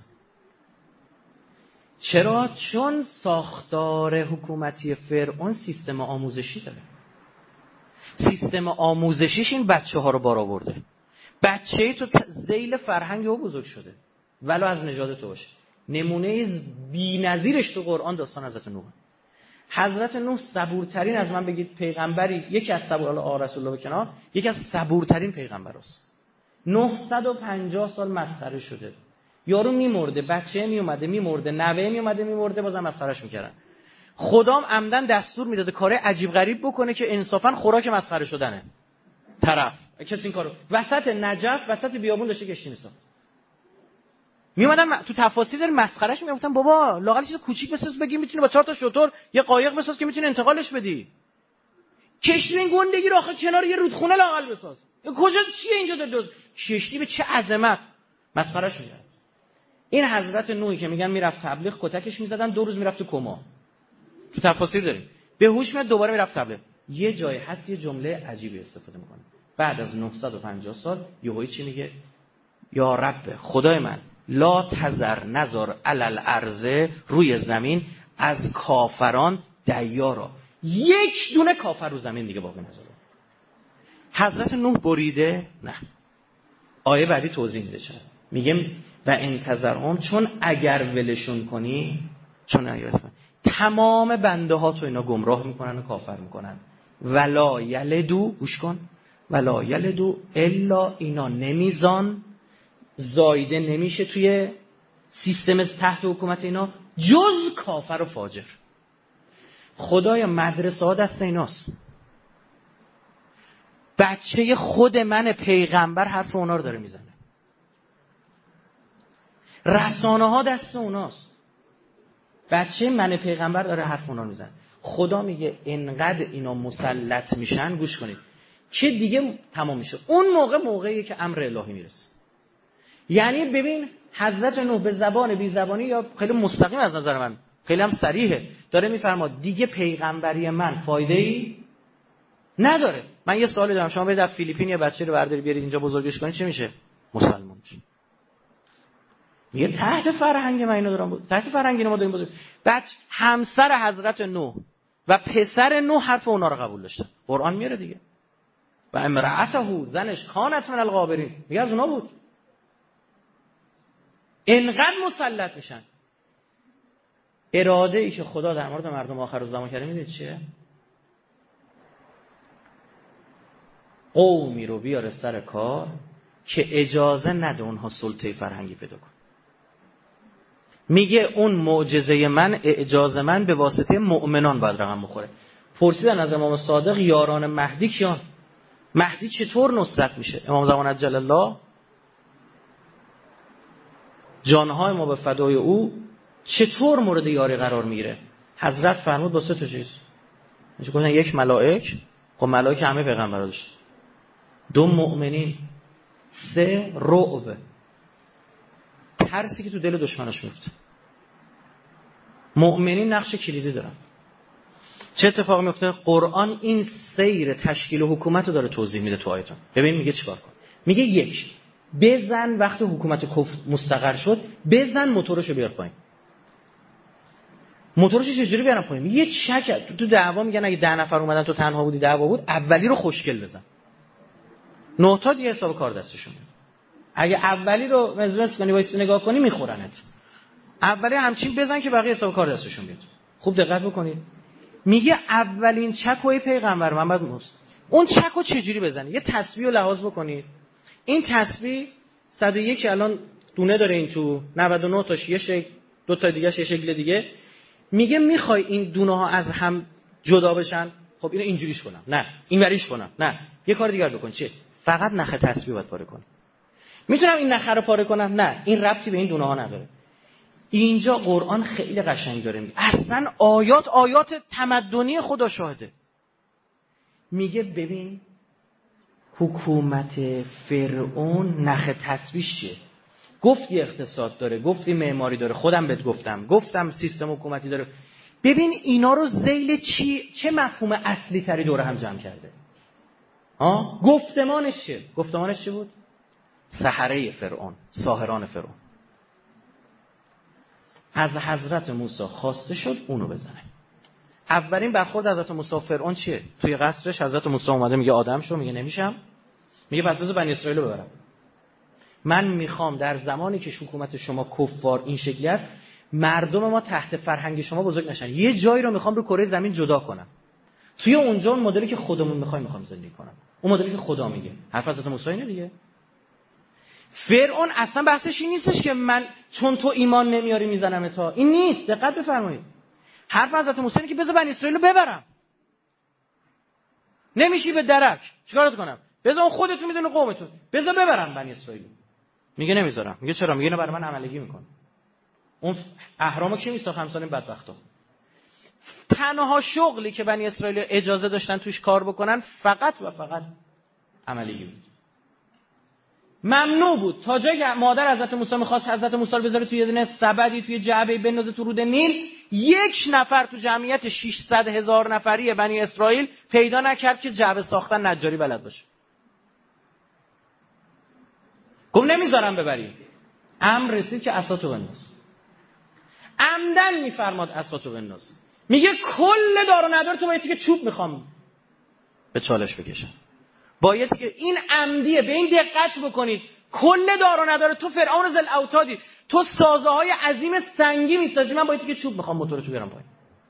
چرا؟ چون ساختار حکومتی فرعون سیستم آموزشی داره. سیستم آموزشیش این بچه ها رو بار آورده. بچه‌ای تو ذیل فرهنگ او بزرگ شده، ولو از نژاد تو باشه. نمونه بی‌نظیرش تو قرآن داستان حضرت نوح. حضرت نوح صبورترین، از من بگید پیغمبری، یکی از صبور رسول الله بکنار، یکی از صبورترین پیغمبراست. 950 سال مسخره شده. یارو میمرده، بچه میومده میمرده، نوه میومده میمرده، بازم مسخرهش میکردن. خدام عمدن دستور میداده کارهای عجیب غریب بکنه که انصافا خوراک مسخره شدنه. طرف کسی این کارو وسط نجف، وسط بیابون داشته کشتی میساخت. میومدن تو تفاسیر داره مسخرهش میگفتن بابا لااقل چیز کوچیک بساز بگی میتونی با 4 تا شتر یه قایق بساز که میتونی انتقالش بدی. کشتی این گندگی رو آخه کنار یه رودخونه لااقل بساز. کجا چیه اینجا داد کشتی به چه عظمت مسخرهش میگن. این حضرت نوحی که میگن میرفت تبلیغ کتکش میزدن 2 روز میرفت تو کما. تو تفاسیر داریم به هوش میاد دوباره میرفت تبلیغ. یه جایی هست یه جمله عجیبی استفاده میکنه بعد از 950 سال یهویی چی میگه؟ یا رب خدای من لا تذر نذر علی الارض روی زمین از کافران دیارا، یک دونه کافر رو زمین دیگه باقی نذار. حضرت نوح بریده؟ نه. آیه بعدی توضیح میده چرا. میگه و انتظرهم، چون اگر ولشون کنی، چون اگر تمام بنده ها تو اینا گمراه میکنن و کافر میکنن. ولا یلدو، گوش کن، ولا یلدو الا، اینا نمیزان زایده نمیشه توی سیستم تحت حکومت اینا جز کافر و فاجر. خدایا مدرسه ها دست ایناست. بچه خود من پیغمبر حرف اونا رو داره میزنه. رسانه ها دست اوناست. بچه من پیغمبر داره حرف اونا رو میزنه. خدا میگه انقدر اینا مسلط میشن، گوش کنید، که دیگه تمام میشه. اون موقعیه که امر الهی میرسه. یعنی ببین حضرت نوح به زبان بی زبانی یا خیلی مستقیم از نظر من خیلی هم صریحه داره میفرماد دیگه پیغمبری من فایده ای نداره. من یه سوالی دارم، شما برید از فیلیپین یه بچه رو برداری بیارید اینجا بزرگش کنید چه میشه؟ مسلمان میشه. میگه تحت فرهنگ من اینو دارم بود. تحت فرهنگ اینو ما داریم بزرگ. بچه همسر حضرت نوح و پسر نوح حرف اونا رو قبول داشتن. قرآن میاره دیگه. و امرأته، زنش، کانت من الغابرین، میگه از اونا بود. انقدر مسلط میشن. اراده ای که خدا در مورد مردم آخر الزمان کرده میدونید چیه؟ قومی رو بیاره سر کار که اجازه نده اونها سلطه فرهنگی پیدا کن. میگه اون معجزه من، اجازه من به واسطه مؤمنان باید رقم بخوره. پرسیدن از امام صادق یاران مهدی کیان؟ مهدی چطور نصرت میشه؟ امام زمان عجل الله جانهای ما به فدای او چطور مورد یاری قرار میگیره؟ حضرت فرمود با 3 تا چیز. میشه گفتن 1 ملائک، خب ملائک همه پیغمبرا داشت. 2 مؤمنین، 3 رعب، ترسی که تو دل دشمناش میفته. مؤمنین نقش کلیدی دارن. چه اتفاقی میفته؟ قرآن این سیر تشکیل حکومت رو داره توضیح میده تو آیتون. ببین میگه چیکار کن. میگه 1 بزن وقتی حکومت کفر مستقر شد، بزن موتورشو بیار پایین. موتورشو چجوری بیارم پایین؟ یه چک تو دعوا میگن اگه 10 نفر اومدن تو تنها بودی دعوا بود، اولی رو خوشگل بزن. 9 تا دیگه حساب کار دستشون میاد. اگه اولی رو مزمس کنی وایس نگاه کنی میخورنت. اولی همچین بزن که بقیه حساب کار دستشون بیاد. خوب دقت بکنید. میگه اولین چکوی پیغمبر محمد موسی. اون چکو چجوری بزنی؟ یه تسبیح رو لحاظ بکنید. این تسبیح 101 الان دونه داره این تو 99 تاش یه شکل، 2 تا دیگه‌ش یه شکل دیگه. میگه میخوای این دونه ها از هم جدا بشن؟ خب اینو اینجوریش کنم، نه این وریش کنم، نه یه کار دیگه بکن. چه؟ فقط نخ تسبیح باید پاره کنی. میتونم این نخ رو پاره کنم؟ نه، این ربطی به این دونه ها نداره. اینجا قرآن خیلی قشنگ داره میگه. اصلا آیات تمدنی خدا شاهده. میگه ببین حکومت فرعون نخ تسبیح چیه؟ گفتی اقتصاد داره، گفتی معماری داره، خودم بهت گفتم سیستم حکومتی داره. ببین اینا رو ذیل چه مفهوم اصلی تری دور هم جمع کرده. گفتمانش چیه؟ گفتمانش چی بود؟ سحره فرعون، ساحران فرعون. از حضرت موسی خواسته شد اونو بزنه. اولین برخورد حضرت موسی فرعون چیه؟ توی قصرش حضرت موسی اومده میگه آدم شو، میگه نمیشم. میگه پس بذار بنی اسرائیل رو ببرم. من میخوام در زمانی که حکومت شما کفار این شکلی است، مردم ما تحت فرهنگ شما بزرگ نشن. یه جایی رو میخوام رو کره زمین جدا کنم. توی اونجا اون مدلی که خودمون میخوام زندگی کنم. اون مدلی که خدا میگه. حرف حضرت موسی اینه دیگه. فرعون اصلا بحثش این نیستش که من چون تو ایمان نمیاری میزنم تا. این نیست. دقت بفرمایید. حرف حضرت موسی اینه که بذار بنی اسرائیل رو ببرم. نمیشی به درک. چیکارت کنم؟ بذار خودتون میدونه قومتون. بذار ببرم بنی اسرائیل. میگه نمیذارم. میگه چرا؟ میگه نه برای من عملگی میکنه. اون اهرامو کی میساخت؟ همسان این بدبختا. تنها شغلی که بنی اسرائیل اجازه داشتن توش کار بکنن فقط و فقط عملگی بود. ممنوع بود تا جایی که مادر حضرت موسی می‌خواست حضرت موسی رو بذاره توی یه دونه سبدی توی جعبه بندازه تو رود نیل، یک نفر تو جمعیت 600,000 نفری بنی اسرائیل پیدا نکرد که جعبه ساختن نجاری بلد باشه. گفت نمیذارم ببری. امر رسید که عصاتو بنداز. عمدن میفرماد عصاتو بنداز. میگه کل دار و ندار تو باید که چوب میخوام به چالش بکشم. باید که این عمدیه، به این دقت بکنید. کل دار و ندار تو فرعون ذل اوتادی، تو سازه های عظیم سنگی میسازی، من باید که چوب میخوام موتورتو بیارم پایین.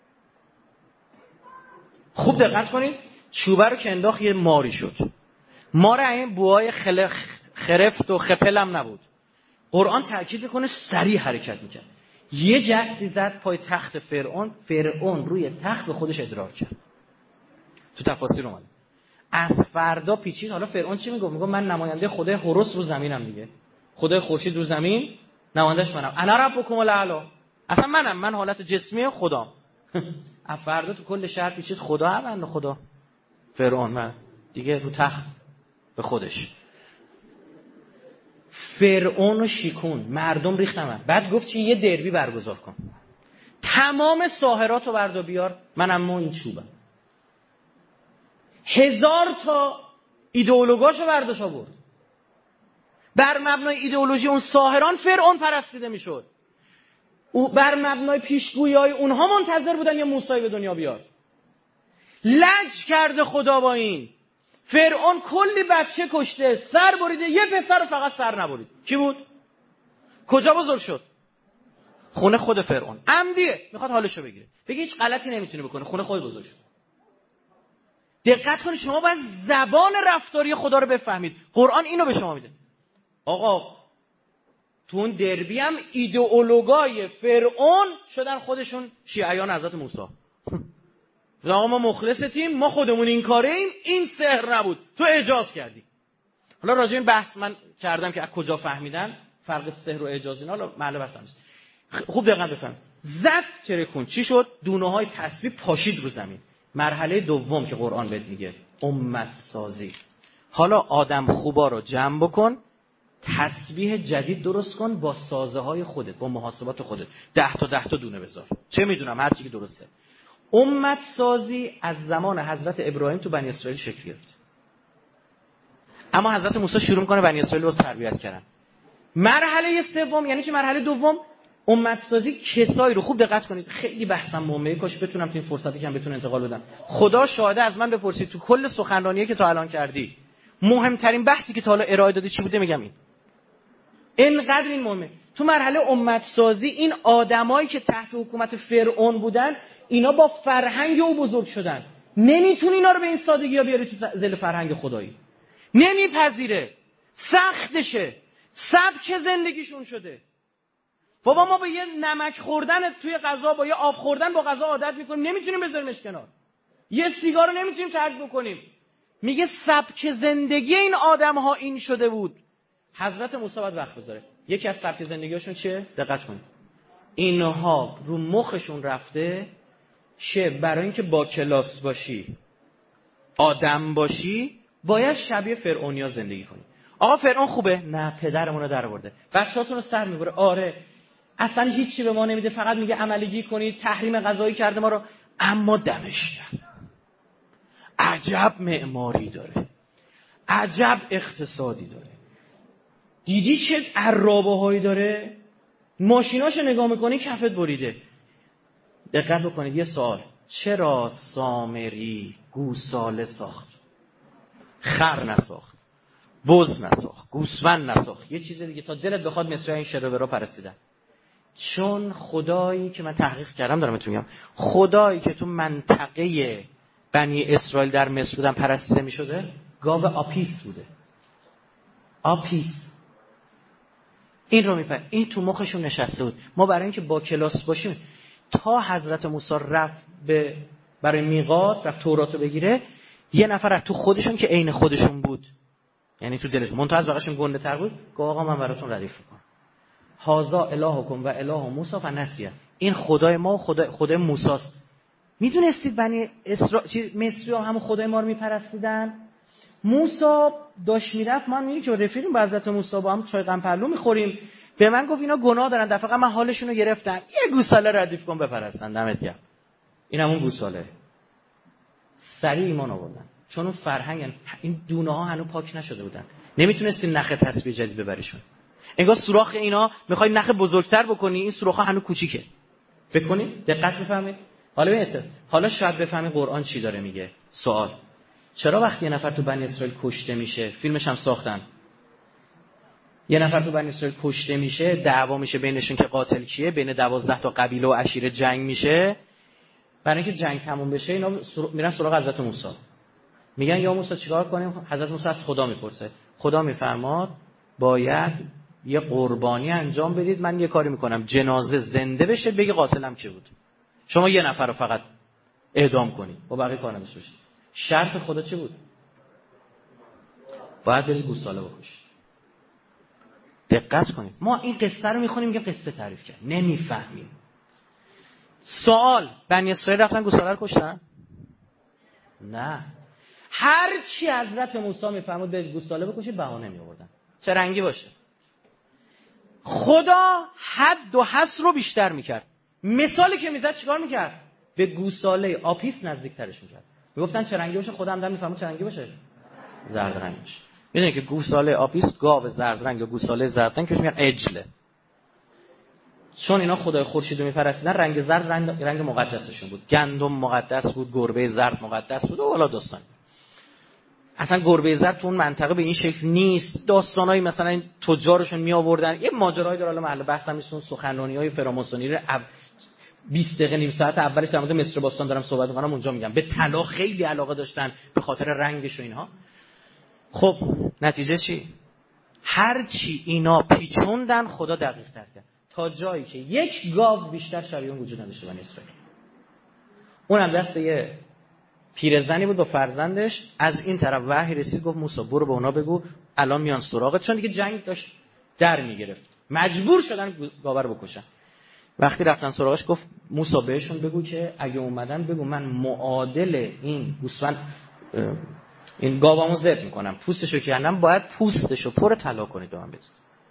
خوب دقت کنید. چوبه رو که انداخت یه ماری شد. مار این بوهای خرفت و خپل هم نبود. قرآن تاکید میکنه سریع حرکت میکرد. یه جهتی زد پای تخت فرعون. فرعون روی تخت به خودش ادرار کرد. تو تفاسیر اومده از فردا پیچید. حالا فرعون چی میگه؟ میگه من نماینده خدای هوروس رو زمینم دیگه. خدای خورشید رو زمین، نمایندهش منم. انا ربکم الاعلی. اصلا من حالت جسمی خدام. از فردا تو کل شهر پیچید خدا هم خدا. فرعون من دیگه رو تخت به خودش. فرعون و شیکون مردم ریختن. بعد گفت چی؟ یه دربی برگزار کن. تمام ساحراتو بردا بیار، منم این چوبم. 1000 تا ایدئولوژاشو برداشت آورد. بر مبنای ایدئولوژی اون ساحران فرعون پرستیده میشد. او بر مبنای پیشگویی‌های اونها منتظر بودن یه موسی به دنیا بیاد. لج کرده خدا با این. فرعون کلی بچه کشته، سر بریده، یه پسر رو فقط سر نبرید. کی بود؟ کجا بزرگ شد؟ خونه خود فرعون. عمدیه، میخواد حالشو بگیره. بگه هیچ غلطی نمیتونه بکنه، خونه خود بزرگ شد. دقت کنید، شما باید زبان رفتاری خدا رو بفهمید. قرآن اینو به شما میده. آقا تو اون دربی هم ایدئولوگای فرعون شدن خودشون شیعیان حضرت موسی. آقا ما مخلصتیم، ما خودمون این کاره ایم، این سحر نبود، تو اعجاز کردی. حالا راجع به این بحث من کردم که از کجا فهمیدن فرق سحر و اعجاز اینا، حالا محل بحث نیست. خوب دقت بفهم. زد ترکون چی شد؟ دونه های تسبیح پاشید رو زمین. مرحله دوم که قرآن بهت میگه امت سازی. حالا آدم خوبا رو جمع بکن، تسبیح جدید درست کن با سازه های خودت، با محاسبات خودت. 10 تا دونه بذار. چه میدونم هر چی که درسته. امت سازی از زمان حضرت ابراهیم تو بنی اسرائیل شکل گرفت. اما حضرت موسی شروع میکنه بنی اسرائیل رو تربیت کردن. مرحله سوم یعنی چی؟ مرحله دوم امت سازی کسایی رو خوب دقت کنید. خیلی بحثم مهمه، کاش بتونم تو این فرصتی که بتونم انتقال بدم. خدا شاهده، از من بپرسید تو کل سخنرانیه که تا الان کردی مهمترین بحثی که تا حالا ارائه دادی چی بوده؟ میگم این. اینقدر این مهمه. تو مرحله امت سازی این آدمایی که تحت حکومت فرعون بودن، اینا با فرهنگ او بزرگ شدن. نمیتونی اینا رو به این سادگی ها بیاری تو ذل فرهنگ خدایی. نمیپذیره. سختشه. سبک زندگیشون شده. بابا ما با یه نمک خوردن توی غذا، با یه آب خوردن با غذا عادت میکنیم، نمیتونیم بذاریمش کنار. یه سیگار رو نمیتونیم ترک بکنیم. میگه سبک زندگی این آدم‌ها این شده بود. حضرت موسی باید وقت بذاره. یکی از سبک زندگیشون چیه؟ دقت کنید. اینها رو مخشون رفته شه برای اینکه با کلاس باشی، آدم باشی، باید شبیه فرعونیا زندگی کنی. آقا فرعون خوبه؟ نه، پدرمون رو درآورده. بچه‌هاتون رو سر میبره. آره. اصلا هیچی به ما نمیده، فقط میگه عملگی کنید، تحریم غذایی کرده ما رو. اما دمش گرم. عجب معماری داره. عجب اقتصادی داره. دیدی چه عرابه‌هایی داره؟ ماشیناشو نگاه میکنی کفت بریده. دقت بکنید. یه سوال، چرا سامری گوساله ساخت، خر نساخت، بز نساخت، گوسفند نساخت، یه چیز دیگه تا دلت بخواد مثل این شرورا پرستیدن؟ چون خدایی که من تحقیق کردم دارم بهتون میگم، خدایی که تو منطقه بنی اسرائیل در مصر بودن پرستیده میشده، گاو آپیس بوده. آپیس. این رو میپره. این تو مخشون نشسته بود. ما برای اینکه با کلاس باشیم، تا حضرت موسی رفت برای میقات، رفت تورات رو بگیره، یه نفر از تو خودشون که عین خودشون بود یعنی تو دلش منتهز بقاشون گنده تر بود، گفت آقا من براتون ردیف میکنم. هازا الهکم و اله موسی فنسیه. این خدای ما و خدای موسی است. میدونستید بنی مصری ها همون خدای ما رو میپرستیدن؟ موسی داشت میرفت، من میگم که رفیقیم با حضرت موسی با هم چای قمپرلو میخوریم، به من گفت اینا گناه دارن، دفعه من حالشون رو گرفتم، یه گوساله ردیف کن بپرستن. دمت گرم. این همون گوساله. سریع ایمان آوردن، چون اون فرهنگ، این دونه ها هنوز پاک نشده بودن، نمیتونستی نخ تسبیح جدید ببریشون. انگار سوراخ اینا میخوای نخ بزرگتر بکنی، این سوراخ ها هنوز کوچیکه. فکر کنید، دقت بفهمید. حالا شاید بفهمید قرآن چی داره میگه. سوال: چرا وقتی یه نفر تو بنی اسرائیل کشته میشه، فیلمش هم ساختن، یه نفر تو بنی اسرائیل کشته میشه، دعوا میشه بینشون که قاتل کیه، بین 12 تا قبیله و عشیره جنگ میشه، برای اینکه جنگ تموم بشه اینا میرن سراغ حضرت موسی، میگن یا موسی چیکار کنیم؟ حضرت موسی از خدا میپرسه، خدا میفرماد باید یه قربانی انجام بدید، من یه کاری میکنم جنازه زنده بشه، بگی قاتلم کی بود، شما یه نفر رو فقط اعدام کنید و بقیه کار نداشته باشید. شرط خدا چی بود؟ باید برید گوساله بکشید. دقت کنید، ما این قصه رو میخونیم که قصه تعریف کرد، نمیفهمیم. سوال: بنی اسرائیل رفتن گوساله رو کشتن؟ نه. هر چی حضرت موسی میفهمید به گوساله بکشید بهانه می آوردن، چه رنگی باشه. خدا حد و حصر رو بیشتر میکرد. مثالی که میزد چیکار میکرد؟ به گوساله آپیس نزدیکترش میکرد. میگفتن چه رنگی باشه، خدا هم در میفهمید چه رنگی باشه، زرد رنگ باشه. میدونید که گوساله آپیس گاو زرد رنگ یا گوساله زرد رنگ که میگن عجله، چون اینا خدای خورشید رو میپرستیدن، رنگ زرد رنگ مقدسشون بود، گندم مقدس بود، گربه زرد مقدس بود و والا داستان. اصلا گربه زرد تو اون منطقه به این شکل نیست. داستانایی مثلا این تجارشون می آوردن، یه ماجرایی داره، حالا محل بحث هم نیست، سخنرانی‌های فراماسونی رو 20 دقیقه نیم ساعت اولش در مورد مصر باستان دارم صحبت می‌کنم، اونجا میگم به طلا خیلی علاقه داشتن به خاطر رنگش و اینها. خب نتیجه چی؟ هر چی اینا پیچوندن خدا دقیق تر کرد تا جایی که یک گاو بیشتر شبیه اون وجود نداشته بنی اسرائیل. اونم دست یه پیرزنی بود با فرزندش. از این طرف وحی رسید گفت موسی برو به اونا بگو الان میان سراغت، چون دیگه جنگ داشت در میگرفت، مجبور شدن گاو رو بکشن. وقتی رفتن سراغش گفت موسی بهشون بگو که اگه اومدن بگو من معادل این گوسفند این گاوامو ذبح میکنم، پوستشو کندم، باید پوستشو پر طلا کنید و من بدید.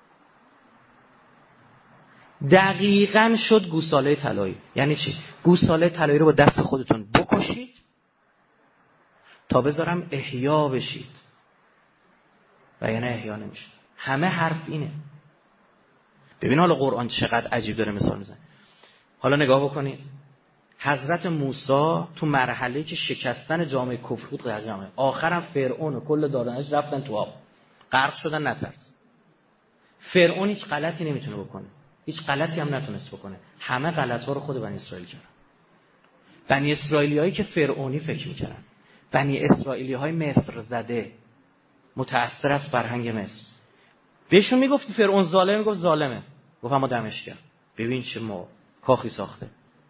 دقیقاً شد گوساله طلایی. یعنی چی؟ گوساله طلایی رو با دست خودتون بکشید تا بذارم احیا بشید، و یعنی احیا نمیشید. همه حرف اینه. ببین حالا قرآن چقدر عجیب داره مثال میزنه. حالا نگاه بکنید، حضرت موسی تو مرحله که شکستن جامعه کفر بود، آخرم فرعون و کل دارانش رفتن تو آب، غرق شدن. نترس، فرعون هیچ غلطی نمیتونه بکنه، هیچ غلطی هم نتونست بکنه. همه غلط‌ها رو خود بنی اسرائیل کردن. بنی اسرائیلیایی که فرعونی فکر میکردن، بنی اسرائیلی‌های مصر زده، متأثر از فرهنگ مصر. بهشون میگفت فرعون ظالمه، میگفت ظالمه، گفت اما دمش کرد. ببین چه ما کاخی ساخته.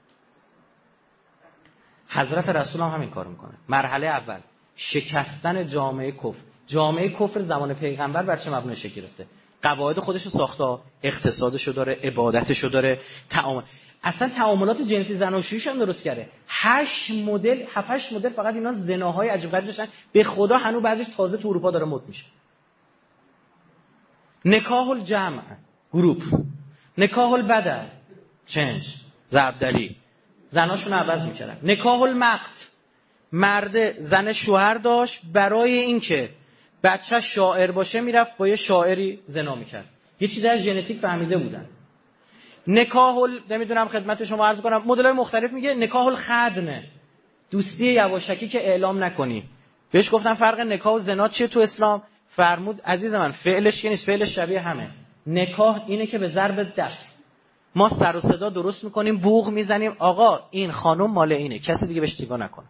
حضرت رسول هم همین کار میکنه. مرحله اول شکستن جامعه کفر. جامعه کفر زمان پیغمبر بر چه مبنای شکل گرفته؟ قواعد خودشو ساخته، اقتصادشو داره، عبادتشو داره، اصلا تعاملات جنسی زناشوییش هم درست کرده. 7-8 مدل فقط اینا زناهای عجیب غریب داشتن. به خدا هنوز بعضیش تازه تو اروپا داره مد میشه. نکاح الجمع گروپ، نکاح البدل چنج زبدلی، زناشون عوض میکردن. نکاح المقت، مرد زن شوهر داشت، برای اینکه بچه شاعر باشه میرفت با یه شاعری زنا میکرد. یه چیزی از ژنتیک فهمیده بودن. نکاح نمیدونم خدمت شما عرض کنم مدل‌های مختلف میگه. نکاح الخدن، دوستی یواشکی که اعلام نکنی. بهش گفتن فرق نکاح و زنا چیه تو اسلام؟ فرمود عزیز من فعلش که نیست، فعلش شبیه همه. نکاح اینه که به ضرب دست ما سر و صدا درست میکنیم، بوق میزنیم، آقا این خانم مال اینه، کسی دیگه بهش نگاه نکنه.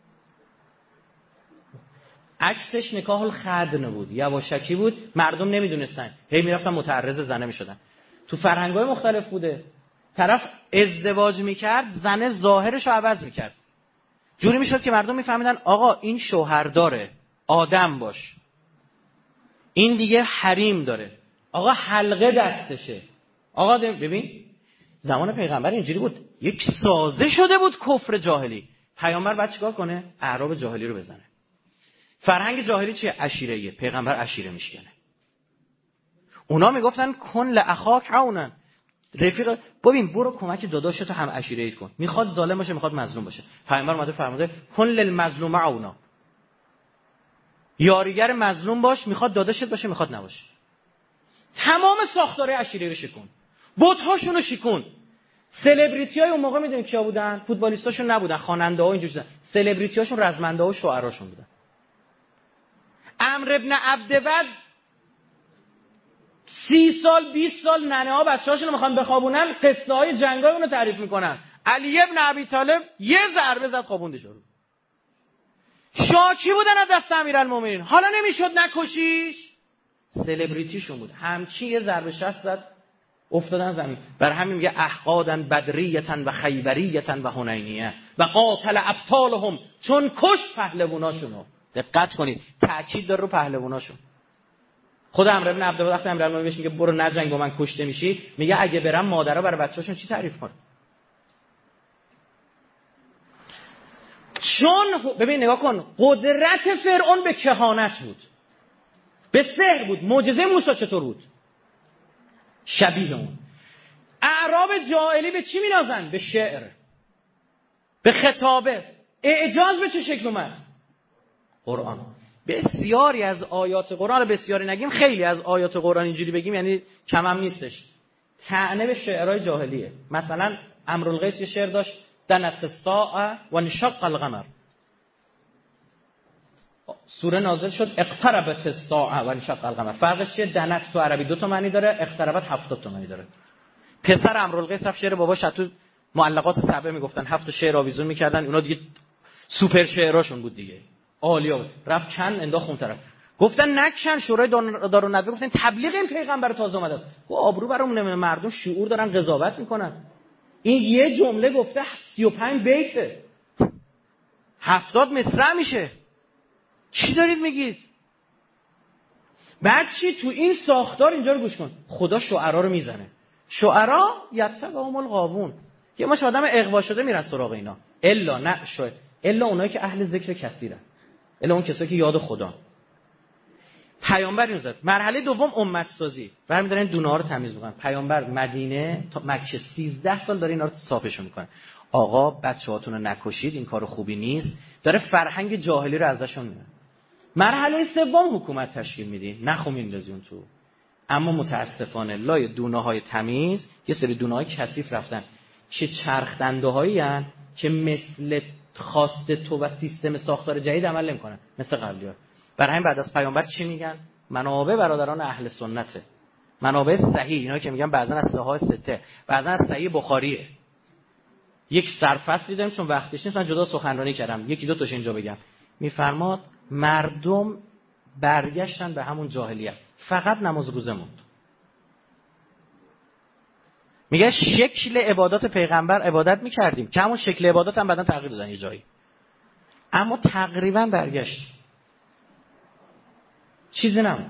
عکسش نکاح الخدن بود، یواشکی بود، مردم نمیدونستن، هی میرفتن متعرض زنه میشدن. تو فرهنگ‌های مختلف بوده. طرف ازدواج میکرد، زنه ظاهرش رو عوض میکرد، جوری میشد که مردم میفهمیدن آقا این شوهر داره، آدم باش. این دیگه حریم داره. آقا حلقه دستشه. آقا ببین زمان پیغمبر اینجوری بود، یک سازه شده بود کفر جاهلی. پیامبر بعد چیکار کنه؟ اعراب جاهلی رو بزنه. فرهنگ جاهلی چیه؟ عشیره‌ایه. پیغمبر عشیره میشکنه. اونا میگفتن کن لاخاک عونا، رفیق ببین برو کمک داداشتو هم عشیره‌ایت کن، میخواد ظالم باشه میخواد مظلوم باشه. پیامبر اومده فرموده کن للمظلوم عونا، یاریگر مظلوم باش، میخواد داداشت باشه میخواد نباشه. تمام ساختار عشیره رو شکن، بت‌هاشون رو شکن. سلبریتی‌های اون موقع میدونید کیا بودن؟ فوتبالیستاشون نبودن، خواننده‌ها اینجوری بودن. سلبریتی‌هاشون رزمنده‌ها و شاعراشون بودن. عمرو ابن عبدود 30 سال 20 سال ننه‌ها بچه‌هاشون رو میخوان بخوابونن، قصه‌های جنگای اون رو تعریف میکنن. علی ابن ابی طالب یه ضربه زد خوابونده شد. شاکی بودن از دست امیرالمومنین، حالا نمیشد نکشیش. سلبریتیشون بود، همچی یه ضربه شست زد افتادن زمین. برای همین میگه احقادن بدریتن و خیبریتن و حنینیه و قاتل ابطالهم، چون کش پهلواناشونو. دقت کنید تاکید داره رو پهلواناشون. خود عمرو بن عبدود وقتی امیرالمومنین بهش میگه برو نجنگ با من کشته میشی، میگه اگه برم مادرها برای بچه‌هاشون چی تعریف کنه؟ چون ببین نگاه کن، قدرت فرعون به کهانت بود، به سحر بود. معجزه موسی چطور بود؟ شبیه اون. اعراب جاهلی به چی مینازن؟ به شعر، به خطابه. اعجاز به چه شکل اومد؟ قرآن. بسیاری از آیات قرآن رو بسیاری نگیم، خیلی از آیات قرآن اینجوری بگیم یعنی کم هم نیستش، طعنه به شعرهای جاهلیه. مثلا امرالقیس یه شعر داشت دنت الساعه و انشق القمر. سوره نازل شد اقتربت الساعه و انشق القمر. فرقش چیه؟ دنت تو عربی 2 تا معنی داره، اقتربت 70 تا معنی داره. پسر امرالقیس رفت شعر باباش تو معلقات سبعه میگفتن، 7 شعر آویزون میکردن، اونا دیگه سوپر شعراشون بود دیگه، عالیه بود. رفت چند انداخت اون طرف، گفتن نکشن. شورای دارالندوه گفتن تبلیغ این پیغمبر تازه اومده است. و آبرو برامون نمیاد، مردم شعور دارن قضاوت میکنن. این یه جمله گفته 35 بیته، 70 مصرع میشه. چی دارید میگید؟ بعد چی تو این ساختار اینجا رو گوش کن، خدا شعرا رو میزنه. شعرا یتبعهم الغاوون، یه ماش آدم اغوا شده میرن سراغ اینا. الا نه شاید الا اونایی که اهل ذکر کثیرن، الا اون کسایی که یاد خدا. پیامبر اینو زد. مرحله دوم امت سازی، برمی دارن دونه‌ها رو تمیز میکنن. پیامبر مدینه تا مکه 13 سال داره اینا رو صافشون میکنه. آقا بچه‌هاتون رو نکشید، این کار خوبی نیست. داره فرهنگ جاهلی رو ازشون میاره. مرحله سوم حکومت تشکیل میدی، نخو میندازی اون تو. اما متاسفانه لای دونه‌های تمیز یه سری دونه‌های کثیف رفتن که چرخ دنده‌هایی ان که مثل خواست تو و سیستم ساختار جدید عمل نمی‌کنن مثل قبلی‌ها. برای همین بعد از پیامبر چی میگن؟ منابع برادران اهل سنته، منابع صحیح، اینا که میگن بعضن از صحاح سته، بعضن از صحیح بخاریه. یک سرفصلی داریم چون وقتش نیست من جدا سخنرانی کردم، یکی دو تاش اینجا بگم. میفرماد مردم برگشتن به همون جاهلیت، فقط نماز روزه موند. میگه شکل عبادات پیغمبر عبادت میکردیم که همون شکل عبادات هم بعداً تغییر دادن یه جایی، اما تقریبا برگشت، چیزی نمون.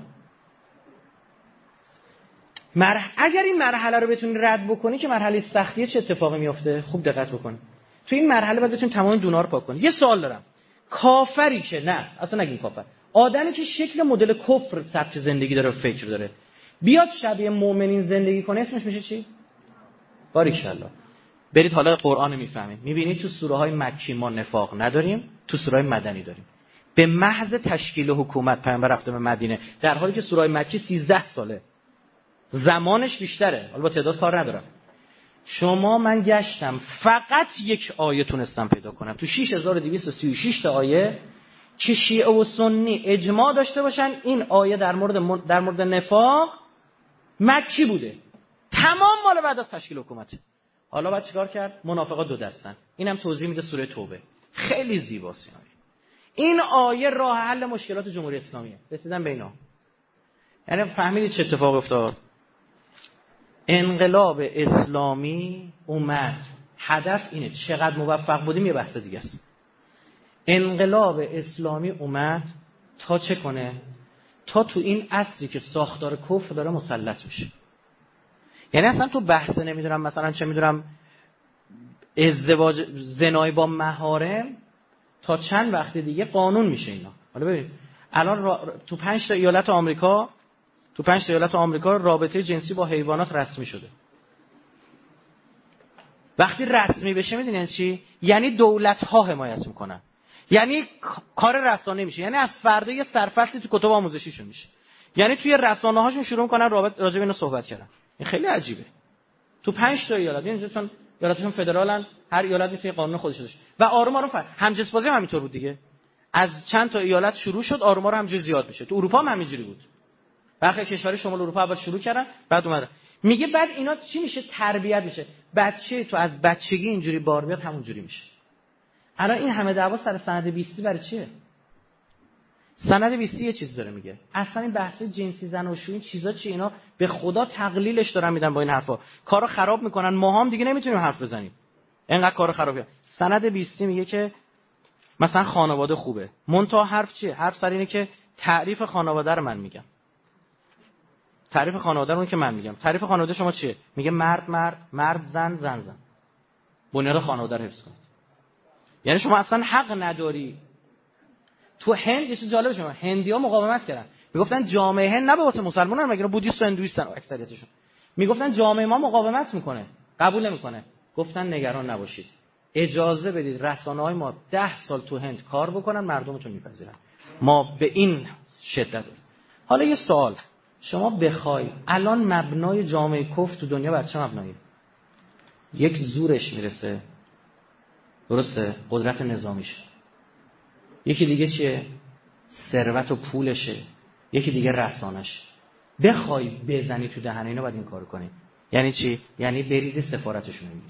اگر این مرحله رو بتونی رد بکنی که مرحله سختیه، چه اتفاقی میفته؟ خوب دقت بکن. تو این مرحله باید بتونی تمام دونا رو پاک کنی. یه سوال دارم، کافری که نه اصلا نگیم کافر، آدمی که شکل مدل کفر سبک زندگی داره و فکر داره، بیاد شبیه مؤمنین زندگی کنه، اسمش میشه چی؟ باریکالله. برید حالا قرآن میفهمید، میبینید تو سوره های مکی ما نفاق نداریم، تو سوره های مدنی داریم. به محض تشکیل حکومت پیامبر رفته به مدینه، در حالی که سوره های مکی 13 ساله زمانش بیشتره. حالا با تعداد کار ندارم. من گشتم فقط یک آیه تونستم پیدا کنم تو 6236 تا آیه که شیعه و سنی اجماع داشته باشن این آیه در مورد نفاق مکی بوده، تمام مال بعد از تشکیل حکومت. حالا بعد چیکار کرد؟ منافقا 2 دستن. اینم توضیح میده سوره توبه، خیلی زیباست این آیه. راه حل مشکلات جمهوری اسلامیه، رسیدن به اینا. یعنی فهمیدید چه اتفاق افتاد؟ انقلاب اسلامی اومد، هدف اینه، چقدر موفق بودیم یه بحث دیگه است. انقلاب اسلامی اومد تا چه کنه؟ تا تو این عصری که ساختار کفر داره مسلط میشه. یعنی اصلا تو بحث نمیدونم مثلا چه میدونم ازدواج زنای با محارم تا چند وقت دیگه قانون میشه اینا. حالا ببینید الان تو 5 تا ایالت آمریکا رابطه جنسی با حیوانات رسمی شده. وقتی رسمی بشه میدونین یعنی چی؟ یعنی دولت ها حمایت میکنن. یعنی کار رسانه میشه. یعنی از فردا یه سرفصلی تو کتب آموزشیشون میشه. یعنی توی رسانه هاشون شروع میکنن راجع به اینا صحبت کردن. این خیلی عجیبه. تو 5 تا ایالت، یعنی چون ایالتشون فدرالن، هر ایالت میتونه قانون خودش داشته. و آروم آروم همجنسبازی هم همینطور بود دیگه. از چند تا ایالت شروع شد، آروم آروم همینجوری زیاد میشه. تو اروپا هم همینجوری بود. برخی کشورهای شمال اروپا اول شروع کردن، بعد اومدن. میگه بعد اینا چی میشه؟ تربیت میشه. بچه تو از بچگی اینجوری بار بیاد همونجوری میشه. الان این همه دعوا سر سند 20 برای چیه؟ سند 20 یه چیز داره میگه. اصلا این بحث جنسی زناشویی این چیزا چی؟ اینا به خدا تقلیلش دارن میدن با این حرفا. کارو خراب میکنن. ما هم دیگه نمیتونیم حرف بزنیم. اینقدر کارو خرابه. سند 20 میگه که مثلا خانواده خوبه. منتها حرف چیه؟ حرف سر اینه که تعریف خانواده رو من میگم. تعریف خانواده رو که من میگم. تعریف خانواده شما چیه؟ میگه مرد زن. بنیاد خانواده رو حفظ کنید. یعنی شما اصلا حق نداری. تو هند یه چیز جالبه، شما هندی‌ها مقاومت کردن. میگفتن جامعه هند نه به واسه مسلمانان، مگه بودیست و هندویستن اکثریتشون. میگفتن جامعه ما مقاومت میکنه، قبول نمیکنه. گفتن نگران نباشید. اجازه بدید رسانه‌های ما 10 سال تو هند کار بکنن، مردمتون میپذیرن. ما به این شدت. حالا یه سوال، شما بخوای الان مبنای جامعه کفر تو دنیا بر چه مبنایی؟ یک زورش میرسه، درسته؟ قدرت نظامیشه. یکی دیگه چیه؟ ثروت و پولشه. یکی دیگه رسانش. بخوای بزنی تو دهن اینا باید این کارو کنی. یعنی چی؟ یعنی بریزی سفارتشون میگیری.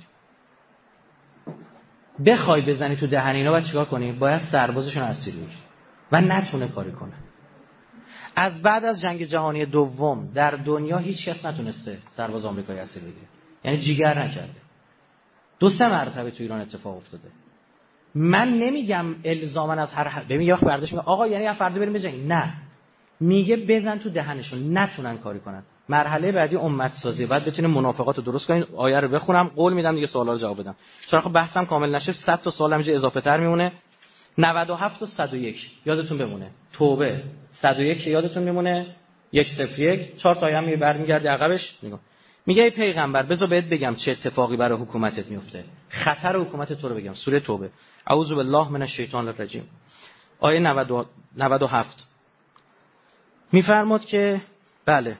بخوای بزنی تو دهن اینا باید چیکار کنی؟ باید سربازشون اسیر بگیری و نتونه کاری کنه. از بعد از جنگ جهانی دوم در دنیا هیچ کس نتونسته سرباز آمریکایی اسیر بگیره. یعنی جیگر نکرده. 2-3 مرتبه تو ایران اتفاق افتاده. من نمیگم الزاما از هر ببین یه وقت برداشت میگه آقا یعنی فردا بریم بجنگیم. نه، میگه بزن تو دهنشون نتونن کاری کنن. مرحله بعدی امت سازی، بعد بتونیم منافقات رو درست کنیم. آیه رو بخونم، قول میدم دیگه سوالا رو جواب بدم. چون خب بحثم کامل نشه 100 تا سوال همینجا اضافه تر میمونه. 97 و 101 یادتون بمونه. توبه 101 یادتون میمونه. 101 4 تا هم برمیگرده عقبش. میگه ای پیغمبر بذار بهت بگم چه اتفاقی برای حکومتت میفته. خطر حکومت تو رو بگم. سوره توبه. اعوذ بالله من الشیطان الرجیم. آیه 97 میفرماد که بله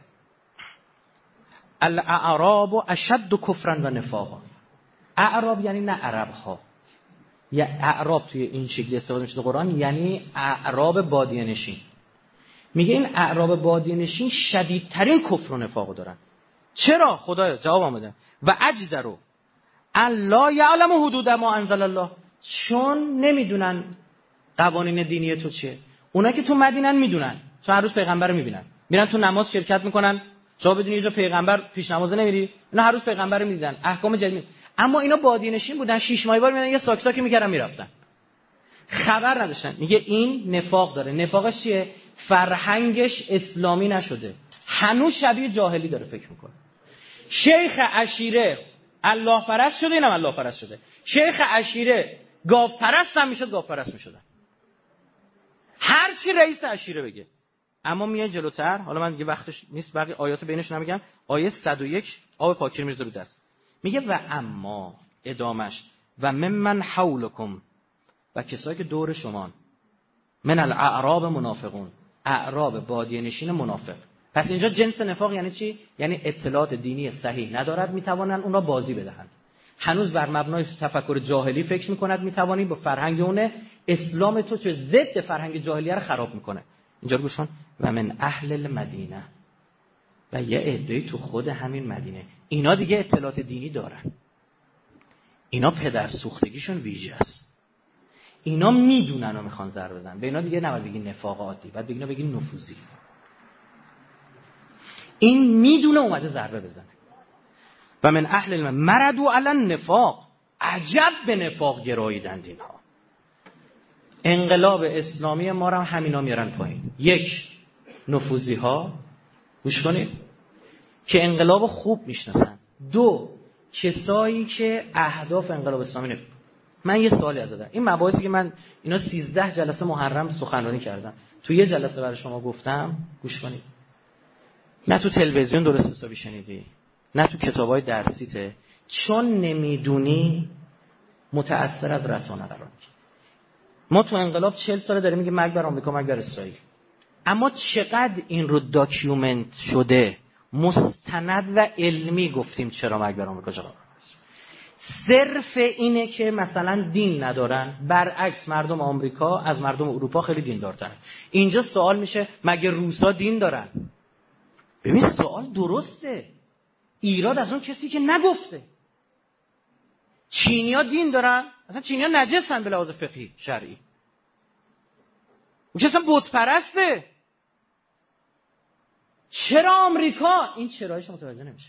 الاعراب اشد کفرا و نفاقا. اعراب یعنی نه عرب ها. یا اعراب توی این شکلی استفاده میشه تو قرآن، یعنی اعراب بادیه نشین. میگه این اعراب بادیه نشین شدیدترین کفر و نفاق دارن. چرا؟ خدایا جواب آمده و اجدروا الا یعلم حدود ما انزل الله. چون نمیدونن قوانین دینی تو چیه. اونا که تو مدینن میدونن، چون هر روز پیغمبر رو میبینن، میرن تو نماز شرکت میکنن. شما بدونی یه جا پیغمبر پیش نماز نمیری، اینا هر روز پیغمبر رو میدیدن، احکام جدید. اما اینا بادیه نشین بودن، 6 ماه بار میرن یه ساکساکی میکردن میرفتن، خبر نداشتن. میگه این نفاق داره. نفاقش چیه؟ فرهنگش اسلامی نشده، هنوز شبیه جاهلی داره فکر میکنه. شیخ عشیره الله پرست شده، اینم الله پرست شده. شیخ عشیره گاو پرست هم میشد، گاو پرست میشدن. هر چی رئیس عشیره بگه. اما میاد جلوتر، حالا من دیگه وقتش نیست باقی آیات بینش نمیگم. آیه 101 آب پاکی میرزه رو دست. میگه و اما ادامش و ممن حولکم، و کسایی که دور شمان، من الاعراب منافقون، اعراب بادیه نشین منافق. پس اینجا جنس نفاق یعنی چی؟ یعنی اطلاعات دینی صحیح ندارد، میتوانند اون را بازی بدهند. هنوز بر مبنای تفکر جاهلی فکر میکند میتوانی با فرهنگ اونه اسلام تو چه ضد فرهنگ جاهلیه رو خراب میکنه. اینجا رو گوش کن. و من اهل المدینه، و یه عده‌ای تو خود همین مدینه، اینا دیگه اطلاعات دینی دارن، اینا پدر سوختگیشون ویژه است، اینا میدونن و میخوان ضربه بزنن. به اینا دیگه نباید بگی نفاق عادی، بعد بگینا بگی نفوذی. این میدونه اومده ضربه بزنه. و من اهل الم مردوا علی النفاق، عجب به نفاق گراییدند اینها. انقلاب اسلامی ما رو همینا میارن پایین. یک، نفوذی ها گوش کنید که انقلاب خوب میشناسن، 2 کسایی که اهداف انقلاب اسلامی نمیدونن. من یه سوالی ازت دارم. این مباحثی که من اینا 13 جلسه محرم سخنرانی کردم، تو یه جلسه برای شما گفتم، گوش کنید. نه تو تلویزیون درست حسابی شنیدی، نه تو کتابای درسیته، چون نمیدونی متأثر از رسانه قرار میگیری. ما تو انقلاب 40 ساله داریم میگیم مرگ بر آمریکا، مرگ بر اسرائیل. اما چقدر این رو داکیومنت شده، مستند و علمی گفتیم چرا مرگ بر آمریکا چرا. صرف اینه که مثلا دین ندارن، برعکس مردم آمریکا از مردم اروپا خیلی دین دارترن. اینجا سوال میشه مگه روسا دین دارن؟ ببین سوال درسته، ایراد از اون کسی که نگفته. چینیا دین دارن؟ اصلا چینیا نجسن به لحاظ فقهی شرعی. اون که اصلا بت پرسته. چرا آمریکا؟ این چرایش متوجه نمیشه.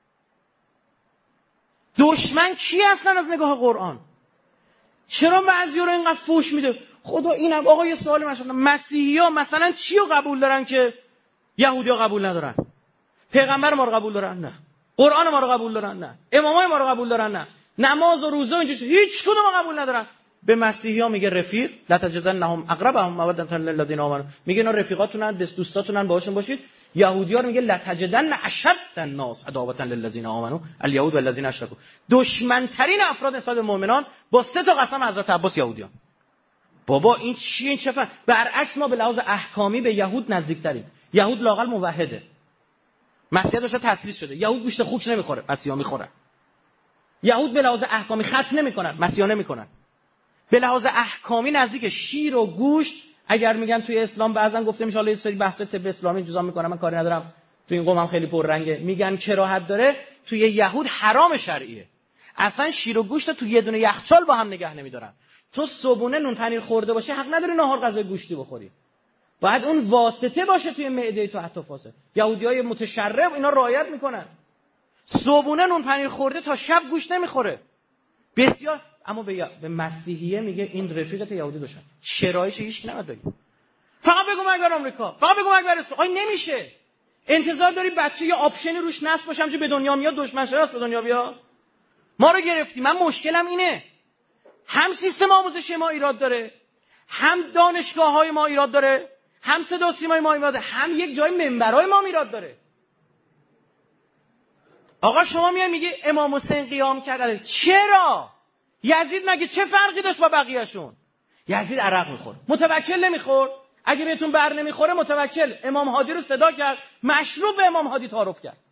دشمن کی هستن از نگاه قرآن؟ چرا بعضیا رو اینقدر فوش میده؟ خدا اینم آقا یه سوالی من شدم، مسیحی‌ها مثلا چی رو قبول دارن که یهودی‌ها قبول ندارن؟ پیغمبر ما رو قبول دارن؟ نه. قرآن ما رو قبول دارن؟ نه. امامای ما رو قبول دارن؟ نه. نماز و روزه اینجوری هیچ کدوم ما قبول ندارن. به مسیحی‌ها میگه رفیق، لا تجدنهم اقربهم مودة للذین آمنوا، میگه اینا رفیقاتونن، دوستاتونن، باهاشون باشید. یهودی‌ها میگه لا تجدن اشد الناس عداوة للذین آمنوا اليهود والذین اشرکوا. دشمن‌ترین افراد نسبت به مؤمنان با 3 تا قسم حضرت عباس یهودیان. بابا این چیه؟ این چه فهم؟ برعکس ما به لحاظ احکامی به یهود نزدیک‌تریم. یهود لااقل موحده. مسیحا داشته تسلیث شده. یهود گوشت خوک نمیخوره، مسیحا میخورن. یهود به لحاظ احکامی ختم نمیکنن، مسیحا نمیکنن. به لحاظ احکامی نزدیک شیر و گوشت. اگر میگن توی اسلام بعضن گفته میشه، حالا یه سری بحث طب اسلامی جزا میکنم، من کاری ندارم، تو این قومم خیلی پررنگه، میگن کراهت داره، توی یهود حرام شرعیه. اصلا شیر و گوشت تو یه دونه یخچال با هم نگه نمیدارن. تو صبحونه نون پنیر خورده باشه حق نداری نهار غذای گوشتی بخوری. باید اون واسطه باشه توی معده تو، حتی فاسد. یهودیای متشرب اینا رعایت میکنن. صبحونه نون پنیر خورده تا شب گوشت نمیخوره. بسیار. اما به مسیحیه میگه این رفیقت یهودی دشمن. چرایش هیچ نمیاد بگی. فقط بگو مرگ بر آمریکا، فقط بگو مرگ بر اسرائیل. نمیشه. انتظار داری بچه یه آپشنی روش نصب باشه که به دنیا میاد دشمن شناس به دنیا بیاد؟ ما رو گرفتی. من مشکلم اینه، هم سیستم آموزشی ما ایراد داره، هم دانشگاه‌های ما ایراد داره، هم صدا سیمای ما ایراد داره، هم یک جای منبرای ما ایراد داره. آقا شما میگه امام حسین قیام کرد. چرا؟ یزید مگه چه فرقی داشت با بقیه‌شون؟ یزید عرق میخورد، متوکل نمیخورد. اگه بهتون بر نمیخوره متوکل امام هادی رو صدا کرد، مشروع به امام هادی تعارف کرد.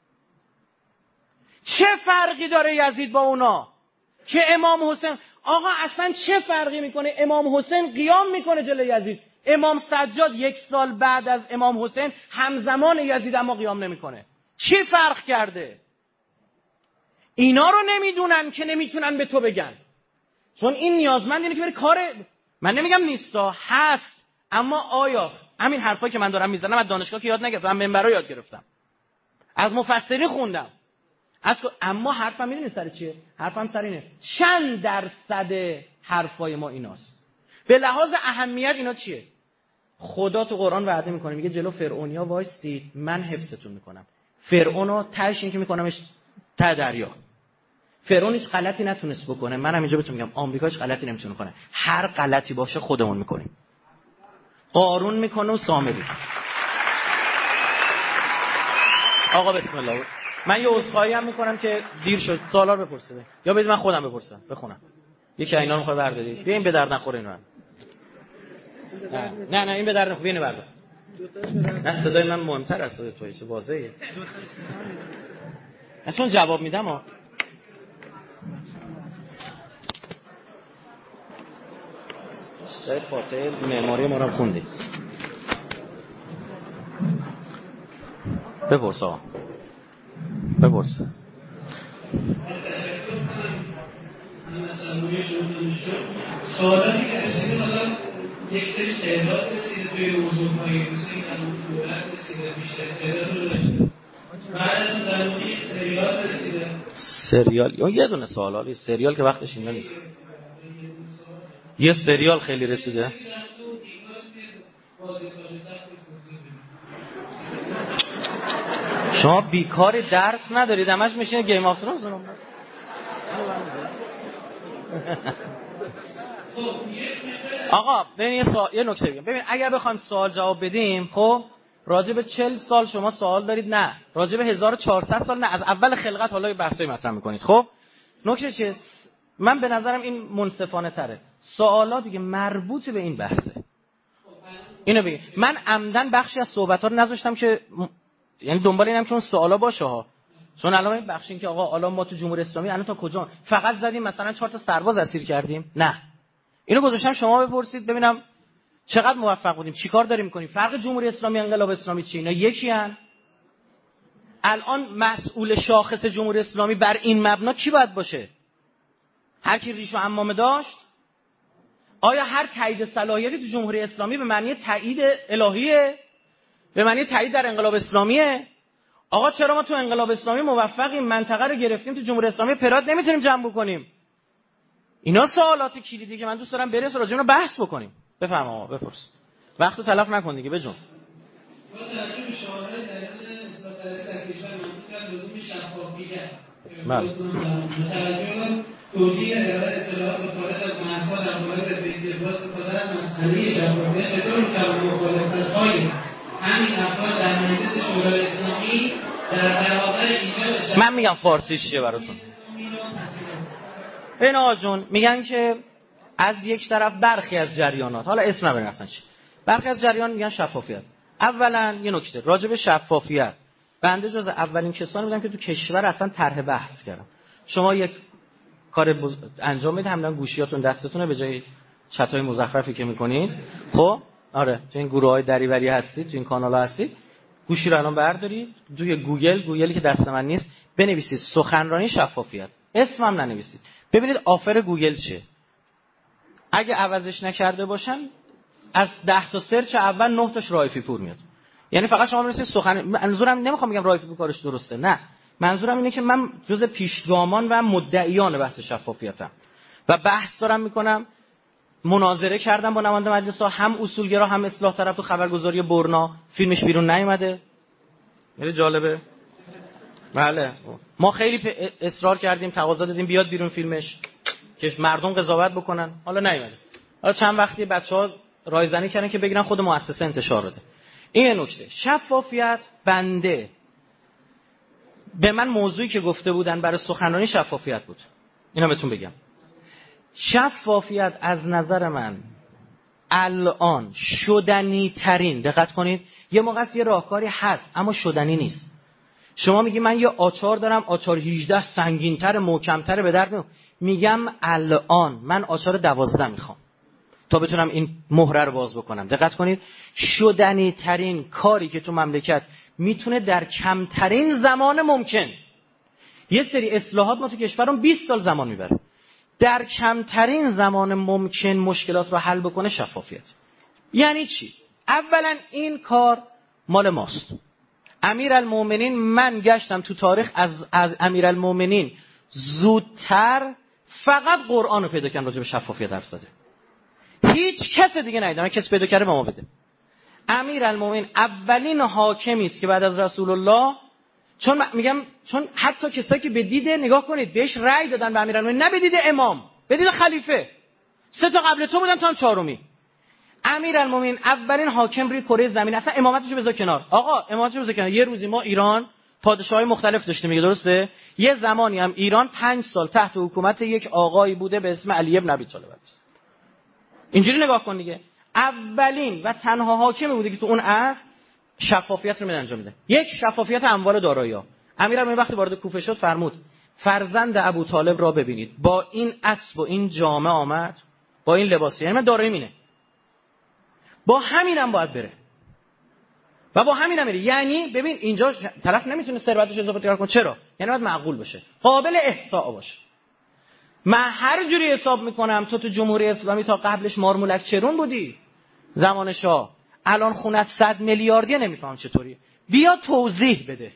چه فرقی داره یزید با اونا که امام حسین؟ آقا اصلا چه فرقی میکنه؟ امام حسین قیام میکنه جلوی یزید، امام سجاد 1 سال بعد از امام حسین همزمان یزید اما قیام نمیکنه. چی فرق کرده؟ اینا رو نمیدونن که نمیتونن به تو بگن، چون این نیازمند اینه که بری کار. من نمیگم نیستا، هست، اما آیا همین حرفایی که من دارم میزنم از دانشگاه که یاد نگرفتم، من منبرا یاد گرفتم، از مفسرین خوندم، اما حرفم میدونی سر چیه؟ حرفم سر اینه چند درصد حرفای ما ایناست. به لحاظ اهمیت اینا چیه؟ خدا تو قرآن وعده میکنه، میگه جلو فرعونیا وایسید من حفظتون میکنم. فرعونو تهش این که میکنمش ته دریا. فرعون هیچ غلطی نتونست بکنه. منم اینجا بهتون میگم آمریکا هیچ غلطی نمیتونه کنه. هر غلطی باشه خودمون میکنیم. قارون میکنه و سامری. آقا بسم الله. من یه عذرخواهی هم میکنم که دیر شد. سوالا رو بپرسید یا بدید من خودم بپرسم بخونم. یکی اینا رو میخواد بردارید. بیا این به درد نخوره اینو. نه این به درد نخوره اینو بردار. نه صدای من مهمتر از صدای توئه، چه واضحه. چون جواب میدم ها. سید فاطر معماری ما رو خوندی. بپرس آقا. بپرس. سوالی که رسیده حالا یک سری تعداد رسیده توی حضورهای روزی در دولت رسیده، بیشتر تعداد رو داشته. بعد از اون در مورد یک سریال رسیده. سریال؟ یه دونه سوالی سریال که وقتش اینجا نیست. یه سریال خیلی رسیده. شما بیکار درس ندارید، همش میشین گیم آف ترونز رو. آقا ببین یه نکته بگم. ببین اگر بخوایم سوال جواب بدیم، خب راجع به 40 سال شما سوال دارید؟ نه. راجع به 1400 سال نه. از اول خلقت حالا بحثای مطرح میکنید. خب نکته چیه؟ من به نظرم این منصفانه تره. سوالاتی که مربوط به این بحثه اینو بگید. من عمدن بخشی از صحبت‌ها رو نذاشتم که یعنی دنبال اینم که اون سوالا باشه ها. چون الان این بخشین که آقا الان ما تو جمهوری اسلامی الان تا کجا فقط زدیم مثلا 4 تا سرباز اسیر کردیم؟ نه. اینو گذاشتم شما بپرسید ببینم چقدر موفق بودیم، چیکار داریم می‌کنیم. فرق جمهوری اسلامی انقلاب اسلامی چیه؟ اینا یکی ان. الان مسئول شاخص جمهوری اسلامی بر این مبنا کی باید باشه؟ هر کی ریش و عمامه داشت؟ آیا هر تایید صلاحیتی تو جمهوری اسلامی به معنی تایید الهیه؟ به معنی تایید در انقلاب اسلامیه؟ آقا چرا ما تو انقلاب اسلامی موفقیم، منطقه رو گرفتیم، تو جمهوری اسلامی پراد نمیتونیم جمع بکنیم؟ اینا سوالات کلیدی که من دوست دارم بریم راجع به بحث بکنیم. بفهم آقا بپرس. وقتو تلف نکن دیگه بجون. با توجه به شواهد در حد اصلاح طلبی در کشور منطقه در لزوم شفافیت. توجه توجیه ارائه اطلاعات مخالف از مرزها در مورد ابراز استفاده از مسئله شفافیت چطور می‌تواند مخالفت‌های همین افراد در مجلس شورای اسلامی در برابر ایجاد من میگم فارسیش چیه براتون. این آقا جون میگن که از یک طرف برخی از جریانات، حالا اسم نبرین اصلا چی، برخی از جریان میگن شفافیت. اولا یه نکته راجع به شفافیت، بنده جز اولین کسانی بودم که تو کشور اصلا طرح بحث کردم. شما یک کار انجام میدید، همین گوشیاتون دستتونه به جای چتای مزخرفی که میکنید، خب آره تو این گروهای دریوری هستید، تو این کانال‌ها هستید، گوشی رو الان بردارید توی گوگلی که دست من نیست بنویسید سخنرانی شفافیت، اسمم ننویسید، ببینید آفر گوگل چیه. اگه عوضش نکرده باشن از 10 تا سرچ اول 9 تاش رایفی پور میاد. یعنی فقط شما بنویسید منظورم نمیخوام بگم رایفی پور کارش درسته، نه، منظورم اینه که من جز پیشگامان و مدعیان بحث شفافیتم و بحث دارم میکنم. مناظره کردم با نماینده مجلس ها، هم اصولگرا هم اصلاح طلب، تو خبرگزاری برنا فیلمش بیرون نیومده. خیلی جالبه. بله ما خیلی اصرار کردیم، تقاضا دادیم بیاد بیرون فیلمش که مردم قضاوت بکنن، حالا نیومده. حالا چند وقتی بچه‌ها رایزنی کردن که بگیرن خود مؤسسه انتشار بده. این نکته شفافیت. بنده به من موضوعی که گفته بودن برای سخنرانی شفافیت بود، اینا بهتون بگم. شفافیت از نظر من الان شدنی ترین، دقت کنید، یه موقع یه راهکاری هست اما شدنی نیست. شما میگی من یه آچار دارم، آچار 18 سنگین‌تر محکم‌تر به درد میگم الان من آچار 12 میخوام تا بتونم این مهره رو باز بکنم. دقت کنید شدنی ترین کاری که تو مملکت میتونه در کمترین زمان ممکن، یه سری اصلاحات ما تو کشورم 20 سال زمان میبره، در کمترین زمان ممکن مشکلات رو حل بکنه شفافیت. یعنی چی؟ اولا این کار مال ماست. امیرالمومنین، من گشتم تو تاریخ از امیرالمومنین زودتر فقط قرآن رو پیدا کردن راجع به شفافیت حرف زده. هیچ کس دیگه ندیدم. من کس پیدا کرده با ما بده. امیرالمومنین اولین حاکمی است که بعد از رسول الله، چون میگم چون حتی کسایی که به دیده نگاه کنید بهش رأی دادن به امیرالمومنین، نه به دیده امام، به دیده خلیفه، 3 تا قبل تو بودن تا هم 4می. امیرالمومنین اولین حاکم روی کره زمین، اصلا امامتشو بذار کنار. آقا امامتشو بذار کنار. یه روزی ما ایران پادشاهای مختلف داشتیم میگه، درسته؟ یه زمانی هم ایران 5 سال تحت حکومت یک آقایی بوده به اسم علی ابن ابی طالب. اینجوری نگاه کن دیگه. اولین و تنها حاکمی بوده که تو اون عصر شفافیت رو انجام میده. یک، شفافیت اموال دارایی‌ها. امیرالمومنین وقتی وارد کوفه شد فرمود فرزند ابو طالب را ببینید، با این اسب و این جامه آمد، با این لباس، یعنی من داراییم اینه، با همینم باید بره و با همینم میره. یعنی ببین اینجا طرف نمیتونه ثروتش اضافه تکرار کنه. چرا؟ یعنی باید معقول باشه، قابل احصاء باشه. من هر جوری حساب میکنم تو جمهوری اسلامی تا قبلش مارمولک چرون بودی زمان شاه، الان خونت 100 میلیاردیه، نمیفهم چطوری. بیا توضیح بده.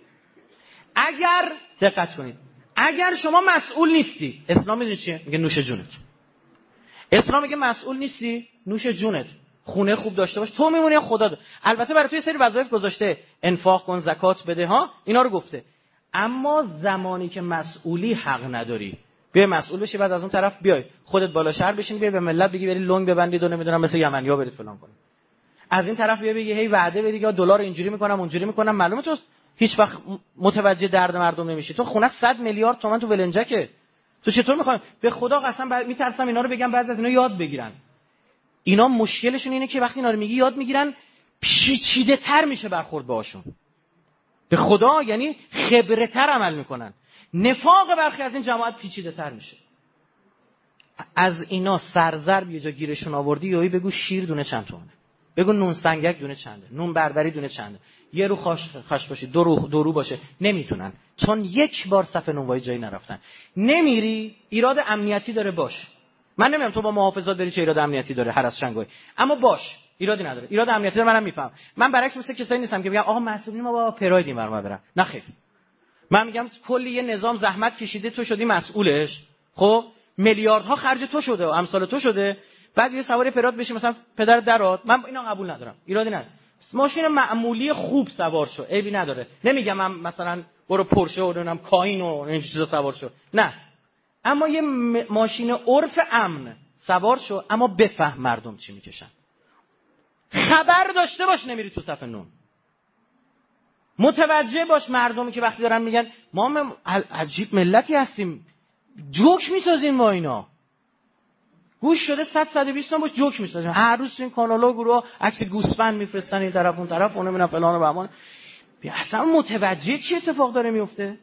اگر دقت کنید، اگر شما مسئول نیستی، اسلام میدونی چیه؟ میگه نوش جونت. اسلام میگه مسئول نیستی، نوش جونت. خونه خوب داشته باش، تو میمونی یا خدا البته برای تو یه سری وظایف گذاشته، انفاق کن، زکات بده ها، اینا رو گفته. اما زمانی که مسئولی حق نداری، بیا مسئول بشی، بعد از اون طرف بیای خودت بالا شهر بشین، بیا به ملت بگی برید لنگ ببندید و نمیدونم مثل یمنی‌ها برید فلان کنید. از این طرف بیا بگی هی وعده بدی که دلار اینجوری میکنم اونجوری میکنم، معلومه تو هیچ وقت متوجه درد مردم نمیشی. تو خونه 100 میلیارد تومان تو ولنجکه، تو چطور میخوای؟ به خدا قسم میترسم اینا رو بگم، بعضی از اینا یاد بگیرن. اینا مشکلشون اینه که وقتی اینا رو میگی یاد میگیرن، پیچیده تر میشه برخورد باهاشون. به خدا یعنی خبره تر عمل میکنن. نفاق برخی از این جماعت پیچیده تر میشه. از اینا سرزرب یه جا گیرشون آوردی، یهو بگو شیر دونه چند تومنه، بگو نون سنگک دونه چنده، نون بربری دونه چنده، یه رو خاش باشه، دو رو باشه، نمیتونن، چون یک بار صف نونوایی جایی نرفتن. نمیری، ایراد امنیتی داره باش. من نمیدونم تو با محافظات بری چه ایراد امنیتی داره هر از شنگای، اما باش، ایرادی نداره. ایراد امنیتی داره، منم میفهم. من برعکس مثل کسایی نیستم که میگم آقا مسئولین ما با پراید برام برن. نه خیر. من میگم کلی یه نظام زحمت کشیده، تو شدی مسئولش، خب میلیاردها خرج تو شده و امثال تو شده، بعد یه سواری پراد بشی مثلا پدر درات، من اینا قبول ندارم، ایرادی نداره. ماشین معمولی خوب سوار شو، عیبی نداره. نمیگم من مثلا برو پورشه و نمیدونم کاین و این چیزا سوار شو، نه، اما یه ماشین عرف امن سوار شو، اما بفهم مردم چی میکشن، خبر داشته باش نمیری تو صف نون، متوجه باش مردمی که وقتی دارن میگن ما عجیب ملتی هستیم، جوک میسازیم با اینا، گوش شده 100-120 تا باش جوک میسازیم، هر روز این کانالا گروه عکس گوسفند میفرستن این طرف اون طرف، اون نمیدونم فلان و بهمان، اصلا متوجه چی اتفاق داره میفته.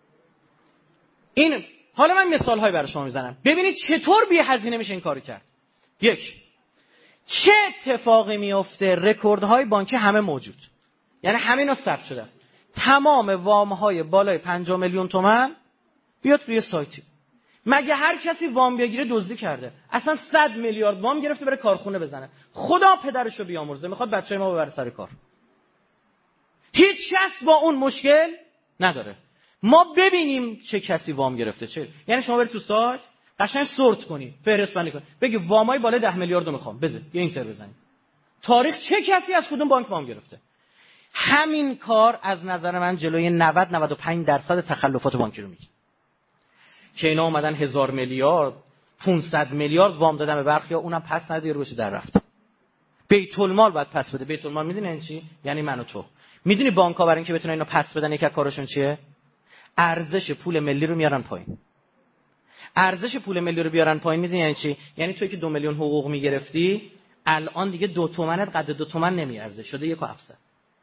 این حالا من مثال های برای شما میزنم ببینید چطور بی هزینه میشه این کارو کرد. یک، چه اتفاقی میفته؟ رکوردهای بانکی همه موجود، یعنی همه اینا ثبت شده است. تمام وام های بالای 50 میلیون تومان بیاد روی سایتی. مگه هر کسی وام بگیره دزدی کرده؟ اصلا 100 میلیارد وام گرفته بره کارخونه بزنه. خدا پدرشو بیامرزه، میخواد بچهای ما ببره سر کار. هیچ کس با اون مشکل نداره. ما ببینیم چه کسی وام گرفته. چه یعنی شما برید تو سایت قشنگ سورت کنی، فهرست بندی کنی، بگی وامای بالای 10 میلیارد رو میخوام بده، یه اینتر بزنید، تاریخ چه کسی از کدوم بانک وام گرفته. همین کار از نظر من جلوی 90-95% تخلفات بانکی رو میگیره که اینا اومدن 1000 میلیارد 500 میلیارد وام دادن به برخیا، اونم پس نداره روش در رفت. بیت المال باید پس بده. بیت المال میدونی یعنی چی؟ یعنی من و تو. میدونی بانک‌ها برای اینکه بتونن اینو پس بدن یک از کارشون چیه؟ ارزش پول ملی رو میارن پایین. ارزش پول ملی رو بیارن پایین میدونی یعنی چی؟ یعنی توی که 2 میلیون حقوق میگرفتی الان دیگه 2 تومنت قد 2 تومن نمیارزه، شده 1.7.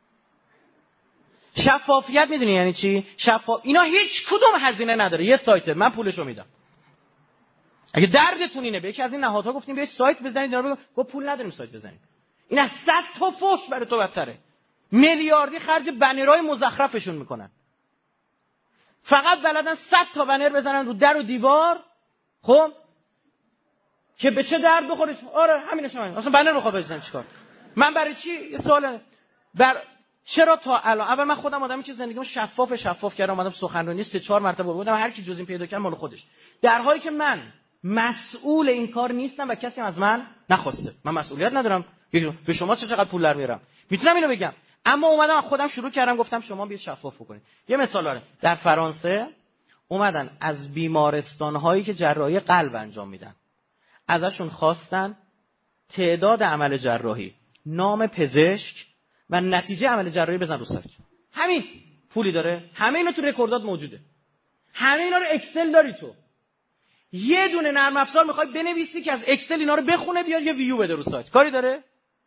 شفافیت میدونی یعنی چی؟ اینا هیچ کدوم هزینه نداره، یه سایت من پولشو میدم. اگه دردتون اینه به یکی از این نهادها گفتیم بیاید سایت بزنید، اینا رو گفت پول نداریم سایت بزنیم. این از 100 تا فوش برای تو بدتره. میلیاردی خرج بنرهای مزخرفشون میکنن. فقط بلدن 100 تا بنر بزنن رو در و دیوار، خب که به چه درد بخوره. آره همینش همین. اصلا بنر بخواد بزنن چیکار؟ من برای چی یه سوال چرا تا الان اول من خودم آدمی که زندگیمو شفاف کردم، اومدم سخنرانی 3-4 مرتبه بودم، هر کی جز این پیدا کنه مال خودش، در حالی که من مسئول این کار نیستم و کسی از من نخواسته. من مسئولیت ندارم به شما چقدر پول در میارم، میتونم اینو بگم، اما اومدم خودم شروع کردم گفتم شما بیاید شفاف بکنید. یه مثال داره. در فرانسه اومدن از بیمارستان‌هایی که جراحی قلب انجام میدن ازشون خواستن تعداد عمل جراحی، نام پزشک و نتیجه عمل جراحی بزن رو سایت. همین پولی داره، همه اینا تو رکوردات موجوده، همه اینا رو اکسل داری تو. یه دونه نرم افزار میخوای بنویسی که از اکسل اینا رو بخونه بیاد یه ویو بده رو سایت، کاری داره؟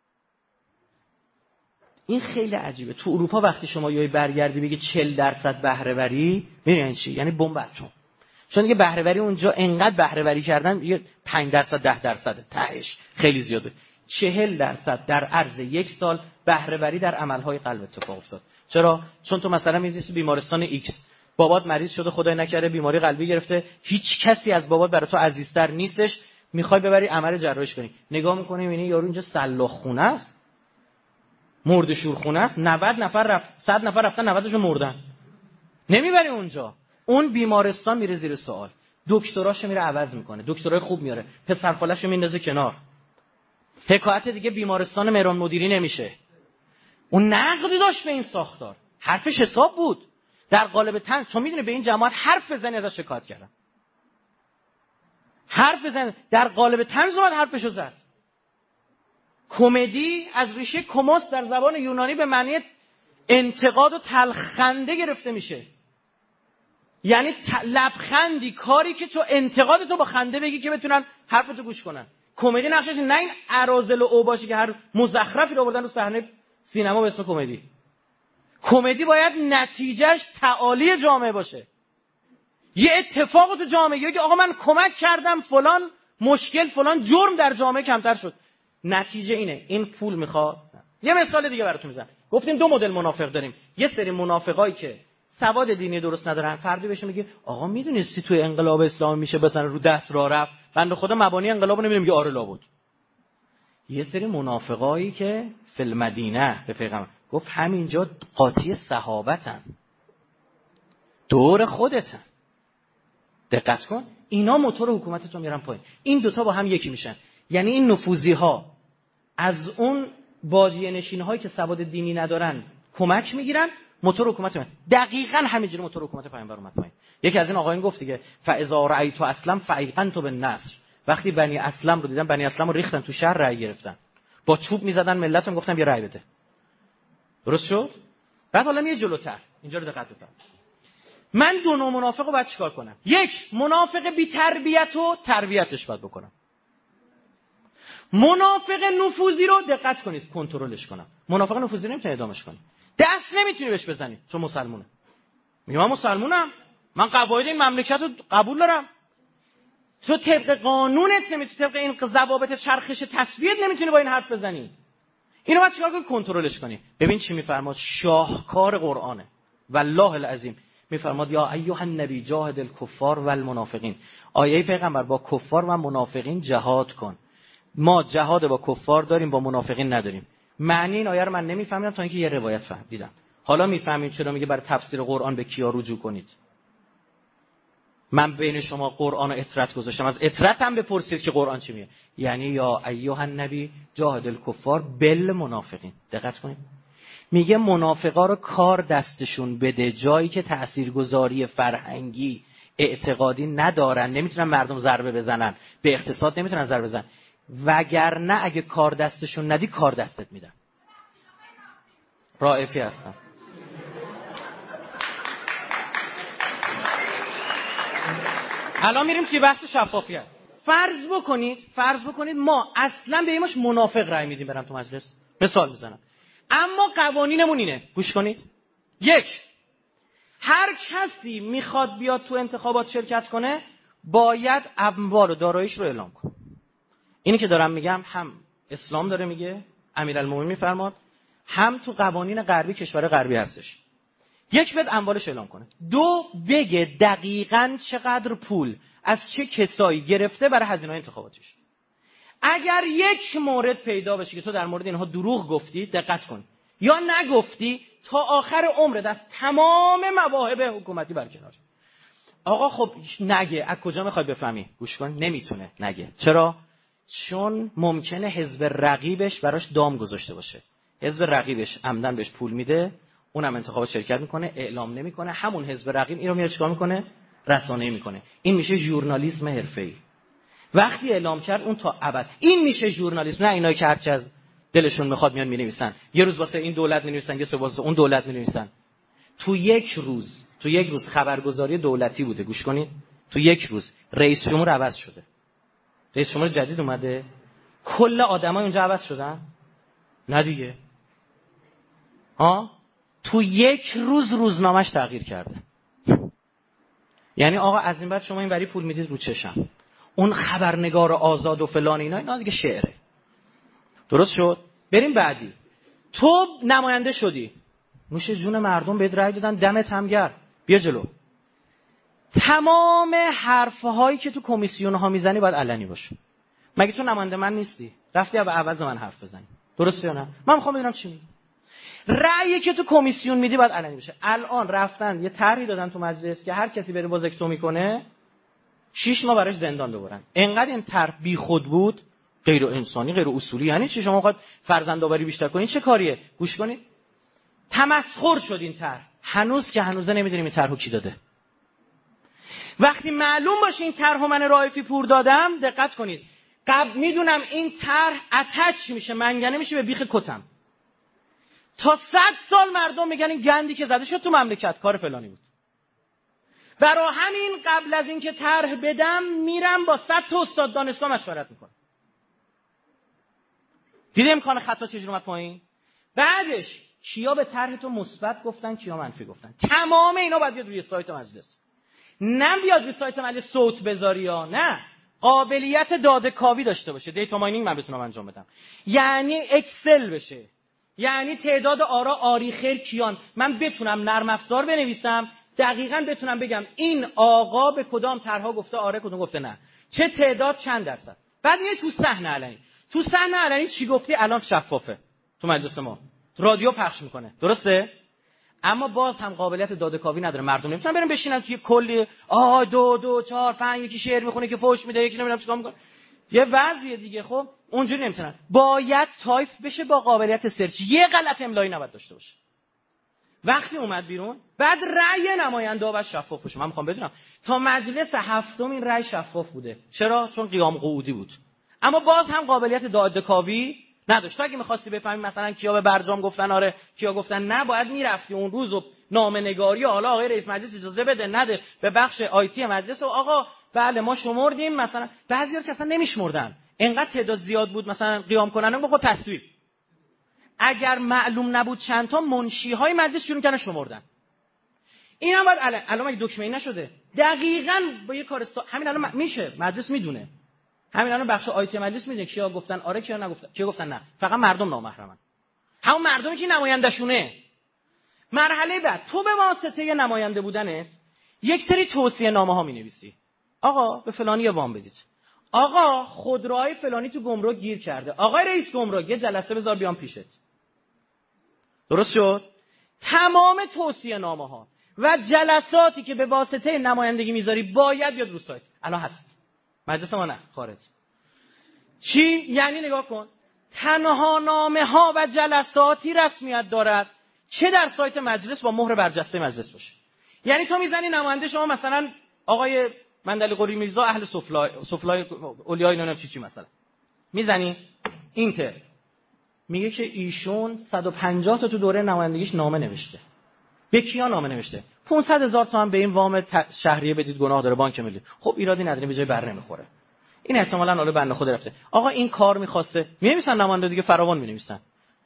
این خیلی عجیبه. تو اروپا وقتی شما یه برگردی بگی 40% بهره وری، میدونین چی؟ یعنی بمب اتم. چون دیگه بهره وری اونجا انقدر بهره وری کردن، یه 5% 10% تهش خیلی زیاده. 40% در عرض یک سال بهره وری در عملهای قلب اتفاق افتاد. چرا؟ چون تو مثلا می‌رسی بیمارستان ایکس، بابات مریض شده، خدای نکرده بیماری قلبی گرفته، هیچ کسی از بابات برای تو عزیزتر نیستش، میخوای ببری عمل جراحیش کنی، نگاه می‌کنی می‌بینی یارو اینجا سلاخ خونه است، مرد شورخونه است، 90 نفر رفت، 100 نفر رفتن 90شون مردن، نمیبری اونجا. اون بیمارستان میره زیر سوال، دکتراش میره عوض میکنه، دکترای خوب میاره، پسر خاله‌شو میندازه کنار. حکایت دیگه بیمارستان مهران مدیری نمیشه. اون نقدی داشت به این ساختار، حرفش حساب بود. در قالب طنز تو میدونی به این جماعت حرف بزنی ازش شکایت کردن. حرف بزن در قالب طنز اومد حرفشو زد. کمدی از ریشه کوموس در زبان یونانی به معنی انتقاد و تلخنده گرفته میشه. یعنی لبخندی، کاری که تو انتقاد تو با خنده بگی که بتونن حرفتو گوش کنن. کمدی نقشش نه این اراذل و اوباشی که هر مزخرفی رو آوردن رو صحنه سینما به اسم کمدی. کمدی باید نتیجهش تعالی جامعه باشه. یه اتفاق تو جامعه یا که آقا من کمک کردم فلان مشکل فلان جرم در جامعه کمتر شد. نتیجه اینه. این پول میخواد. یه مثال دیگه براتون میزنم. گفتیم دو مدل منافق داریم. یه سری منافقایی که سواد دینی درست ندارن، فردی بهشون میگه آقا میدونستی توی انقلاب اسلامی میشه بزنن رو دست راه رفت؟ بنده خدا مبانی انقلابو نمیدونم، میگه آره لا بود. یه سری منافقایی که فی المدینه به پیغمبر گفت همینجا قاطی صحابتن، دور خودتن، دقت کن، اینا موتور حکومتتون میرن پایین. این دوتا با هم یکی میشن. یعنی این نفوذی ها از اون بادیه نشین هایی که سواد دینی ندارن کمک میگیرن، موتور حکومت میاد. دقیقاً همینجوری موتور حکومت پیامبر اومد پایین. یکی از این آقایون گفت دیگه فاذا رأیت اسلم فایقنت بالنصر. وقتی بنی اسلم رو دیدن، بنی اسلم رو ریختن تو شهر، رأی گرفتن، با چوب میزدن ملت رو، گفتن بیا رأی بده. درست شد؟ بعد حالا میاد جلوتر، اینجا رو دقت بفرمایید. من دو نوع منافق رو باید چیکار کنم؟ یک، منافق بی تربیت و تربیتش باید بکنم. منافق نفوذی رو دقت کنید کنترلش کنم. منافق نفوذی نمیتونی اعدامش کنی، دست نمیتونی بهش بزنی چون مسلمونه. میگه من مسلمونم، من قواعد این مملکت رو قبول دارم. تو طبق قانونت نمیتونی، طبق این ضوابط چرخش تسبیحت نمیتونی با این حرف بزنی. اینو باید چیکار کنی؟ کنترلش کنی. ببین چی میفرماد، شاهکار قرآنه والله العظیم. میفرماد یا ایها النبی جاهد الکفار والمنافقین. آیه پیغمبر با کفار و منافقین جهاد کن. ما جهاد با کفار داریم، با منافقین نداریم. معنی این آیه رو من نمیفهمیدم تا اینکه یه روایت فهمیدم. حالا میفهمید چرا میگه برای تفسیر قرآن به کیا رجوع کنید. من بین شما قرآن و اطرت گذاشتم، از اطرت هم بپرسید که قرآن چی میگه. یعنی یا ایها النبی جاهد الکفار بالمنافقین. دقت کنید، میگه منافقا رو کار دستشون بده جایی که تاثیرگذاری فرهنگی اعتقادی ندارن، نمیتونن مردم ضربه بزنن، به اقتصاد نمیتونن ضربه بزنن، وگرنه اگه کار دستشون ندی کار دستت میدن. رائفی هستم. الان میریم توی بحث شفافیت. فرض بکنید ما اصلا به ایماش منافق رای میدیم برن تو مجلس، مثال میزنم، اما قوانینمون اینه، گوش کنید. یک، هر کسی میخواد بیاد تو انتخابات شرکت کنه باید اموال و داراییش رو اعلام کنه. اینی که دارم میگم هم اسلام داره میگه، امیرالمومنین میفرماد، هم تو قوانین غربی کشور غربی هستش. یک، بد اموالش اعلام کنه. دو، بگه دقیقاً چقدر پول از چه کسایی گرفته برای هزینه‌های انتخاباتیش. اگر یک مورد پیدا بشه که تو در مورد اینها دروغ گفتی، دقت کن، یا نگفتی، تا آخر عمرت از تمام مواهب حکومتی برکنار. آقا خب نگه، از کجا میخوای بفهمی؟ گوش کن، نمیتونه نگه. چرا؟ چون ممکنه حزب رقیبش براش دام گذاشته باشه. حزب رقیبش عمدن بهش پول میده، اونم انتخابات شرکت میکنه، اعلام نمیکنه، همون حزب رقیب اینو میاد چیکار میکنه؟ رسانه‌ای میکنه. این میشه ژورنالیسم حرفه‌ای. وقتی اعلام کرد اون تا ابد. این میشه ژورنالیسم، نه اینایی که هرچی از دلشون میخواد میان مینویسن. یه روز واسه این دولت مینویسن، یه واسه اون دولت مینویسن. تو یک روز خبرگزاری دولتی بوده، گوش کنید، تو یک روز رئیس جمهور عوض شده، رئیس جمهور جدید اومده، کل آدمای اونجا عوض شدن؟ نه دیگه. تو یک روز روزنامه‌اش تغییر کرده. یعنی آقا از این بعد شما این وری پول میدید رو چشم، اون خبرنگار آزاد و فلان اینا دیگه شعره. درست شد؟ بریم بعدی. تو نماینده شدی، نوش جون مردم بهت رأی دادن، دمت هم گرم، بیا جلو. تمام حرفهایی که تو کمیسیون ها میزنی باید علنی باشه. مگه تو نماینده من نیستی؟ رفتی به عوض من حرف بزنی، درسته یا نه؟ من میخوام بدونم چی میگی. رأیی که تو کمیسیون میدی باید علنی بشه. الان رفتن یه طرحی دادن تو مجلس که هر کسی بره بازکتومی کنه 6 ماه براش زندان ببرن. انقدر این طرح بی خود بود، غیر انسانی، غیر اصولی. یعنی چی؟ شما میخواد فرزندآوری بیشتر کنین؟ چه کاریه؟ گوش کنید. تمسخر شد این طرح. هنوز که هنوزه نمیدونیم این طرحو کی داده. وقتی معلوم باشه این طرحو من رائفی پور دادم، دقت کنید. میدونم این طرح اتچ میشه، منگنه میشه به بیخ کتم. تا 100 سال مردم میگن این گندی که زده شد تو مملکت کار فلانی بود. برای همین قبل از اینکه طرح بدم میرم با 100 تا استاد دانشگاه مشورت میکنم. دیدی امکان خطا چجوری اومد پایین؟ بعدش کیا به طرح تو مثبت گفتن، کیا منفی گفتن. تمام اینا باید بیاد روی سایت مجلس. نه بیاد روی سایت مجلس صوت بذاری یا نه. قابلیت داده کاوی داشته باشه. دیتا ماینینگ من بتونم انجام بدم. یعنی اکسل بشه. یعنی تعداد آرا آری خیر کیان. من بتونم نرم افزار بنویسم، دقیقاً بتونم بگم این آقا به کدام طرحها گفته آره، کدوم گفته نه. چه تعداد، چند درصد. بعد میای تو صحنه علنی. تو صحنه علنی چی گفتی الان شفافه. تو مجلس ما رادیو پخش میکنه. درسته؟ اما باز هم قابلیت داده کاوی نداره. مردم نمیتونن برن بشینن توی کلی 2 4 5 یکی شعر میخونه که فوش میده، یکی نمیدونم چیکار میکنه. یه وضعیه دیگه. خب اونجوری نمیتونن. باید تایپ بشه با قابلیت سرچ. یه غلط املایی نباید داشته باشه. وقتی اومد بیرون، بعد رأی نماینده ها شفاف باشه. من میخوام بدونم تا مجلس هفتم این رأی شفاف بوده. چرا؟ چون قیام قعودی بود. اما باز هم قابلیت داده کاوی نداشت. تو اگه می‌خواستی بفهمی مثلا کیا به برجام گفتن آره، کیا گفتن نه، باید میرفتی اون روز و نامه‌نگاری، حالا آقای رئیس مجلس اجازه بده نده، به بخش آیتی مجلس و آقا بله ما شمردیم. مثلا بعضی‌ها که اصلا نمیشمردن، انقدر تعداد زیاد بود مثلا قیام کننده با خود تصویر. اگر معلوم نبود چند تا، منشی‌های مجلس شروع کردن شمردن. این هم باید الان مگه دکمه نشده؟ دقیقاً با یه کار همین الان میشه، مجلس میدونه. همین الان بخش آیتی مجلس میدونه کیا گفتن آره، کیا نگفتن، کیا گفتن نه. فقط مردم نامحرمن. همون مردمی که نماینده‌شونه. مرحله بعد تو به واسطه نماینده بودنت یک سری توصیه نامه‌ها می‌نویسی. آقا به فلانی وام بدید. آقا خودروهای فلانی تو گمرک گیر کرده. آقای رئیس گمرک یه جلسه بذار بیام پیشت. درست شد؟ تمام توصیه نامه‌ها و جلساتی که به واسطه نمایندگی میذاری باید بیاد رو سایت. الان هست. مجلس ما نه، خارج. چی؟ یعنی نگاه کن. تنها نامه‌ها و جلساتی رسمیت دارد چه در سایت مجلس با مهر برجسته مجلس باشه. یعنی تو میزنی نماینده شما مثلا آقای مندلی قری میرزا اهل سفلای اولیای نونم چی مثلا. میزنی اینتر. میگه که ایشون 150 تا تو دوره نمایندگیش نامه نوشته. به کیا نامه نوشته؟ 500,000 تومان به این وام شهریه بدید گناه داره بانک ملی. خب ایرادی نداره، به جای بر نمیخوره. این احتمالاً حالا بنده خود رفته. آقا این کار می‌خواسته. می‌نویسن نماینده دیگه فراوان می‌نویسن.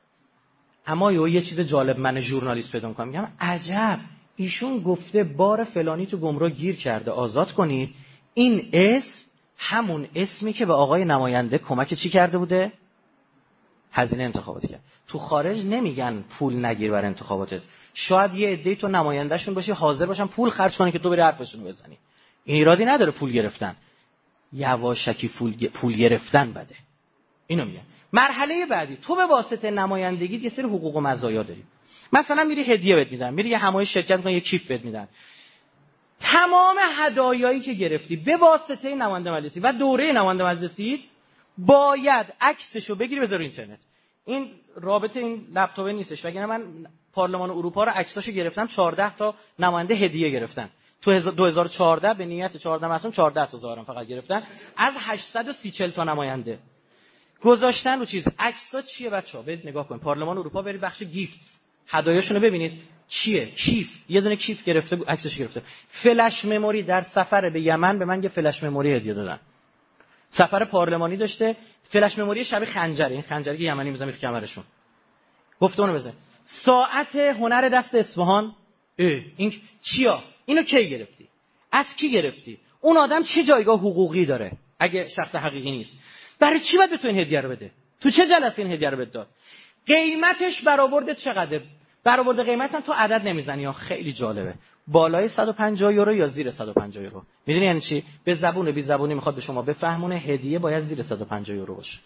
اما یه چیز جالب من ژورنالیست پیدا می‌کنم، میگم عجب، ایشون گفته بار فلانی تو گمرک گیر کرده آزاد کنید. این اسم همون اسمی که به آقای نماینده کمک چی کرده بوده؟ هزینه انتخاباتی کرد. تو خارج نمیگن پول نگیر برای انتخاباتت. شاید یه عده‌ای تو نمایندهشون باشی حاضر باشن پول خرج کنن که تو بری حرفشون بزنی. این ایرادی نداره پول گرفتن. یواشکی پول گرفتن بده. اینو میگم. مرحله بعدی تو به واسطه نمایندگی یه سری حقوق و مزایا داری. مثلا میری هدیه بهت میدن، میری یه همایش شرکت می‌کنی یه کیف بهت میدن. تمام هدایایی که گرفتی به واسطه نماینده مجلسی و دوره نماینده مجلسی باید عکسشو بگیری بذاری اینترنت. این رابطه این لپتاپ نیستش، وگرنه من پارلمان اروپا رو عکساشو گرفتم، 14 تا نماینده هدیه گرفتن. تو 2014 به نیت 14 مصوم 14 تا ظاهرا فقط گرفتن از 830 تا نماینده. گذاشتن رو چیز. عکس‌ها چیه بچه‌ها؟ برید نگاه کنید. پارلمان اروپا برید بخش گیفت. هدایاشونو رو ببینید. چیه؟ کیف. یه دونه کیف گرفته، عکسش گرفته. فلش مموری در سفر به یمن به من یه فلش مموری هدیه دادن. سفر پارلمانی داشته، فلش مموری شبیه خنجره، این خنجری که یمنی می‌زنه تو کمرشون. گفته اونو بزن. ساعت هنر دست اصفهان. این چیا؟ اینو کی گرفتی؟ از کی گرفتی؟ اون آدم چه جایگاه حقوقی داره اگه شخص حقیقی نیست؟ برای چی باید به تو این هدیه رو بده؟ تو چه جلسه این هدیه رو بده داد؟ قیمتش برآورد چقدره؟ برآورد قیمت هم تو عدد نمیزنی یا خیلی جالبه. بالای 150 یورو یا زیر 150 یورو. میدونی یعنی چی؟ به زبون بی زبونی میخواد به شما بفهمونه هدیه باید زیر 150 یورو باشه.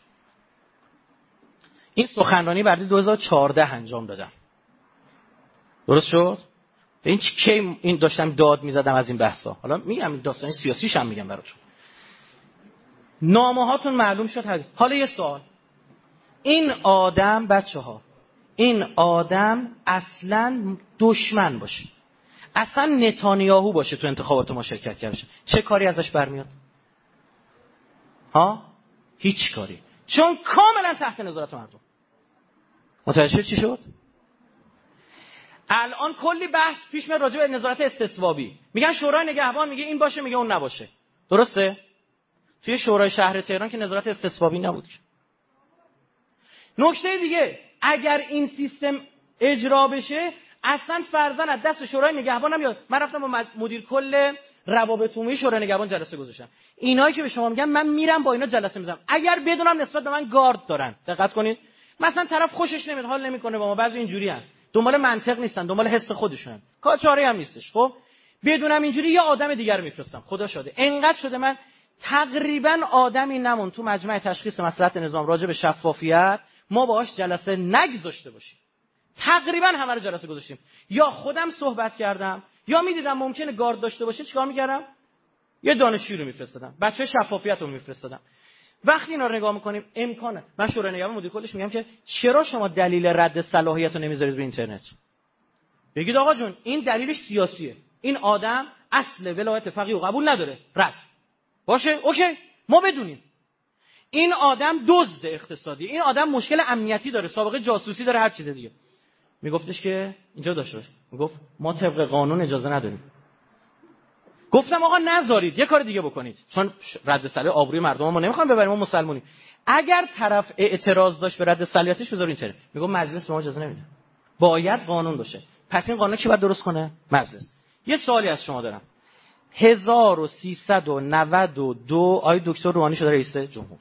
این سخنرانی بعد 2014 انجام دادم. درست شد؟ این کی این داشتم داد میزدم از این بحثا. حالا میگم داستان سیاسیش هم میگم براتون. نامه هاتون معلوم شد. حالا یه سوال، این آدم بچه‌ها، این آدم اصلاً دشمن باشه، اصلا نتانیاهو باشه، تو انتخابات ما شرکت کرده باشه، چه کاری ازش برمیاد؟ هیچ کاری، چون کاملا تحت نظارت مردم. متوجه چی شد؟ الان کلی بحث پیش میاد راجع به نظارت استصوابی. میگن شورای نگهبان میگه این باشه، میگه اون نباشه. درسته؟ توی شورای شهر تهران که نظارت استصوابی نبود. نکته دیگه، اگر این سیستم اجرا بشه اصلا فرضاً از دست شورای نگهبان نمیاد. من رفتم با مدیر کل روابط عمومی شورای نگهبان جلسه گذاشتم. اینایی که به شما میگم من میرم با اینا جلسه میذارم اگر بدونم نسبت به من گارد دارن. دقت کنید، مثلا طرف خوشش نمیاد، حال نمیکنه با ما، بعضی اینجوریان، دنبال منطق نیستن، دنبال حس خودشونن، کار چاره هم نیستش. خب بدونم اینجوری یا آدم دیگر رو میفرستم. خدا شده انقدر شده من تقریبا آدمی نمون تو مجمع تشخیص مصلحت نظام راجع به شفافیت ما باهاش جلسه نگذاشته باشیم. تقریبا همه رو جلسه گذاشتیم، یا خودم صحبت کردم یا میدیدم ممکنه گارد داشته باشه، چیکار میکردم؟ یه دانشجو رو میفرستادم، بچه شفافیت رو میفرستادم. وقتی اینا رو نگاه میکنیم امکانه، من شورای نگهبان مدیر کلش میگم که چرا شما دلیل رد صلاحیت رو نمیذارید روی اینترنت؟ بگید آقا جون این دلیلش سیاسیه، این آدم اصل ولایت فقیه و قبول نداره، رد باشه، اوکی، ما بدونیم این آدم دزد اقتصادی، این آدم مشکل امنیتی داره، سابقه جاسوسی داره، هر چیز دیگه. میگفتش که اینجا داشته باش، میگفت ما طبق قانون اجازه نداریم. گفتم آقا نذارید، یه کار دیگه بکنید، چون رد صلاحیت آبروی مردم ما نمیخوام ببریم، ما مسلمونیم. اگر طرف اعتراض داشت به رد صلاحیتش بذار اینطوری. میگم مجلس ما اجازه نمیده، باید قانون باشه. پس این قانون کی باید درست کنه؟ مجلس. یه سوالی از شما دارم، 1392 آقای دکتر روحانی شده رئیس جمهور،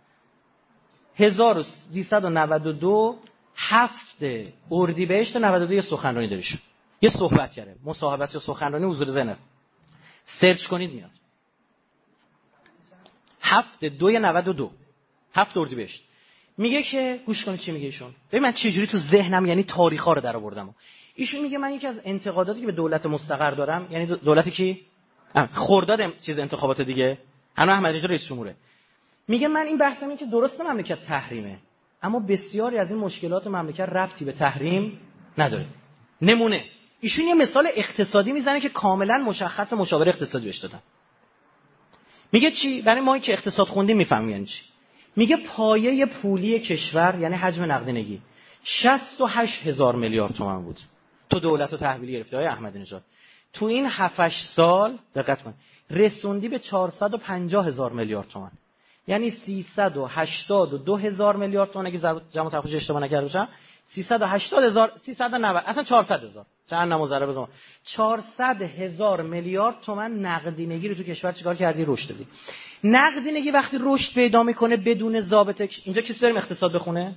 1392 7 اردیبهشت 92 یه سخنرانی داره، یه صحبت کرده، مصاحبه است یا سخنرانی، حضور ذهن سرچ کنید میاد. 7/2/92 7 اردیبهشت میگه که گوش کنید چی میگه ایشون. ببین من چه جوری تو ذهنم یعنی تاریخا رو در آوردم. ایشون میگه من یکی از انتقاداتی که به دولت مستقر دارم، یعنی دولتی کی خرداد چیز انتخابات دیگه، هنوز احمدی نژاد رئیس جمهوره، میگه من این بحثم اینه که درسته مملکت تحریمه، اما بسیاری از این مشکلات مملکت ربطی به تحریم نداره. نمونه ایشون یه مثال اقتصادی میزنه که کاملا مشخص، مشاور اقتصادی بهش دادن. میگه چی؟ برای ما که اقتصاد خوندیم میفهمیم یعنی چی. میگه پایه پولی کشور یعنی حجم نقدینگی 68,000 میلیارد تومان بود. تو دولت و تحویلی گرفته های احمدی نژاد تو این 7-8 سال دقت کن رسوندی به 450,000 میلیارد تومان، یعنی 382,000 میلیارد تومان. اگه جمع تفاوت اشتباه نکرده باشم 380,000 390 اصلا 400,000 چند نموزره بزنم 400,000 میلیارد تومان نقدینگی رو تو کشور چیکار کردی؟ رشد دادی. نقدینگی وقتی رشد پیدا میکنه بدون ضابطه، اینجا کسی داریم اقتصاد بخونه؟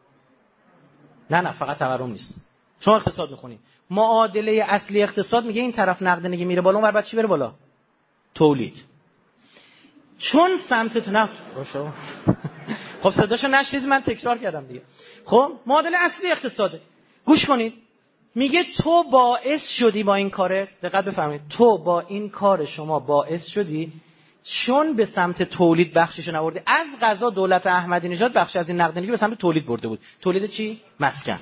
نه فقط تورم نیست، شما اقتصاد میخونی، معادله اصلی اقتصاد میگه این طرف نقدینگی میره بالا، اون بعد چی بره بالا؟ تولید. چون سمت نه خب صداشو نشنید، من تکرار کردم دیگه. خب معادله اصلی اقتصاده، گوش کنید. میگه تو باعث شدی با این کاره، دقت بفرمایید، تو با این کار شما باعث شدی چون به سمت تولید بخششو نبردی. از قضا دولت احمدی نژاد بخش از این نقدینگی به سمت تولید برده بود. تولید چی؟ مسکن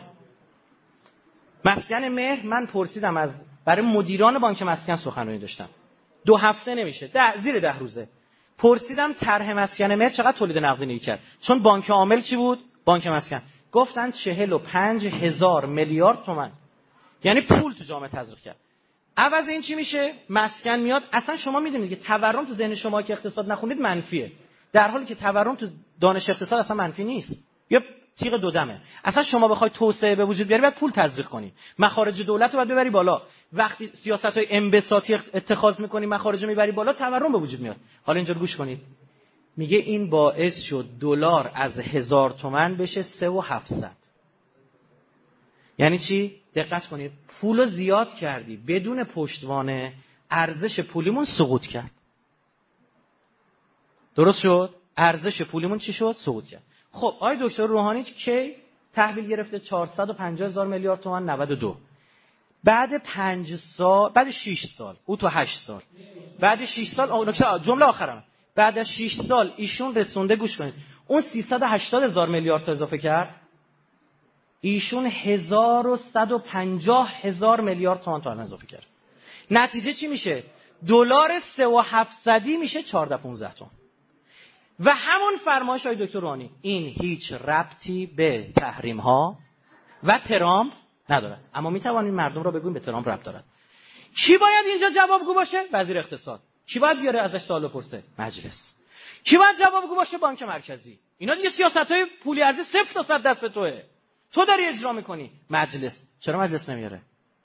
مهر. من پرسیدم از برای مدیران بانک مسکن سخنرانی داشتم، 2 هفته نمیشه، زیر 10 روزه پرسیدم طرح مسکن مهر چقدر تولید نقدینگی کرد، چون بانک عامل چی بود؟ بانک مسکن. گفتن 45,000 میلیارد تومان، یعنی پول تو جامعه تزریق کرد. عوض این چی میشه؟ مسکن میاد. اصلا شما میدونید که تورم تو ذهن شما که اقتصاد نخونید منفیه، در حالی که تورم تو دانش اقتصاد اصلا منفی نیست، یا تیغ دو دمه. اصلا شما بخوای توسعه به وجود بیاری باید پول تزریق کنی، مخارج دولت رو باید ببری بالا. وقتی سیاست‌های انبساطی اتخاذ می‌کنی مخارج رو میبری بالا، تورم به وجود میاد. حالا اینجا گوش کنید، میگه این باعث شد دلار از 1000 تومان بشه 3,700. یعنی چی؟ دقت کنید، پولو زیاد کردی بدون پشتوانه، ارزش پولیمون سقوط کرد. درست شد؟ ارزش پولیمون چی شد؟ سقوط کرد. خب آقای دکتر روحانی کی تحویل گرفته؟ 450,000 میلیارد تومان 92. بعد 5 سال، بعد 6 سال، او تو 8 سال، بعد 6 سال، جمله آخرم، بعد از 6 سال ایشون رسونده، گوش کنید، اون 380,000 میلیارد تا اضافه کرد، ایشون 1150,000 میلیارد تومان تا اضافه کرد. نتیجه چی میشه؟ دلار 3,700 میشه 14-15 تومن. و همون فرمایش های دکتر روحانی، این هیچ ربطی به تحریم ها و ترامپ ندارد، اما میتوانید مردم را بگوییم به ترامپ ربط دارد. کی باید اینجا جوابگو باشه؟ وزیر اقتصاد. کی باید بیاره ازش سوال بپرسه؟ مجلس. کی باید جوابگو باشه؟ بانک مرکزی. اینا دیگه سیاست‌های پولی ارزی 0 تا 100 دست توئه، تو داری اجرا میکنی. مجلس. چرا مجلس نمیاره؟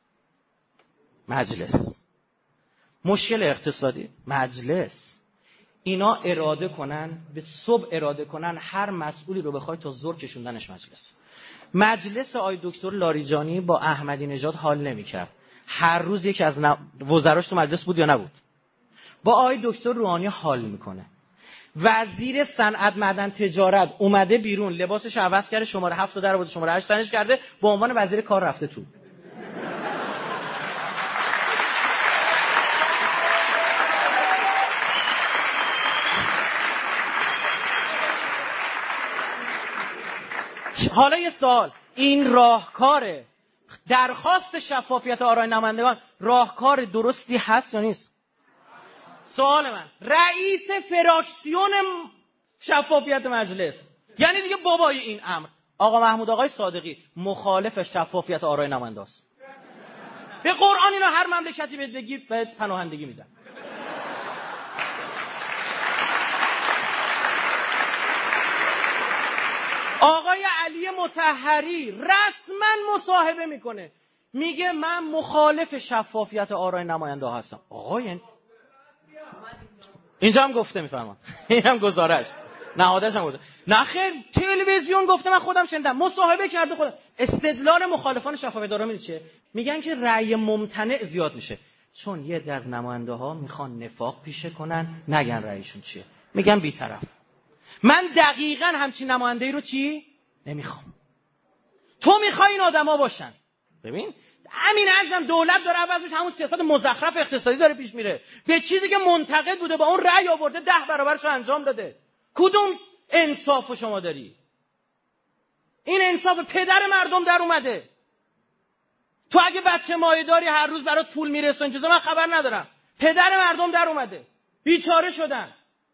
مجلس. مشکل اقتصادی مجلس. اینا اراده کنن، به صبح اراده کنن، هر مسئولی رو بخوای تا زور کشوندنش مجلس. مجلس آقای دکتر لاریجانی با احمدی نژاد حال نمی‌کرد. هر روز یکی از وزراش تو مجلس بود یا نبود؟ با آقای دکتر روحانی حال میکنه. وزیر صنعت معدن تجارت اومده بیرون، لباسش عوض کرده، شماره 7 رو در آورده، شماره 8 تنش کرده، به عنوان وزیر کار رفته تو. حالا یه سوال، این راهکاره درخواست شفافیت آرای نمایندگان راهکار درستی هست یا نیست؟ سوال من، رئیس فراکسیون شفافیت مجلس، یعنی دیگه بابای این امر، آقا محمود آقای صادقی مخالف شفافیت آرای نماینده است. به قرآن اینا هر مملکتی بهت بگی بهت پناهندگی میدن. آقای علی مطهری رسما مصاحبه میکنه، میگه من مخالف شفافیت آرای نماینده ها هستم. آقای اینجا هم گفته میفرمان، این هم گزارش نهادش هم گفته، نه خیر تلویزیون گفته، من خودم شنیدم، مصاحبه کرده خودم. استدلال مخالفان شفافیت آرای میدونی چیه؟ میگن که رأی ممتنع زیاد میشه، چون یه در نماینده ها میخوان نفاق پیشه کنن، نگن رأیشون چیه، میگن بی‌طرف. من دقیقاً همچین نماینده‌ای رو چی نمیخوام. تو میخوای این آدما باشن. ببین همین عزم دولت داره عوض میشه، همون سیاست مزخرف اقتصادی داره پیش میره، به چیزی که منتقد بوده با اون رأی آورده 10 برابرش رو انجام داده. کدوم انصافو شما داری؟ این انصاف پدر مردم در اومده. تو اگه بچه مایه‌داری هر روز برات پول میرسه، چیزا من خبر ندارم، پدر مردم در اومده، بیچاره شدن.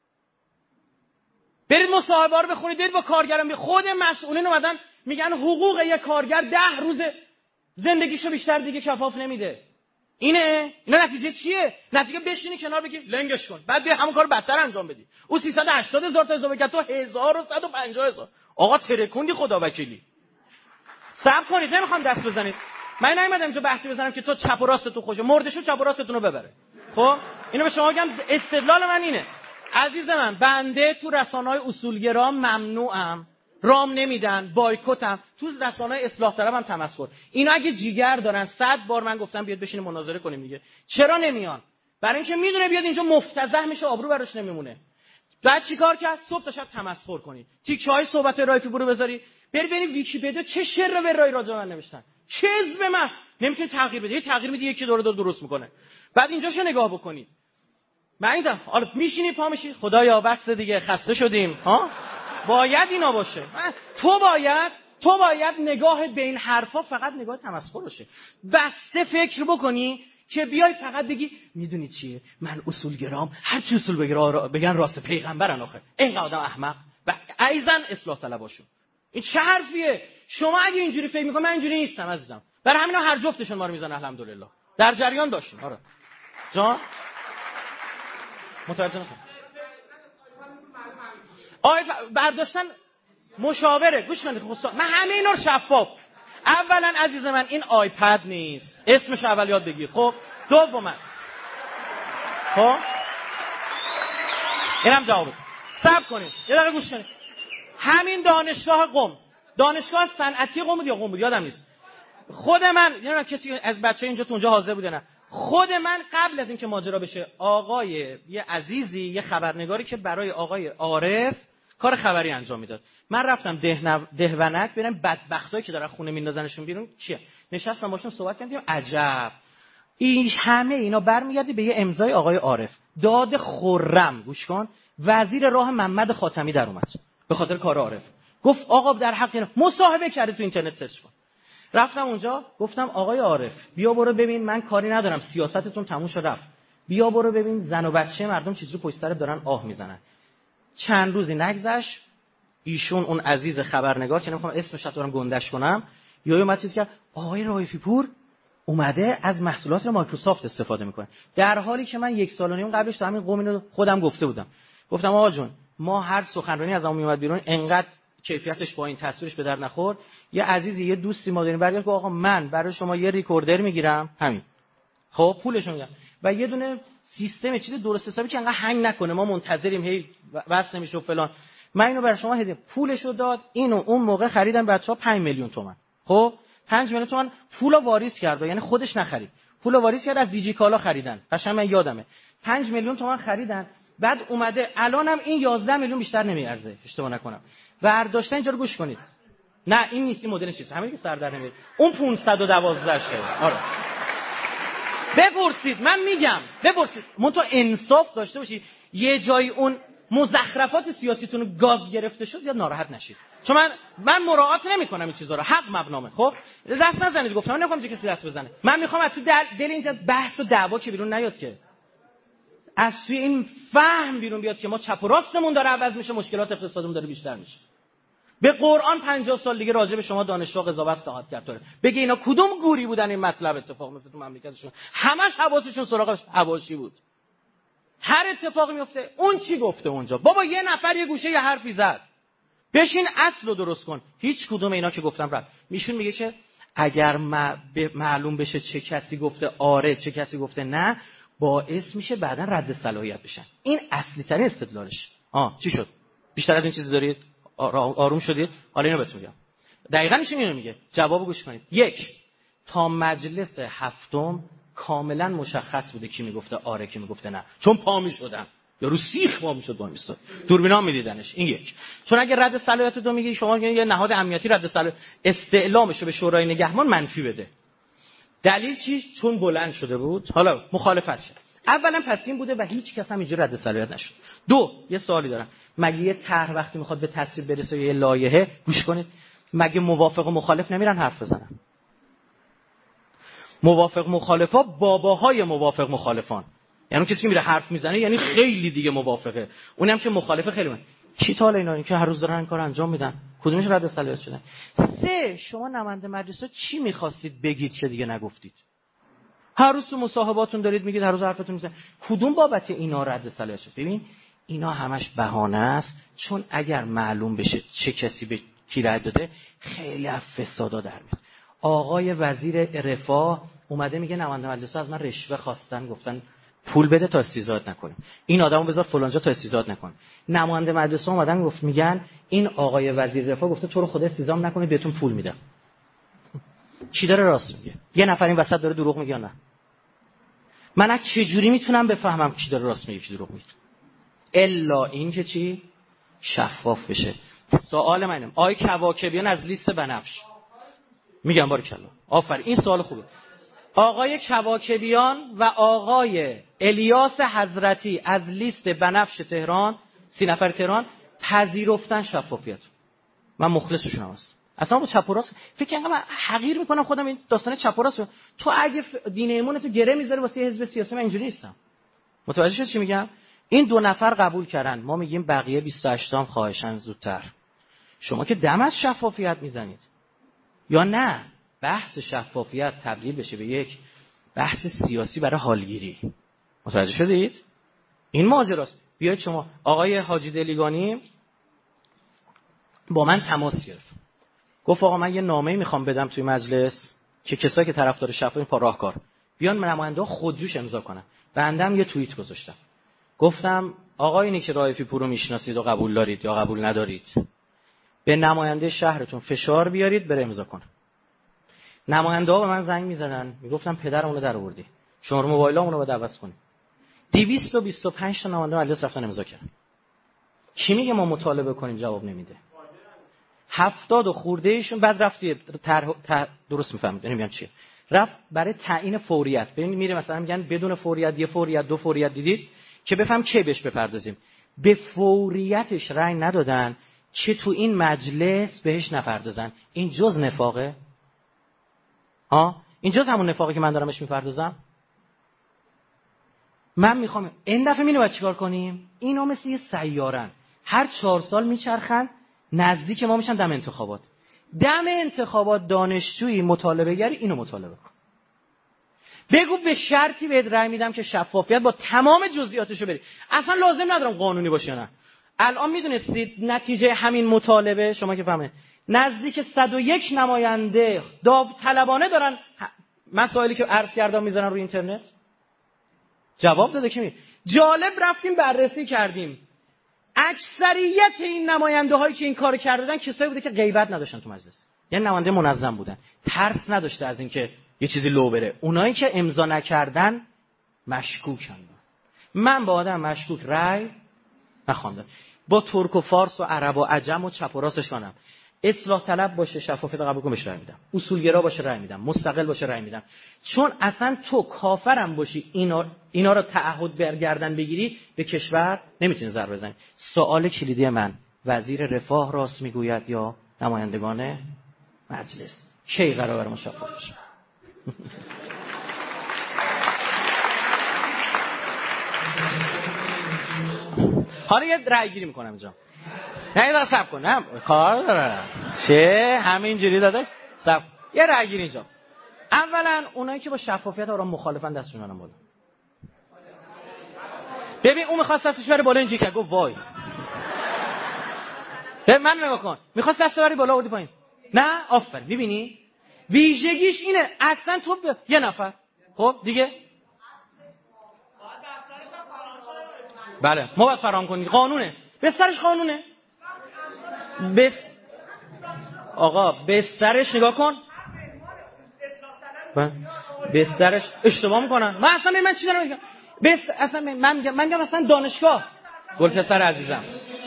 برید مصاحبه رو بخونید، برید با کارگران، خود مسئولین اومدن میگن حقوق یک کارگر 10 روز زندگیشو بیشتر دیگه کفاف نمیده. اینا نتیجه چیه؟ نتیجه بشینی کنار بگی لنگش کن، بعد بیا همون کارو بدتر انجام بدی. او 380,000 تا اضافه کرد، تو 1150,000. آقا ترکوندی خدا وکیلی. صبر کنید، نمیخوام دست بزنید. من نیومدم اینجا بحثی بزنم که تو چپ و راست تو خوشه، مردشو چپ و راستتون رو ببره. خب اینو به شما بگم، استدلال من اینه. عزیز من، بنده تو رسانه‌های اصولگرا ممنوعم، رام نمیدن، بایکوتم، تو رسانه‌های اصلاح طلبم تمسخر. اینا اگه جیگر دارن 100 بار من گفتم بیاد بشینیم مناظره کنیم دیگه. چرا نمیان؟ برای اینکه میدونه بیاد اینجا مفتضح میشه، آبرو براش نمیمونه. بعد چیکار کرد؟ صبح تا شب تمسخر کنی، تیکه‌های صحبت رایفی برو بذاری، بری ویکی‌پدیا چه شر به رای راجع من نوشتن، کذب محض. نمیتونی تغییر بدی، تغییر میدی یکی دور درست میکنه. بعد اینجاشو نگاه بکنید. من میگم حالا میشینی پا میشی، خدایا بس دیگه، خسته شدیم ها، باید اینا باشه. تو باید نگاهت به این حرفا فقط نگاه تمسخر باشه، بسته فکر بکنی که بیای فقط بگی میدونی چیه، من اصولگرام، هر چی اصول بگن راست پیغمبرن. آخه اینقدر آدم احمق و ایزن اصلاح طلباشون. این چه حرفیه؟ شما اگه اینجوری فکر میکنی، من اینجوری نیستم عزیزم. برای همینا هر جفتشون ما رو میزنن، الحمدلله در جریان باشین. آره جان متوجه نشدم. برداشتن مشاوره، گوش کنید. من همه اینا رو شفاف. اولا عزیز من این آیپد نیست، اسمش اول یاد بگیر. خب دوما خب اینم جوابت. صبر کنید یه دقیقه گوش کنید. همین دانشگاه قم، دانشگاه صنعتی قم بود یا قم بود یادم نیست. خود من نمیدونم کسی از بچه‌ها اینجا تو اونجا حاضر بود یا نه. خود من قبل از اینکه ماجرا بشه، آقای یه عزیزی، یه خبرنگاری که برای آقای عارف کار خبری انجام میداد، من رفتم دهونک ببینم بدبختایی که دارن خونه میندازنشون بیرون چیه، نشستم باشون صحبت کردیم. عجب این همه اینا برمیگرده به یه امضای آقای عارف. داد خرم، گوش کن، وزیر راه محمد خاتمی در اومد به خاطر کار عارف. گفت آقا در حق اینا مصاحبه کرده، تو اینترنت سرچ کن. رفتم اونجا گفتم آقای عارف بیا برو ببین، من کاری ندارم، سیاستتون تموم شد رفت، بیا برو ببین زن و بچه مردم چجوری پشت سر دارن آه میزنن. چند روزی نگذشت ایشون اون عزیز خبرنگار که نمیخوام اسمش رو دارم گندش کنم، یهو اومد چیز کرد آقای رائفی پور اومده از محصولات مایکروسافت استفاده میکنه، در حالی که من 1 سال و نیم قبلش تو همین قوم اینو خودم گفته بودم. گفتم آقا جون ما هر سخنرانی از اون میومد بیرون انقدر کیفیتش با این تصویرش به در نخورد، یه عزیزی یه دوستی ما داریم برگشت گفت آقا من برای شما یه ریکوردر میگیرم همین، خب پولشو میدم و یه دونه سیستم چیز درست حسابی که انقدر هنگ نکنه، ما منتظریم هی واسه نمیشه و فلان، من اینو برای شما هدیه. پولشو داد. اینو اون موقع خریدن بچه‌ها 5 میلیون تومان. خب 5 میلیون تومان پولو واریز کرد، یعنی خودش نخرید، پولو واریز کرد از دیجی کالا خریدن، قشنگ من یادمه 5 میلیون تومان خریدن. بعد اومده الانم این 11 میلیون بیشتر نمیارزه اشتباه نکنم، برداشتن. اینجا رو گوش کنید، نه این نیست، این مدل چیز همین که سر در نمیاد، اون 512 شه. آره بپرسید، من میگم بپرسید، تو انصاف داشته باشید. یه جایی اون مزخرفات سیاسیتون رو گاز گرفته شد زیاد ناراحت نشید، چون من مراعات نمیکنم این چیزا رو، حق مبنامه. خب دست نزنید، گفتم من نمیخوام کسی دست بزنه، من میخوام از تو دل اینجا بحث و دعوا که بیرون نیاد، که از توی این فهم بیرون بیاد که ما چپ و راستمون داره عوض میشه، مشکلات اقتصادمون داره بیشتر میشه. به قرآن 50 سال دیگه راجع به شما دانشگاه قضاوت خواهد کرد داره. بگه اینا کدوم گوری بودن این مطلب اتفاق میفته تو مملکتشون، همش حواسشون سراغ حواشی بود. هر اتفاقی میفته اون چی گفته اونجا، بابا یه نفر یه گوشه یه حرفی زد، بشین اصل رو درست کن. هیچ کدوم اینا که گفتم رفت. میشون میگه که اگر معلوم بشه چه کسی گفته آره چه کسی گفته نه، باعث میشه بعداً رد صلاحیت بشن. این اصلی ترین استدلالش. چی شد؟ بیشتر از این چیزی دارید؟ آروم شدید؟ حالا اینو بهتون میگم. دقیقاً اینو میگه. جواب گوش کنید. 1 تا مجلس هفتم کاملا مشخص بوده کی میگفته آره کی میگفته نه، چون پا میشدن یا رو سیخ پا میشد با میستاد، دوربینا میدیدنش. این 1. چون اگه رد صلاحیت رو میگی شما یه نهاد امنیتی رد صلاحیت استعلامش به شورای نگهبان منفی بده، دلیل چی؟ چون بلند شده بود، حالا مخالفت شد. اولا پس این بوده و هیچ کس هم اینجوری رد صلاحیت نشد. 2 یه سوالی دارم، مگه یه طرح وقتی میخواد به تصویب برسه یه لایحه، گوش کنید، مگه موافق و مخالف نمیرن حرف بزنن؟ موافق مخالفا باباهای موافق مخالفان، یعنی کسی که میره حرف میزنه یعنی خیلی دیگه موافقه، اونم که مخالفه خیلی من. کی تا اینا که هر روز دارن این کارو انجام میدن، کدومش رد صلاحیت شدن؟ 3 شما نماینده مجلس چی میخواستید بگید که دیگه نگفتید؟ هر روز تو مصاحباتون دارید میگید، هر روز حرفتون میزنید، کدوم بابت اینا رد صلاحیت شد؟ ببین اینا همش بهانه است، چون اگر معلوم بشه چه کسی به کی رد داده خیلی از فسادا در میاد. آقای وزیر رفاه اومده میگه نماینده مجلس از من رشوه خواستن، گفتن پول بده تا استیزاد نکنیم، این آدمو بذار فلانجا تا استیزاد نکن. نماینده مجلس اومدن گفت میگن این آقای وزیر رفاه گفته تو رو خدا استیزام نکنید بهتون پول میدم. چی داره راست میگه؟ یه نفر این وسط داره دروغ میگه نه؟ من از چه جوری میتونم بفهمم کی داره راست میگه کی دروغ میگه؟ الا این که چی؟ شفاف بشه. سوال منم آقای کواکبیان از لیست بنفش میگم بارکلا، آفرین، این سوال خوبه. آقای کواکبیان و آقای الیاس حضرتی از لیست بنفش تهران 30 نفر تهران پذیرفتن شفافیت. من مخلصشون هستم. اصلا با چپ و راست فکر کنم من حقیر میکنم خودم این داستان چپ و راست. تو اگه دین ایمونتو گره میذاری واسه حزب سیاسی، من اینجوری نیستم. متوجه شد چی میگم؟ این 2 نفر قبول کردن، ما میگیم بقیه 28 تام خواهشن زودتر. شما که دم از شفافیت میزنید. یا نه بحث شفافیت تبدیل بشه به یک بحث سیاسی برای حالگیری. متوجه شدید؟ این ماجراست. بیاید شما آقای حاجی دلیگانی با من تماس گرفت، گفت آقا من یه نامه‌ای میخوام بدم توی مجلس که کسایی که طرفدار شفافیت پا راهکار بیان نماینده‌ها خودجوش امضا کنن. بندم یه توییت گذاشتم، گفتم آقای اینی که رائفی پور رو میشناسید و قبول دارید یا قبول ندارید، به نماینده شهرتون فشار بیارید بره امضا کنه. نماینده‌ها به من زنگ می‌زدن میگفتن پدرمون رو درآوردی، شماره موبایلمون رو باید عوض کنی. 225 تا نماینده مجلس رفتن امضا کردن. کی میگه ما مطالبه کنیم جواب نمیده؟ 70 و خورده ایشون بعد رفت درست میفهمید نمیگم چیه، رفت برای تعیین فوریت. ببین میره مثلا میگن بدون فوریت، یه فوریت، 2 فوریت، دیدید که بفهم کی بهش بپردازیم. به فوریتش رأی ندادن که تو این مجلس بهش نپردازن. این جز نفاقه؟ این جز همون نفاقه که من دارم بهش میپردازم؟ من میخوام این دفعه اینو باید چیکار کنیم؟ اینا مثل یه سیارن، هر 4 سال میچرخن، نزدیک ما میشن دم انتخابات. دم انتخابات دانشجویی مطالبه گری اینو مطالبه کن، بگو به شرطی بهت رأی میدم که شفافیت با تمام جزئیاتشو بری. اصلا لازم ندارم قانونی باشه. نه الان میدونستید نتیجه همین مطالبه، شما که فهمه، نزدیک 101 نماینده داوطلبانه دارن مسائلی که عرض کردم میذارن روی اینترنت. جواب داده کی؟ جالب، رفتیم بررسی کردیم، اکثریت این نماینده هایی که این کارو کردن کسایی بوده که غیبت نداشتن تو مجلس، یعنی نماینده منظم بودن، ترس نداشته از اینکه یه چیزی لو بره. اونایی که امضا نکردن مشکوکن. من با آدم مشکوک رأی نخواندم. با ترک و فارس و عرب و عجم و چپ و راستش کنم. اصلاح طلب باشه، شفافیت قبول کنم، بهش رأی میدم. اصولگرا باشه رأی میدم، مستقل باشه رأی میدم. چون اصلا تو کافرم باشی اینا رو تعهد برگردن بگیری، به کشور نمیتونی ضربه بزنی. سوال کلیدی من، وزیر رفاه راست میگوید یا نمایندگان مجلس؟ کی قرار ما شفاف بشه؟ حالا یه رأی گیری میکنم اینجا. نه یه صبر کن، نه کار داره چه همینجوری داداش. صبر، یه رأی گیری اینجا. اولا اونایی که با شفافیت آرام مخالفن دستشون رو بالا. ببین اون می‌خواست دستش بره بالا اینجوری که گفت وای. به من نگاه کن، می‌خواست دستش بره بالا آوردی پایین. نه آفرین. می‌بینی ویژگیش اینه، اصلا تو یه نفر. خب دیگه بله ما باید فراهم کنیم، قانونه، بسترش قانونه. آقا بسترش نگاه کن، بسترش اشتباه میکنن. من اصلا من چی دارم میگم؟ اصلا من میگم اصلا دانشگاه. گلپسر عزیزم،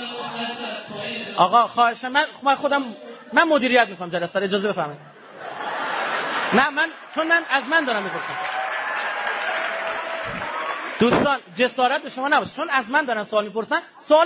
آقا خواهشم، من خودم من مدیریت میکنم جلسه، اجازه بفرمایید. نه چون از من دارم میپرسم. دوستان جسارت به شما نباشه، چون از من دارن سوال میپرسن. سوال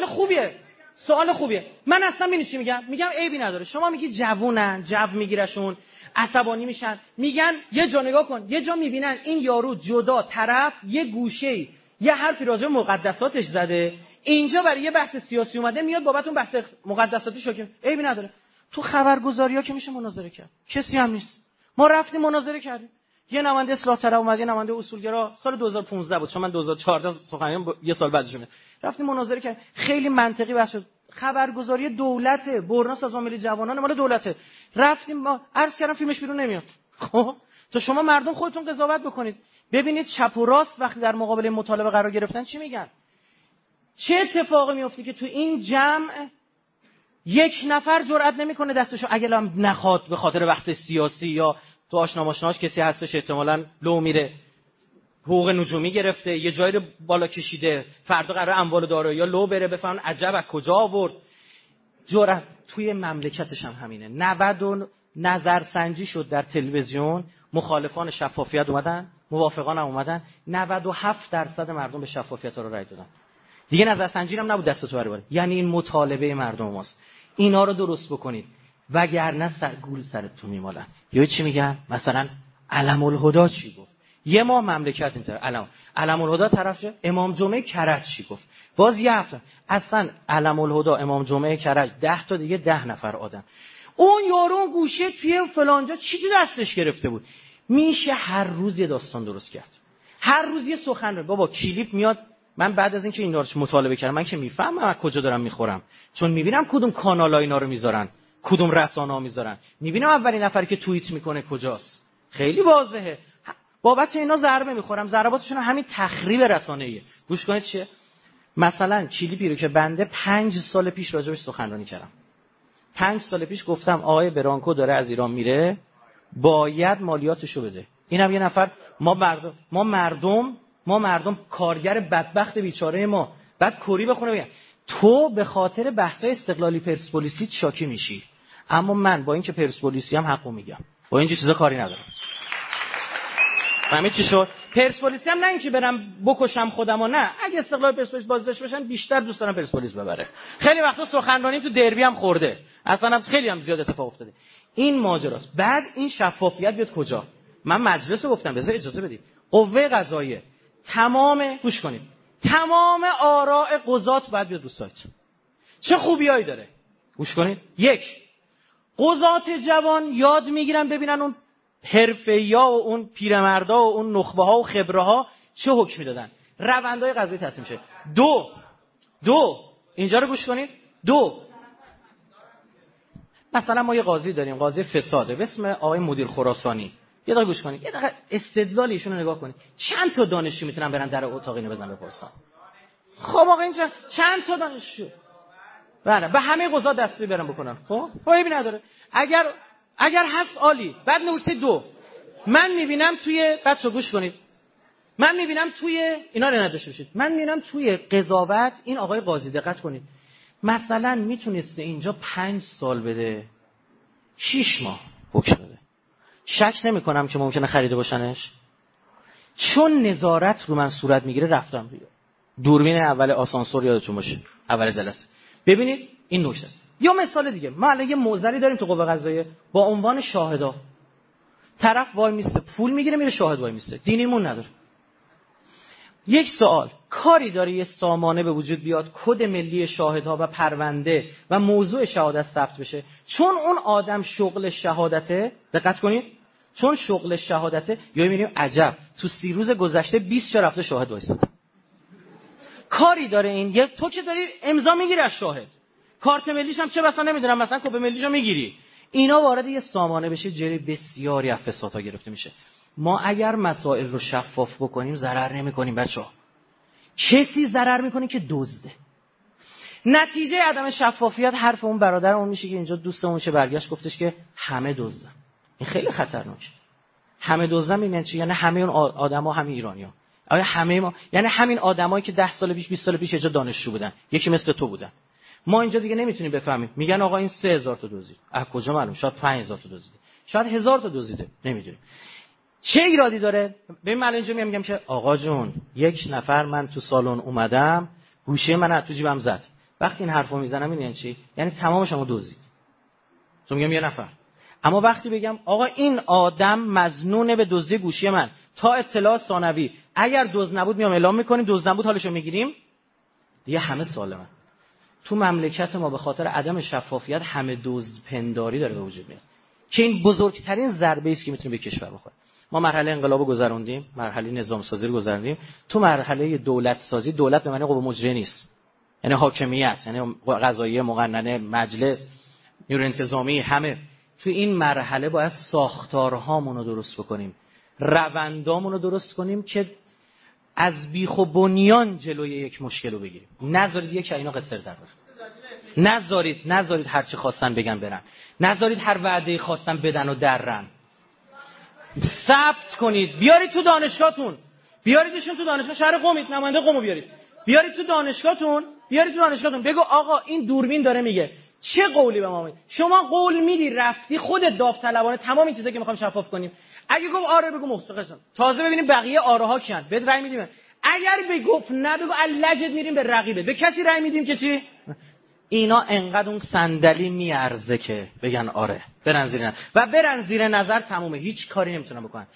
خوبیه. من اصلا میدونی چی میگم عیبی نداره. شما میگی جوونن، جو میگیرشون، عصبانی میشن، میگن یه جا نگاه کن، یه جا میبینن این یارو جدا طرف یه گوشه‌ای یه حرفی راجع به مقدساتش زده، اینجا برای یه بحث سیاسی اومده، میاد بابت اون بحث مقدساتی شوکه. عیبی نداره. تو خبرگزاری‌ها که میشه مناظره کرد، کسی هم نیست. ما رفتیم مناظره کردیم. یه نماینده اصلاح طلب اومد، یه نماینده اصولگرا، سال 2015 بود، چون من 2014 سخنرانی یه سال بعدش میاد. رفتیم مناظره کردیم، خیلی منطقی بحث شد. خبرگزاری دولته، برنا سازمان ملی جوانان مال دولته. رفتیم ما عرض کردم فیلمش بیرون نمیاد. خب تو شما مردم خودتون قضاوت بکنید، ببینید چپ و راست وقتی در مقابل مطالبه قرار گرفتن چی میگن. چه اتفاقی میفته که تو این جمع یک نفر جرئت نمیکنه دستشو اگه هم نخواد به خاطر بحث سیاسی یا تو آشنا ماشناش کسی هستش احتمالاً لو میره، حقوق نجومی گرفته، یه جایی رو بالا کشیده، فردا قرار اموال دارایی یا لو بره، بفهمن عجب از کجا آورد. جرأت توی مملکتش هم همینه. 90 نظرسنجی شد در تلویزیون، مخالفان شفافیت اومدن، موافقان هم اومدن، 97% مردم به شفافیت رو رای دادن. دیگه نظرسنجی هم نبود دست تو بره. یعنی این مطالبه مردم ماست. اینا رو درست بکنید وگرنه گول سرتون میمالن. یا چی میگن؟ مثلا علم الهدی چی گفت؟ یه ماه مملکت اینطور علم الهدی طرف چه؟ امام جمعه کرج چی گفت؟ باز یه هفته اصلا علم الهدی امام جمعه کرج 10 تا دیگه 10 نفر آدم. اون یارو گوشه توی فلانجا چی تو دستش گرفته بود؟ میشه هر روز یه داستان درست کرد. هر روز یه سخن. بابا کلیپ میاد. من بعد از اینکه اینا رو مطالعه کردم، من که میفهمم از کجا دارم میخورم، چون میبینم کدوم کانال‌ها اینا رو میذارن، کدوم رسانه‌ها میذارن، میبینم اولین نفری که توییت میکنه کجاست. خیلی واضحه. بابت اینا ضربه میخورم. ضرباتشون همین تخریب رسانه‌ایه. گوش کنید چیه؟ مثلا کلیپی رو که بنده 5 سال پیش راجبش سخنرانی کردم. 5 سال پیش گفتم آقای برانکو داره از ایران میره، باید مالیاتشو بده. اینم یه نفر ما مردم کارگر بدبخت بیچاره ما بعد کری بخونه بگم تو به خاطر بحثای استقلالی پرسپولیسی شاکی میشی، اما من با اینکه پرسپولیسی هم حقو میگم، با این چیزا کاری ندارم. فهمید چی شد؟ پرسپولیسی هم نه اینکه برم بکشم خودمو، نه، اگه استقلال پرسپولیس بازی داشته باشن بیشتر دوست دارم پرسپولیس ببره. خیلی وقتا سخنرانی تو دربی هم خورده، اصلا هم خیلی هم زیاد اتفاق افتاده. این ماجراست. بعد این شفافیت بیاد کجا؟ من مجلس رو گفتم، بذار اجازه بدید. قوه قضاییه گوش کنید، تمام آراء قضات باید بیاد رو سایت. چه خوبیایی داره؟ گوش کنید. یک، قضات جوان یاد میگیرن ببینن اون حرفه‌ای‌ها و اون پیرمردا و اون نخبه‌ها و خبره‌ها چه حکمی دادن، روندهای قضایی تصمیم شه. دو اینجا رو گوش کنید. مثلا ما یه قاضی داریم، قاضی فساده به اسم آقای مدیر خراسانی. یه دقیقه گوش کنید، یه دقیقه استدلال ایشون رو نگاه کنید. چند تا دانشجو میتونن برن در اتاق اینو بزنن بپرسن؟ خب آقا این چند تا دانشجو بله به همه قضات دستوری برن بکنن. خب عیبی نداره. اگر هست عالی. بعد نکته 2، من میبینم توی بچا گوش کنید، من میبینم توی اینا رو نداشته باشید، من میبینم توی قضاوت این آقای قاضی دقت کنید، مثلا میتونسته اینجا 5 سال بده 6 ماه حکم بده. شک نمی کنم که ممکنه خریده باشنش، چون نظارت رو من صورت میگیره. رفتم دوربین اول آسانسور یادتون باشه اول جلسه، ببینید این نکته است. یا مثال دیگه، ما الان یه معضلی داریم تو قوه قضاییه با عنوان شاهدا. طرف وای میسته پول میگیره میره شاهد وای میسته، دینیمون نداره. یک سوال، کاری داره یه سامانه به وجود بیاد کد ملی شاهدها و پرونده و موضوع شهادت ثبت بشه، چون اون آدم شغل شهادته. دقت کنید، چون شغل شهادته. یا میبینیم عجب تو 30 روز گذشته 20 تا رفته شاهد وایساده. کاری داره این؟ یه تو که داری امضا میگیری از شاهد، کارت ملیش هم چه بسا نمیدونم مثلا کد ملیشو میگیری، اینا وارد یه سامانه بشه، جری بسیاری از فسادها گرفته میشه. ما اگر مسائل رو شفاف بکنیم ضرر نمی‌کنیم بچه‌ها. کسی ضرر می‌کنه که دزده. نتیجه عدم شفافیت حرف اون برادرمون میشه که اینجا دوستمون چه برگشت گفتش که همه دزدن. این خیلی خطرناکه. همه دزدن یعنی چی؟ یعنی همه اون آدما همین ایرانی‌ها. آیا همه ما یعنی همین آدمایی که 10 سال پیش 20 سال پیش اینجا دانشجو بودن، یکی مثل تو بودن. ما اینجا دیگه نمیتونیم بفهمیم. میگن آقا این 3000 تا دزدید. از کجا معلوم؟ شاید 5000 تا دزدیده. شاید 1000 تا دزدیده. نمیدونیم. چه ایرادی داره؟ ببین من اینجا میگم که آقا جون یک نفر من تو سالن اومدم گوشه من از تو جیبم زد. وقتی این حرفو میزنم این یعنی چی؟ یعنی تمامشو دزدید. تو میگم یه نفر. اما وقتی بگم آقا این آدم مظنونه به دزدی گوشی من تا اطلاع ثانوی، اگر دزد نبود میام اعلام میکنیم، دزد نبود حالشو میگیریم، دیگه همه سالمن. تو مملکت ما به خاطر عدم شفافیت همه دزد پنداری داره به وجود میاد که این بزرگترین ضربه است که میتونه به کشور بخوره. ما مرحله انقلابو گذروندیم، مرحله نظام سازی رو گذروندیم. تو مرحله دولت سازی، دولت به معنی قوه مجریه نیست، یعنی حاکمیت، یعنی قضاییه، مقننه، مجلس، نیروی انتظامی، همه. تو این مرحله باید ساختارهامون رو درست بکنیم، روندامون رو درست کنیم که از بیخ و بنیان جلوی یک مشکل رو بگیریم. نذارید یک اینا قصر در بره. نذارید هر چی خواستن بگن برن. نذارید هر وعده خواستن بدن و درن. ثبت کنید، بیارید تو دانشگاهتون، بیاریدشون تو دانشگاه شهر قمید، نماینده قمو بیارید تو دانشگاهتون، بگو آقا این دوربین داره میگه چه قولی به ما میدی؟ شما قول میدی رفتی خودت داوطلبانه تمام این چیزا که میخوایم شفاف کنیم، اگه گفت آره بگو مفسقشن، تازه ببینیم بقیه آراها کیان، بد رأی میدیم. اگر بگفت نه بگو اللجت میریم به رقیبه، به کسی رأی میدیم که چی؟ اینا انقدر اون صندلی میارزه که بگن آره، برن زیر نظر تمومه، هیچ کاری نمیتونن بکنن.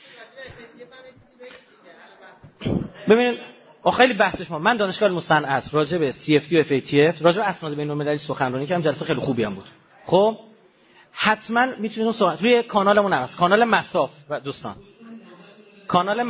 ببینید خیلی بحثش من دانشگاه مصنعت راجع به CFT و FATF، راجع به اسناد بین‌المللی سخنرانی کردم، جلسه خیلی خوبی هم بود. خب حتما میتونید اون روی کانالمون هست، کانال مساف و دوستان، کانال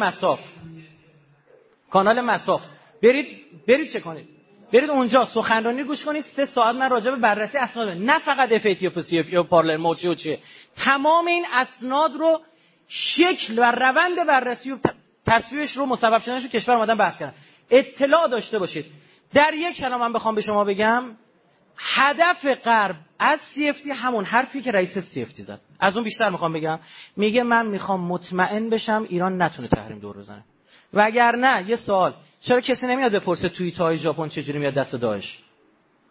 مساف برید چه کنید، برید اونجا سخنرانی گوش کنید. 3 ساعت من راجع به بررسی اسناد، نه فقط FATF و CFT و پارلمان موچی و چیه، تمام این اسناد رو شکل و روند بررسی و تصویرش رو مسبب شدنش رو کشور اومدن بحث کردن. اطلاع داشته باشید. در یک کلام من بخوام به شما بگم، هدف غرب از CFT همون حرفی که رئیس CFT زد. از اون بیشتر میخوام بگم، میگه من میخوام مطمئن بشم ایران نتونه تحریم دور بزنه. وگرنه یه سوال، چرا کسی نمیاد بپرسه توییت‌های ژاپن چجوری میاد دست داعش؟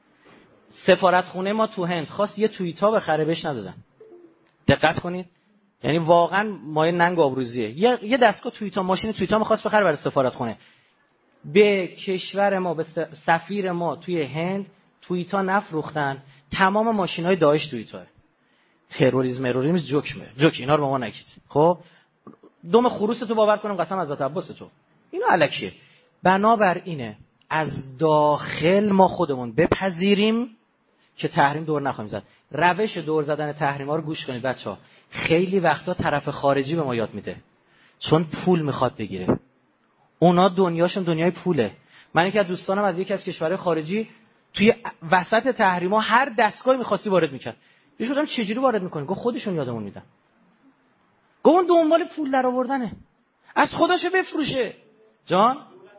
سفارتخونه ما تو هند خواست یه توییتا بخره بهش ندادن. دقت کنید، یعنی واقعا مایه ننگ آبروزیه. یه دستگاه توییتا ماشین توییتا می‌خواست بخره برای سفارتخونه، به کشور ما، به سفیر ما توی هند توییتا نفروختن، تمام ماشین‌های داعش توییتا. تروریسم جوک اینا رو با ما نگید. خب دم خروس تو باور کنم قسم از ذات عباس تو، اینو الکیه. بنابراینه از داخل ما خودمون بپذیریم که تحریم دور نخواهیم زد. روش دور زدن تحریم‌ها رو گوش کنید بچه‌ها. خیلی وقتا طرف خارجی به ما یاد میده، چون پول میخواد بگیره. اونا دنیاشون دنیای پوله. من یکی از دوستانم از یکی از کشورهای خارجی توی وسط تحریم‌ها هر دستگاهی می‌خواستی وارد می‌کرد. یه شدم چجوری وارد می‌کنی؟ گفت خودشون یادمون میدن. گفت اون دنبال پول در آوردنه. از خودش بفروشه. جان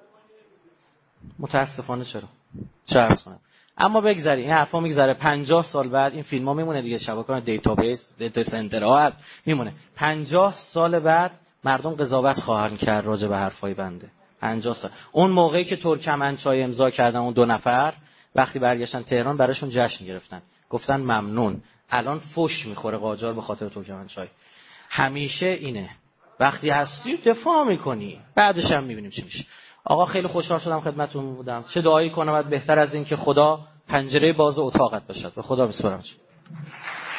متاسفانه چرا؟ چه عرض کنم. اما بگذاریم این حرفا میگذره 50 سال بعد این فیلم‌ها میمونه دیگه، شبکه‌های دیتابیس، دیتا سنترها هست میمونه. 50 سال بعد مردم قضاوت خواهند کرد راجع به حرفای بنده. 50 سال. اون موقعی که ترکمنچای امضا کردن اون 2 نفر وقتی برگشتن تهران براشون جشن گرفتن. گفتن ممنون. الان فوش میخوره قاجار به خاطر ترکمنچای. همیشه اینه. وقتی هستی دفاع میکنی. بعدش هم میبینیم چی میشه. آقا خیلی خوشحال شدم خدمتتون بودم. چه دعایی کنم بهتر از این که خدا پنجره باز اتاقت باشد. به خدا میسپارم.